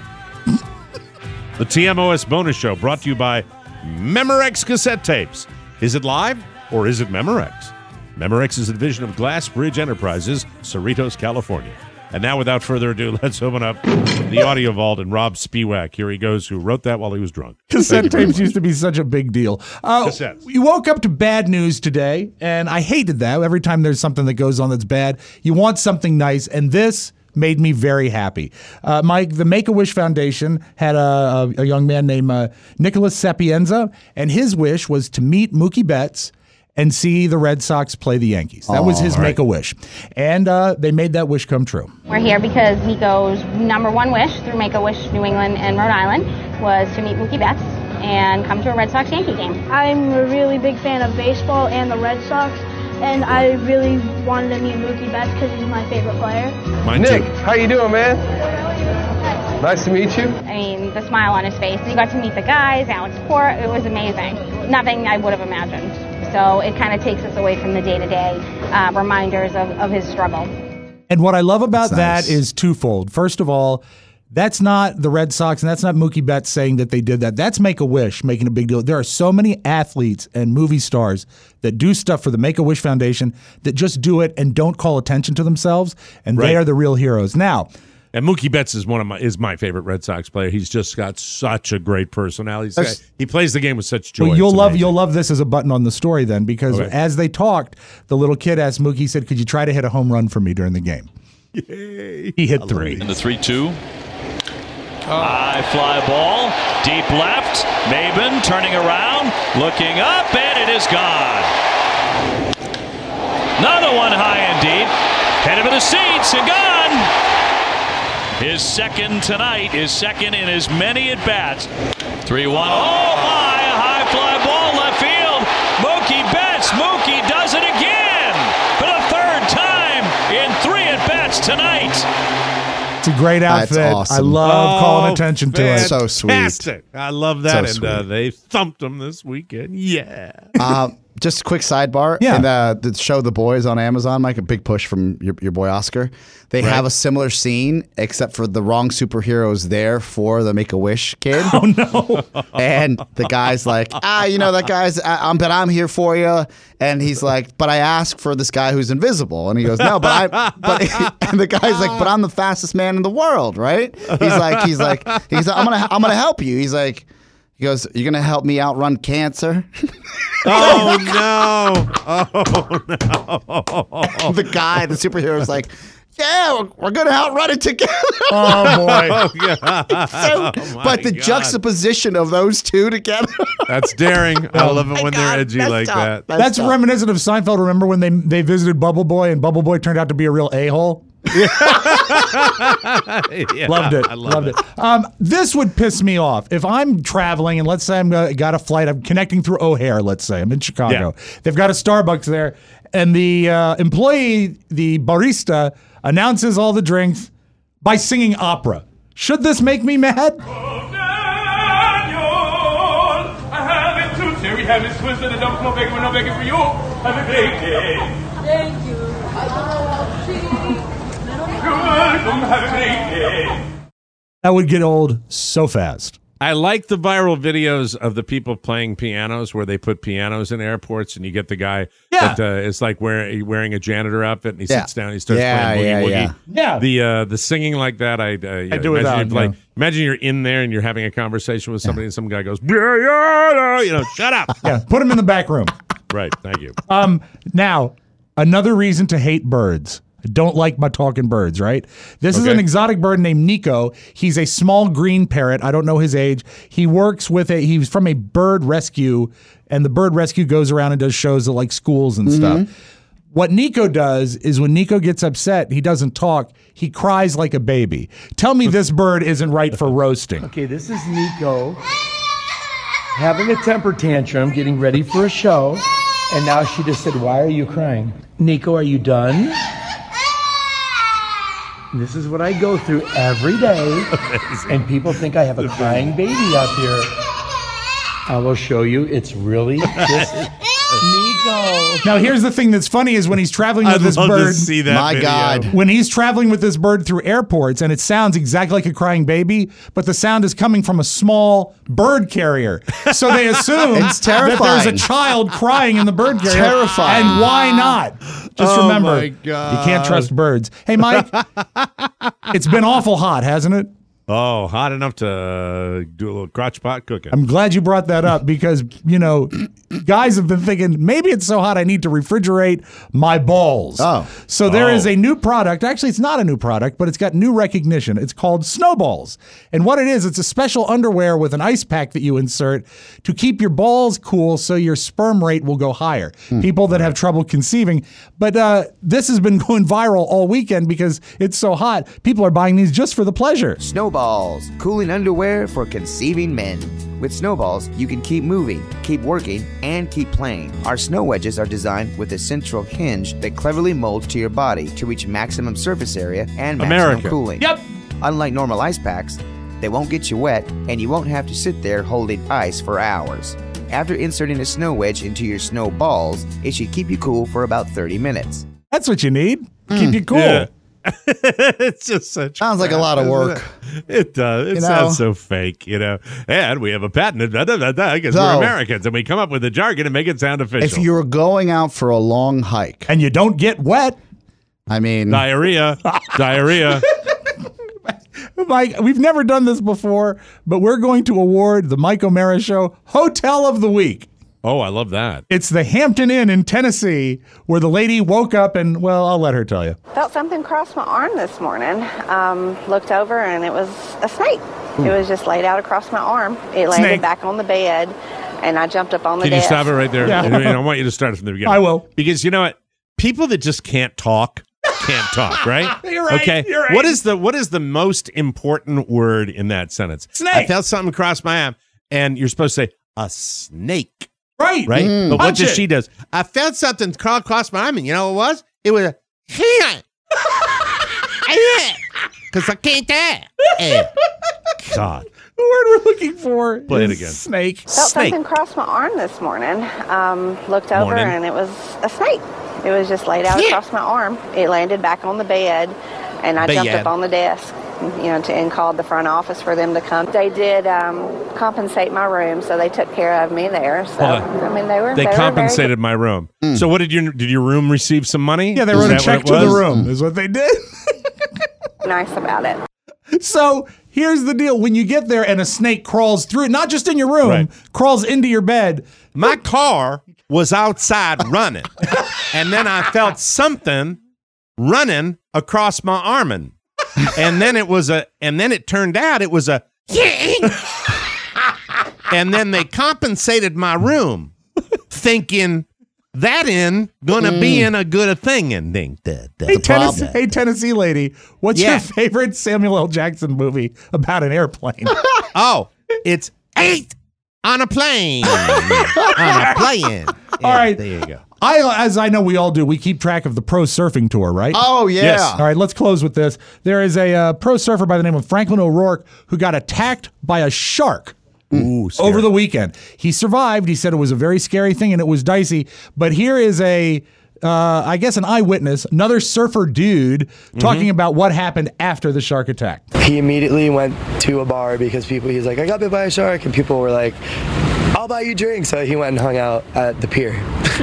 Speaker 2: The T M O S bonus show brought to you by Memorex cassette tapes. Is it live or is it Memorex? Memorex is a division of Glass Bridge Enterprises, Cerritos, California. And now, without further ado, let's open up the audio vault and Rob Spiewak. Here he goes, who wrote that while he was drunk.
Speaker 4: Cassette tapes used to be such a big deal. Uh,
Speaker 2: Cassettes.
Speaker 4: You woke up to bad news today, and I hated that. Every time there's something that goes on that's bad, you want something nice, and this made me very happy. Uh, Mike, the Make-A-Wish Foundation had a, a, a young man named uh, Nicholas Sapienza, and his wish was to meet Mookie Betts and see the Red Sox play the Yankees. That was his
Speaker 2: All right.
Speaker 4: Make-A-Wish. And uh, they made that wish come true.
Speaker 18: We're here because Nico's number one wish through Make-A-Wish New England and Rhode Island was to meet Mookie Betts and come to a Red Sox Yankee game.
Speaker 19: I'm a really big fan of baseball and the Red Sox, and I really wanted to meet Mookie Betts because he's my favorite player.
Speaker 2: Mine
Speaker 20: Nick,
Speaker 2: too.
Speaker 20: how you doing, man? Nice to meet you.
Speaker 18: I mean, the smile on his face. You got to meet the guys, Alex Port. It was amazing. Nothing I would have imagined. So it kind of takes us away from the day-to-day uh, reminders of, of his struggle.
Speaker 4: And what I love about
Speaker 3: That's
Speaker 4: that
Speaker 3: nice.
Speaker 4: is twofold. First of all, that's not the Red Sox, and that's not Mookie Betts saying that they did that. That's Make-A-Wish making a big deal. There are so many athletes and movie stars that do stuff for the Make-A-Wish Foundation that just do it and don't call attention to themselves, and
Speaker 2: Right.
Speaker 4: they are the real heroes. Now,
Speaker 2: And Mookie Betts is one of my is my favorite Red Sox player. He's just got such a great personality. He's got- he plays the game with such joy.
Speaker 4: well, you'll
Speaker 2: It's
Speaker 4: love
Speaker 2: amazing.
Speaker 4: you'll love this as a button on the story then, because
Speaker 2: Okay.
Speaker 4: as they talked, the little kid asked Mookie, he said, "Could you try to hit a home run for me during the game?"
Speaker 2: Yay.
Speaker 4: He hit three.
Speaker 21: And the three two. High fly ball, deep left. Maben turning around, looking up, and it is gone. Another one high and deep. Headed for the seats and gone. His second tonight, his second in as many at bats. three one. Oh my! A high fly ball left field. Mookie Betts. Mookie does it again for the third time in three at bats tonight.
Speaker 4: It's a great outfit.
Speaker 3: That's awesome.
Speaker 4: I love
Speaker 2: Oh,
Speaker 4: calling attention to it.
Speaker 3: So sweet.
Speaker 2: Fantastic. I love that.
Speaker 3: So
Speaker 2: and uh,
Speaker 3: sweet.
Speaker 2: they thumped them this weekend. Yeah.
Speaker 3: Um, just a quick sidebar.
Speaker 4: Yeah.
Speaker 3: In the, the show The Boys on Amazon, Mike, a big push from your, your boy Oscar. They
Speaker 2: Right.
Speaker 3: have a similar scene, except for the wrong superheroes there for the Make-A-Wish kid.
Speaker 4: Oh, no.
Speaker 3: And the guy's like, ah, you know, that guy's, I, I'm, but I'm here for you. And he's like, but I asked for this guy who's invisible. And he goes, no, but I, but, and the guy's like, but I'm the fastest man in the world, right? He's like, he's like, he's like, I'm gonna, I'm gonna help you. He's like, he goes, you're gonna help me outrun cancer?
Speaker 2: Oh, no. Oh, no.
Speaker 3: The guy, the superhero, is like, yeah, we're, we're going to outrun it together.
Speaker 4: Oh, boy.
Speaker 2: Oh, God.
Speaker 3: So,
Speaker 2: Oh, my
Speaker 3: but the
Speaker 2: God.
Speaker 3: juxtaposition of those two together.
Speaker 2: That's daring. I love it when they're
Speaker 3: God,
Speaker 2: edgy
Speaker 3: that's
Speaker 2: like
Speaker 3: tough.
Speaker 2: that.
Speaker 3: That's
Speaker 4: That's
Speaker 3: tough.
Speaker 4: reminiscent of Seinfeld. Remember when they they visited Bubble Boy and Bubble Boy turned out to be a real a-hole?
Speaker 2: Yeah,
Speaker 4: Loved it.
Speaker 2: I love
Speaker 4: Loved it. Um, this would piss me off if I'm traveling and let's say I'm uh, got a flight. I'm connecting through O'Hare. Let's say I'm in Chicago.
Speaker 2: Yeah.
Speaker 4: They've got a Starbucks there, and the uh, employee, the barista, announces all the drinks by singing opera. Should this make me mad?
Speaker 22: We have it twisted and don't no begging, we're no begging for you. Have a great day.
Speaker 23: Thank you.
Speaker 22: You're welcome. Have a great day.
Speaker 4: That would get old so fast.
Speaker 2: I like the viral videos of the people playing pianos where they put pianos in airports and you get the guy
Speaker 4: Yeah.
Speaker 2: that uh, is like wearing, wearing a janitor outfit and he
Speaker 3: Yeah.
Speaker 2: sits down and he starts
Speaker 3: Yeah,
Speaker 2: playing Boogie
Speaker 3: yeah,
Speaker 2: Woogie.
Speaker 3: yeah.
Speaker 4: Yeah.
Speaker 2: The uh, the singing like that, I, uh, yeah,
Speaker 4: I do
Speaker 2: imagine
Speaker 4: without,
Speaker 2: you'd, like
Speaker 4: yeah.
Speaker 2: imagine you're in there and you're having a conversation with somebody and some guy goes, yeah, yeah, yeah," you know, shut up.
Speaker 4: Yeah, put him in the back room.
Speaker 2: Right, thank you.
Speaker 4: Um, now, another reason to hate birds. I don't like my talking birds, right? This is
Speaker 2: Okay.
Speaker 4: an exotic bird named Nico. He's a small green parrot. I don't know his age. He works with a, he's from a bird rescue, and the bird rescue goes around and does shows at like schools and stuff. What Nico does is when Nico gets upset, he doesn't talk. He cries like a baby. Tell me this bird isn't right for roasting.
Speaker 24: Okay, this is Nico having a temper tantrum, getting ready for a show, and now she just said, "Why are you crying?" Nico, are you done? This is what I go through every day, and people think I have a crying baby up here. I will show you. It's really just Nico.
Speaker 4: Now, here's the thing that's funny is when he's traveling with
Speaker 2: I'd
Speaker 4: this
Speaker 2: love to
Speaker 4: bird.
Speaker 2: see that
Speaker 3: My
Speaker 2: video.
Speaker 3: God.
Speaker 4: When he's traveling with this bird through airports, and it sounds exactly like a crying baby, but the sound is coming from a small bird carrier. So they assume
Speaker 3: It's
Speaker 4: that there's
Speaker 3: terrifying.
Speaker 4: a child crying in the bird carrier.
Speaker 3: Terrifying.
Speaker 4: And why not? Just
Speaker 2: Oh,
Speaker 4: remember,
Speaker 2: my God.
Speaker 4: you can't trust birds. Hey, Mike, it's been awful hot, hasn't it?
Speaker 2: Oh, hot enough to uh, do a little crotch pot cooking.
Speaker 4: I'm glad you brought that up because, you know, guys have been thinking maybe it's so hot I need to refrigerate my balls.
Speaker 3: Oh.
Speaker 4: So there is
Speaker 2: Oh.
Speaker 4: a new product. Actually, it's not a new product, but it's got new recognition. It's called Snowballs. And what it is, it's a special underwear with an ice pack that you insert to keep your balls cool so your sperm rate will go higher. People that have trouble conceiving. But uh, this has been going viral all weekend because it's so hot. People are buying these just for the pleasure.
Speaker 25: Snowballs, cooling underwear for conceiving men. With Snowballs, you can keep moving, keep working, and keep playing. Our snow wedges are designed with a central hinge that cleverly molds to your body to reach maximum surface area and maximum
Speaker 2: America.
Speaker 25: cooling.
Speaker 4: Yep.
Speaker 25: Unlike normal ice packs, they won't get you wet, and you won't have to sit there holding ice for hours. After inserting a snow wedge into your snow balls, it should keep you cool for about thirty minutes.
Speaker 4: That's what you need. Keep you cool.
Speaker 2: Yeah. It's just such
Speaker 3: Sounds like a lot of work.
Speaker 2: It does. It
Speaker 3: You know?
Speaker 2: sounds so fake, you know. And we have a patent because
Speaker 3: So-
Speaker 2: we're Americans and we come up with the jargon and make it sound official.
Speaker 3: If you're going out for a long hike,
Speaker 4: And you don't get wet.
Speaker 3: I mean,
Speaker 2: diarrhea, diarrhea.
Speaker 4: Mike, we've never done this before, but we're going to award the Mike O'Mara Show Hotel of the Week.
Speaker 2: Oh, I love that.
Speaker 4: It's the Hampton Inn in Tennessee, where the lady woke up and, well, I'll let her tell you.
Speaker 26: Felt something cross my arm this morning. Um, looked over and it was a snake.
Speaker 6: It was just laid out across my arm. It landed
Speaker 2: Snake.
Speaker 6: back on the bed, and I jumped up on the
Speaker 2: Can you
Speaker 6: desk.
Speaker 2: stop it right there?
Speaker 6: Yeah.
Speaker 2: I, mean, I want you to start it from the beginning.
Speaker 4: I will.
Speaker 2: Because you know what? People that just can't talk can't talk, right?
Speaker 4: You're right,
Speaker 2: Okay.
Speaker 4: you're right.
Speaker 2: What is the what is the most important word in that sentence?
Speaker 4: Snake.
Speaker 2: I felt something cross my arm, and you're supposed to say a snake.
Speaker 4: Right.
Speaker 2: Right?
Speaker 4: Mm.
Speaker 2: But what
Speaker 4: Punch
Speaker 2: does
Speaker 4: it.
Speaker 2: she does? I felt something crawl across my arm, and you know what it was? It was a hand. Because I can't die. God.
Speaker 4: The word we're looking for
Speaker 2: Play it
Speaker 4: is
Speaker 2: again.
Speaker 4: snake.
Speaker 6: Felt
Speaker 2: Snake.
Speaker 6: something cross my arm this morning. Um, looked over,
Speaker 2: Morning.
Speaker 6: and it was a snake. It was just laid out
Speaker 2: Yeah.
Speaker 6: across my arm. It landed back on the bed, and I jumped
Speaker 2: Bed.
Speaker 6: up on the desk, you know, to, and called the front office for them to come. They did um, compensate my room, so they took care of me there. So
Speaker 2: Hold on.
Speaker 6: I mean, they were
Speaker 2: They
Speaker 6: they were
Speaker 2: compensated my room. So what did your did your room receive some money?
Speaker 4: Yeah, they
Speaker 2: Is
Speaker 4: wrote a
Speaker 2: that
Speaker 4: check
Speaker 2: what
Speaker 4: to
Speaker 2: it
Speaker 4: the
Speaker 2: was?
Speaker 4: room, is what they did.
Speaker 6: very nice about it.
Speaker 4: So here's the deal. When you get there and a snake crawls through, not just in your room,
Speaker 2: Right.
Speaker 4: crawls into your bed.
Speaker 2: My car was outside running, and then I felt something running across my arm, and then it was a, and then it turned out it was a, and then they compensated my room, thinking that in gonna be in a good a thing and think that
Speaker 4: Hey Tennessee, hey, Tennessee lady, what's
Speaker 2: Yeah.
Speaker 4: your favorite Samuel L. Jackson movie about an airplane?
Speaker 2: Oh, it's eight on a plane. on a plane.
Speaker 4: All right.
Speaker 2: There you go.
Speaker 4: I, as I know we all do, we keep track of the pro surfing tour, right?
Speaker 3: Oh, yeah.
Speaker 2: Yes.
Speaker 4: All right, let's close with this. There is a uh, pro surfer by the name of Franklin O'Rourke who got attacked by a shark.
Speaker 2: Ooh, scary.
Speaker 4: Over the weekend. He survived. He said it was a very scary thing and it was dicey. But here is a, uh, I guess, an eyewitness, another surfer dude, talking about what happened after the shark attack.
Speaker 7: He immediately went to a bar because people, he was like, I got bit by a shark. And people were like, I'll buy you drinks. So he went and hung out at the pier.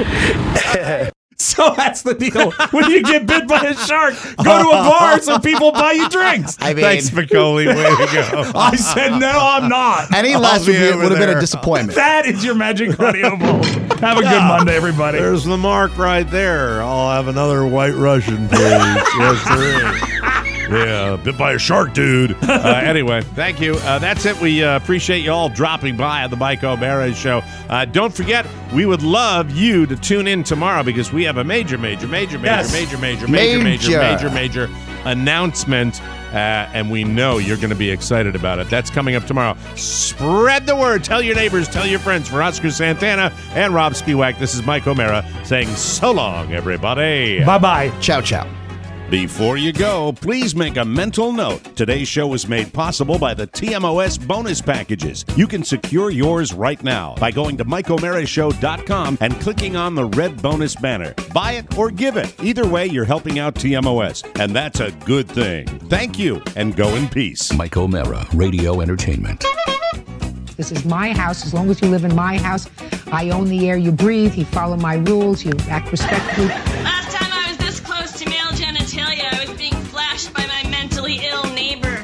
Speaker 4: So that's the deal. When you get bit by a shark, go to a bar so people buy you drinks.
Speaker 3: I mean,
Speaker 2: Thanks, Spicoli. Way to go.
Speaker 4: I said, no, I'm not.
Speaker 3: any
Speaker 2: I'll
Speaker 3: less
Speaker 2: be
Speaker 3: would, be,
Speaker 2: over
Speaker 3: would have been
Speaker 2: there.
Speaker 3: a disappointment.
Speaker 4: That is your Magic Audio Bowl. Have a good
Speaker 2: Yeah.
Speaker 4: Monday, everybody.
Speaker 2: There's the mark right there. I'll have another white Russian, please. Yes, there is. Yeah, bit by a shark, dude. Uh, anyway, thank you. Uh, that's it. We uh, appreciate you all dropping by on the Mike O'Mara Show. Uh, don't forget, we would love you to tune in tomorrow because we have a major, major, major, major,
Speaker 4: Yes.
Speaker 2: major, major, major, major,
Speaker 3: Major.
Speaker 2: major, major announcement. Uh, and we know you're going to be excited about it. That's coming up tomorrow. Spread the word. Tell your neighbors. Tell your friends. For Oscar Santana and Rob Spiewak, this is Mike O'Mara saying so long, everybody.
Speaker 4: Bye-bye.
Speaker 3: Ciao, ciao.
Speaker 2: Before you go, please make a mental note. Today's show was made possible by the T M O S bonus packages. You can secure yours right now by going to Mike O'Mara Show dot com and clicking on the red bonus banner. Buy it or give it. Either way, you're helping out T M O S, and that's a good thing. Thank you, and go in peace.
Speaker 1: Mike O'Mara, Radio Entertainment.
Speaker 10: This is my house. As long as you live in my house, I own the air you breathe. You follow my rules. You act respectfully.
Speaker 12: Last time I was this close to male genitalia, I was being flashed by my mentally ill neighbor.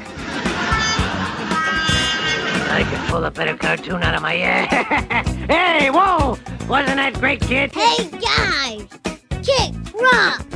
Speaker 23: I could pull a better cartoon out of my ass. Hey, whoa! Wasn't that great, kid?
Speaker 5: Hey, guys! Kick, rock!